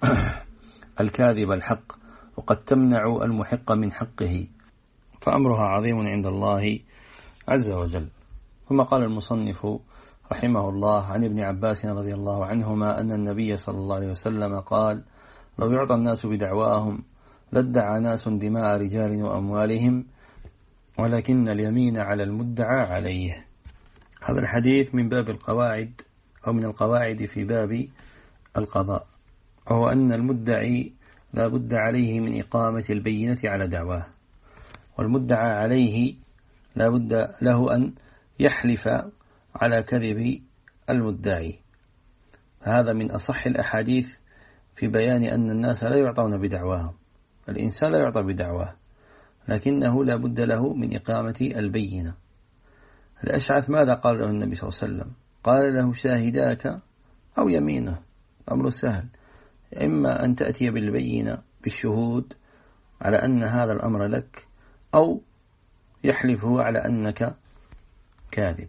الكاذب الحق وقد تمنع المحق من حقه، فأمرها عظيم عند الله عز وجل. ثم قال المصنف رحمه الله عن ابن عباس رضي الله عنهما أن النبي صلى الله عليه وسلم قال لو يعطى الناس بدعواهم لادعى ناس دماء رجال وأموالهم ولكن اليمين على المدعى عليه. هذا الحديث من باب القواعد أو من القواعد في باب القضاء، وهو أن المدعي لا بد عليه من إقامة البينة على دعواه، والمدعى عليه لا بد له أن يحلف على كذب المدعي. هذا من أصح الأحاديث في بيان أن الناس لا يعطون بدعواهم، الإنسان لا يعطى بدعواه، لكنه لا بد له من إقامة البينة. الأشعث ماذا قال له النبي صلى الله عليه وسلم؟ قال له شاهداك أو يمينه، أمر سهل، إما أن تأتي بالبينة بالشهود على أن هذا الأمر لك، أو يحلف هو على أنك كاذب.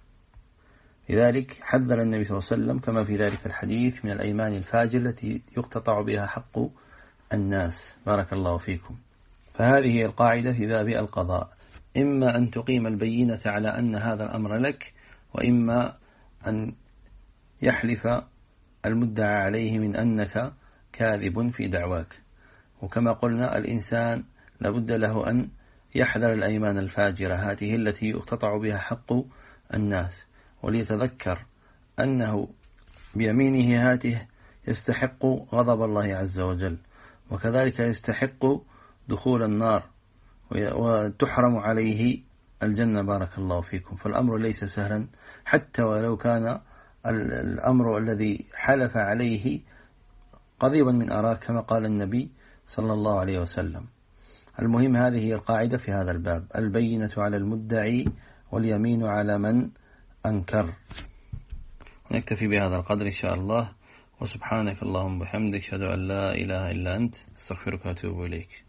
لذلك حذر النبي صلى الله عليه وسلم كما في ذلك الحديث من الأيمان الفاجر التي يقتطع بها حق الناس بارك الله فيكم. فهذه القاعدة في باب القضاء، إما أن تقيم البينة على أن هذا الأمر لك، وإما أن يحلف المدعى عليه من أنك كاذب في دعواك. وكما قلنا الإنسان لابد له أن يحذر الأيمان الفاجرة هذه التي يقتطع بها حق الناس، وليتذكر أنه بيمينه هاته يستحق غضب الله عز وجل، وكذلك يستحق دخول النار وتحرم عليه الجنة بارك الله فيكم. فالأمر ليس سهلا، حتى ولو كان الأمر الذي حلف عليه قريبا من أراك كما قال النبي صلى الله عليه وسلم. المهم هذه هي القاعدة في هذا الباب، البينة على المدعي واليمين على من أنكر. نكتفي بهذا القدر إن شاء الله، وسبحانك اللهم وبحمدك أشهد أن لا إله إلا أنت، استغفرك وأتوب إليك.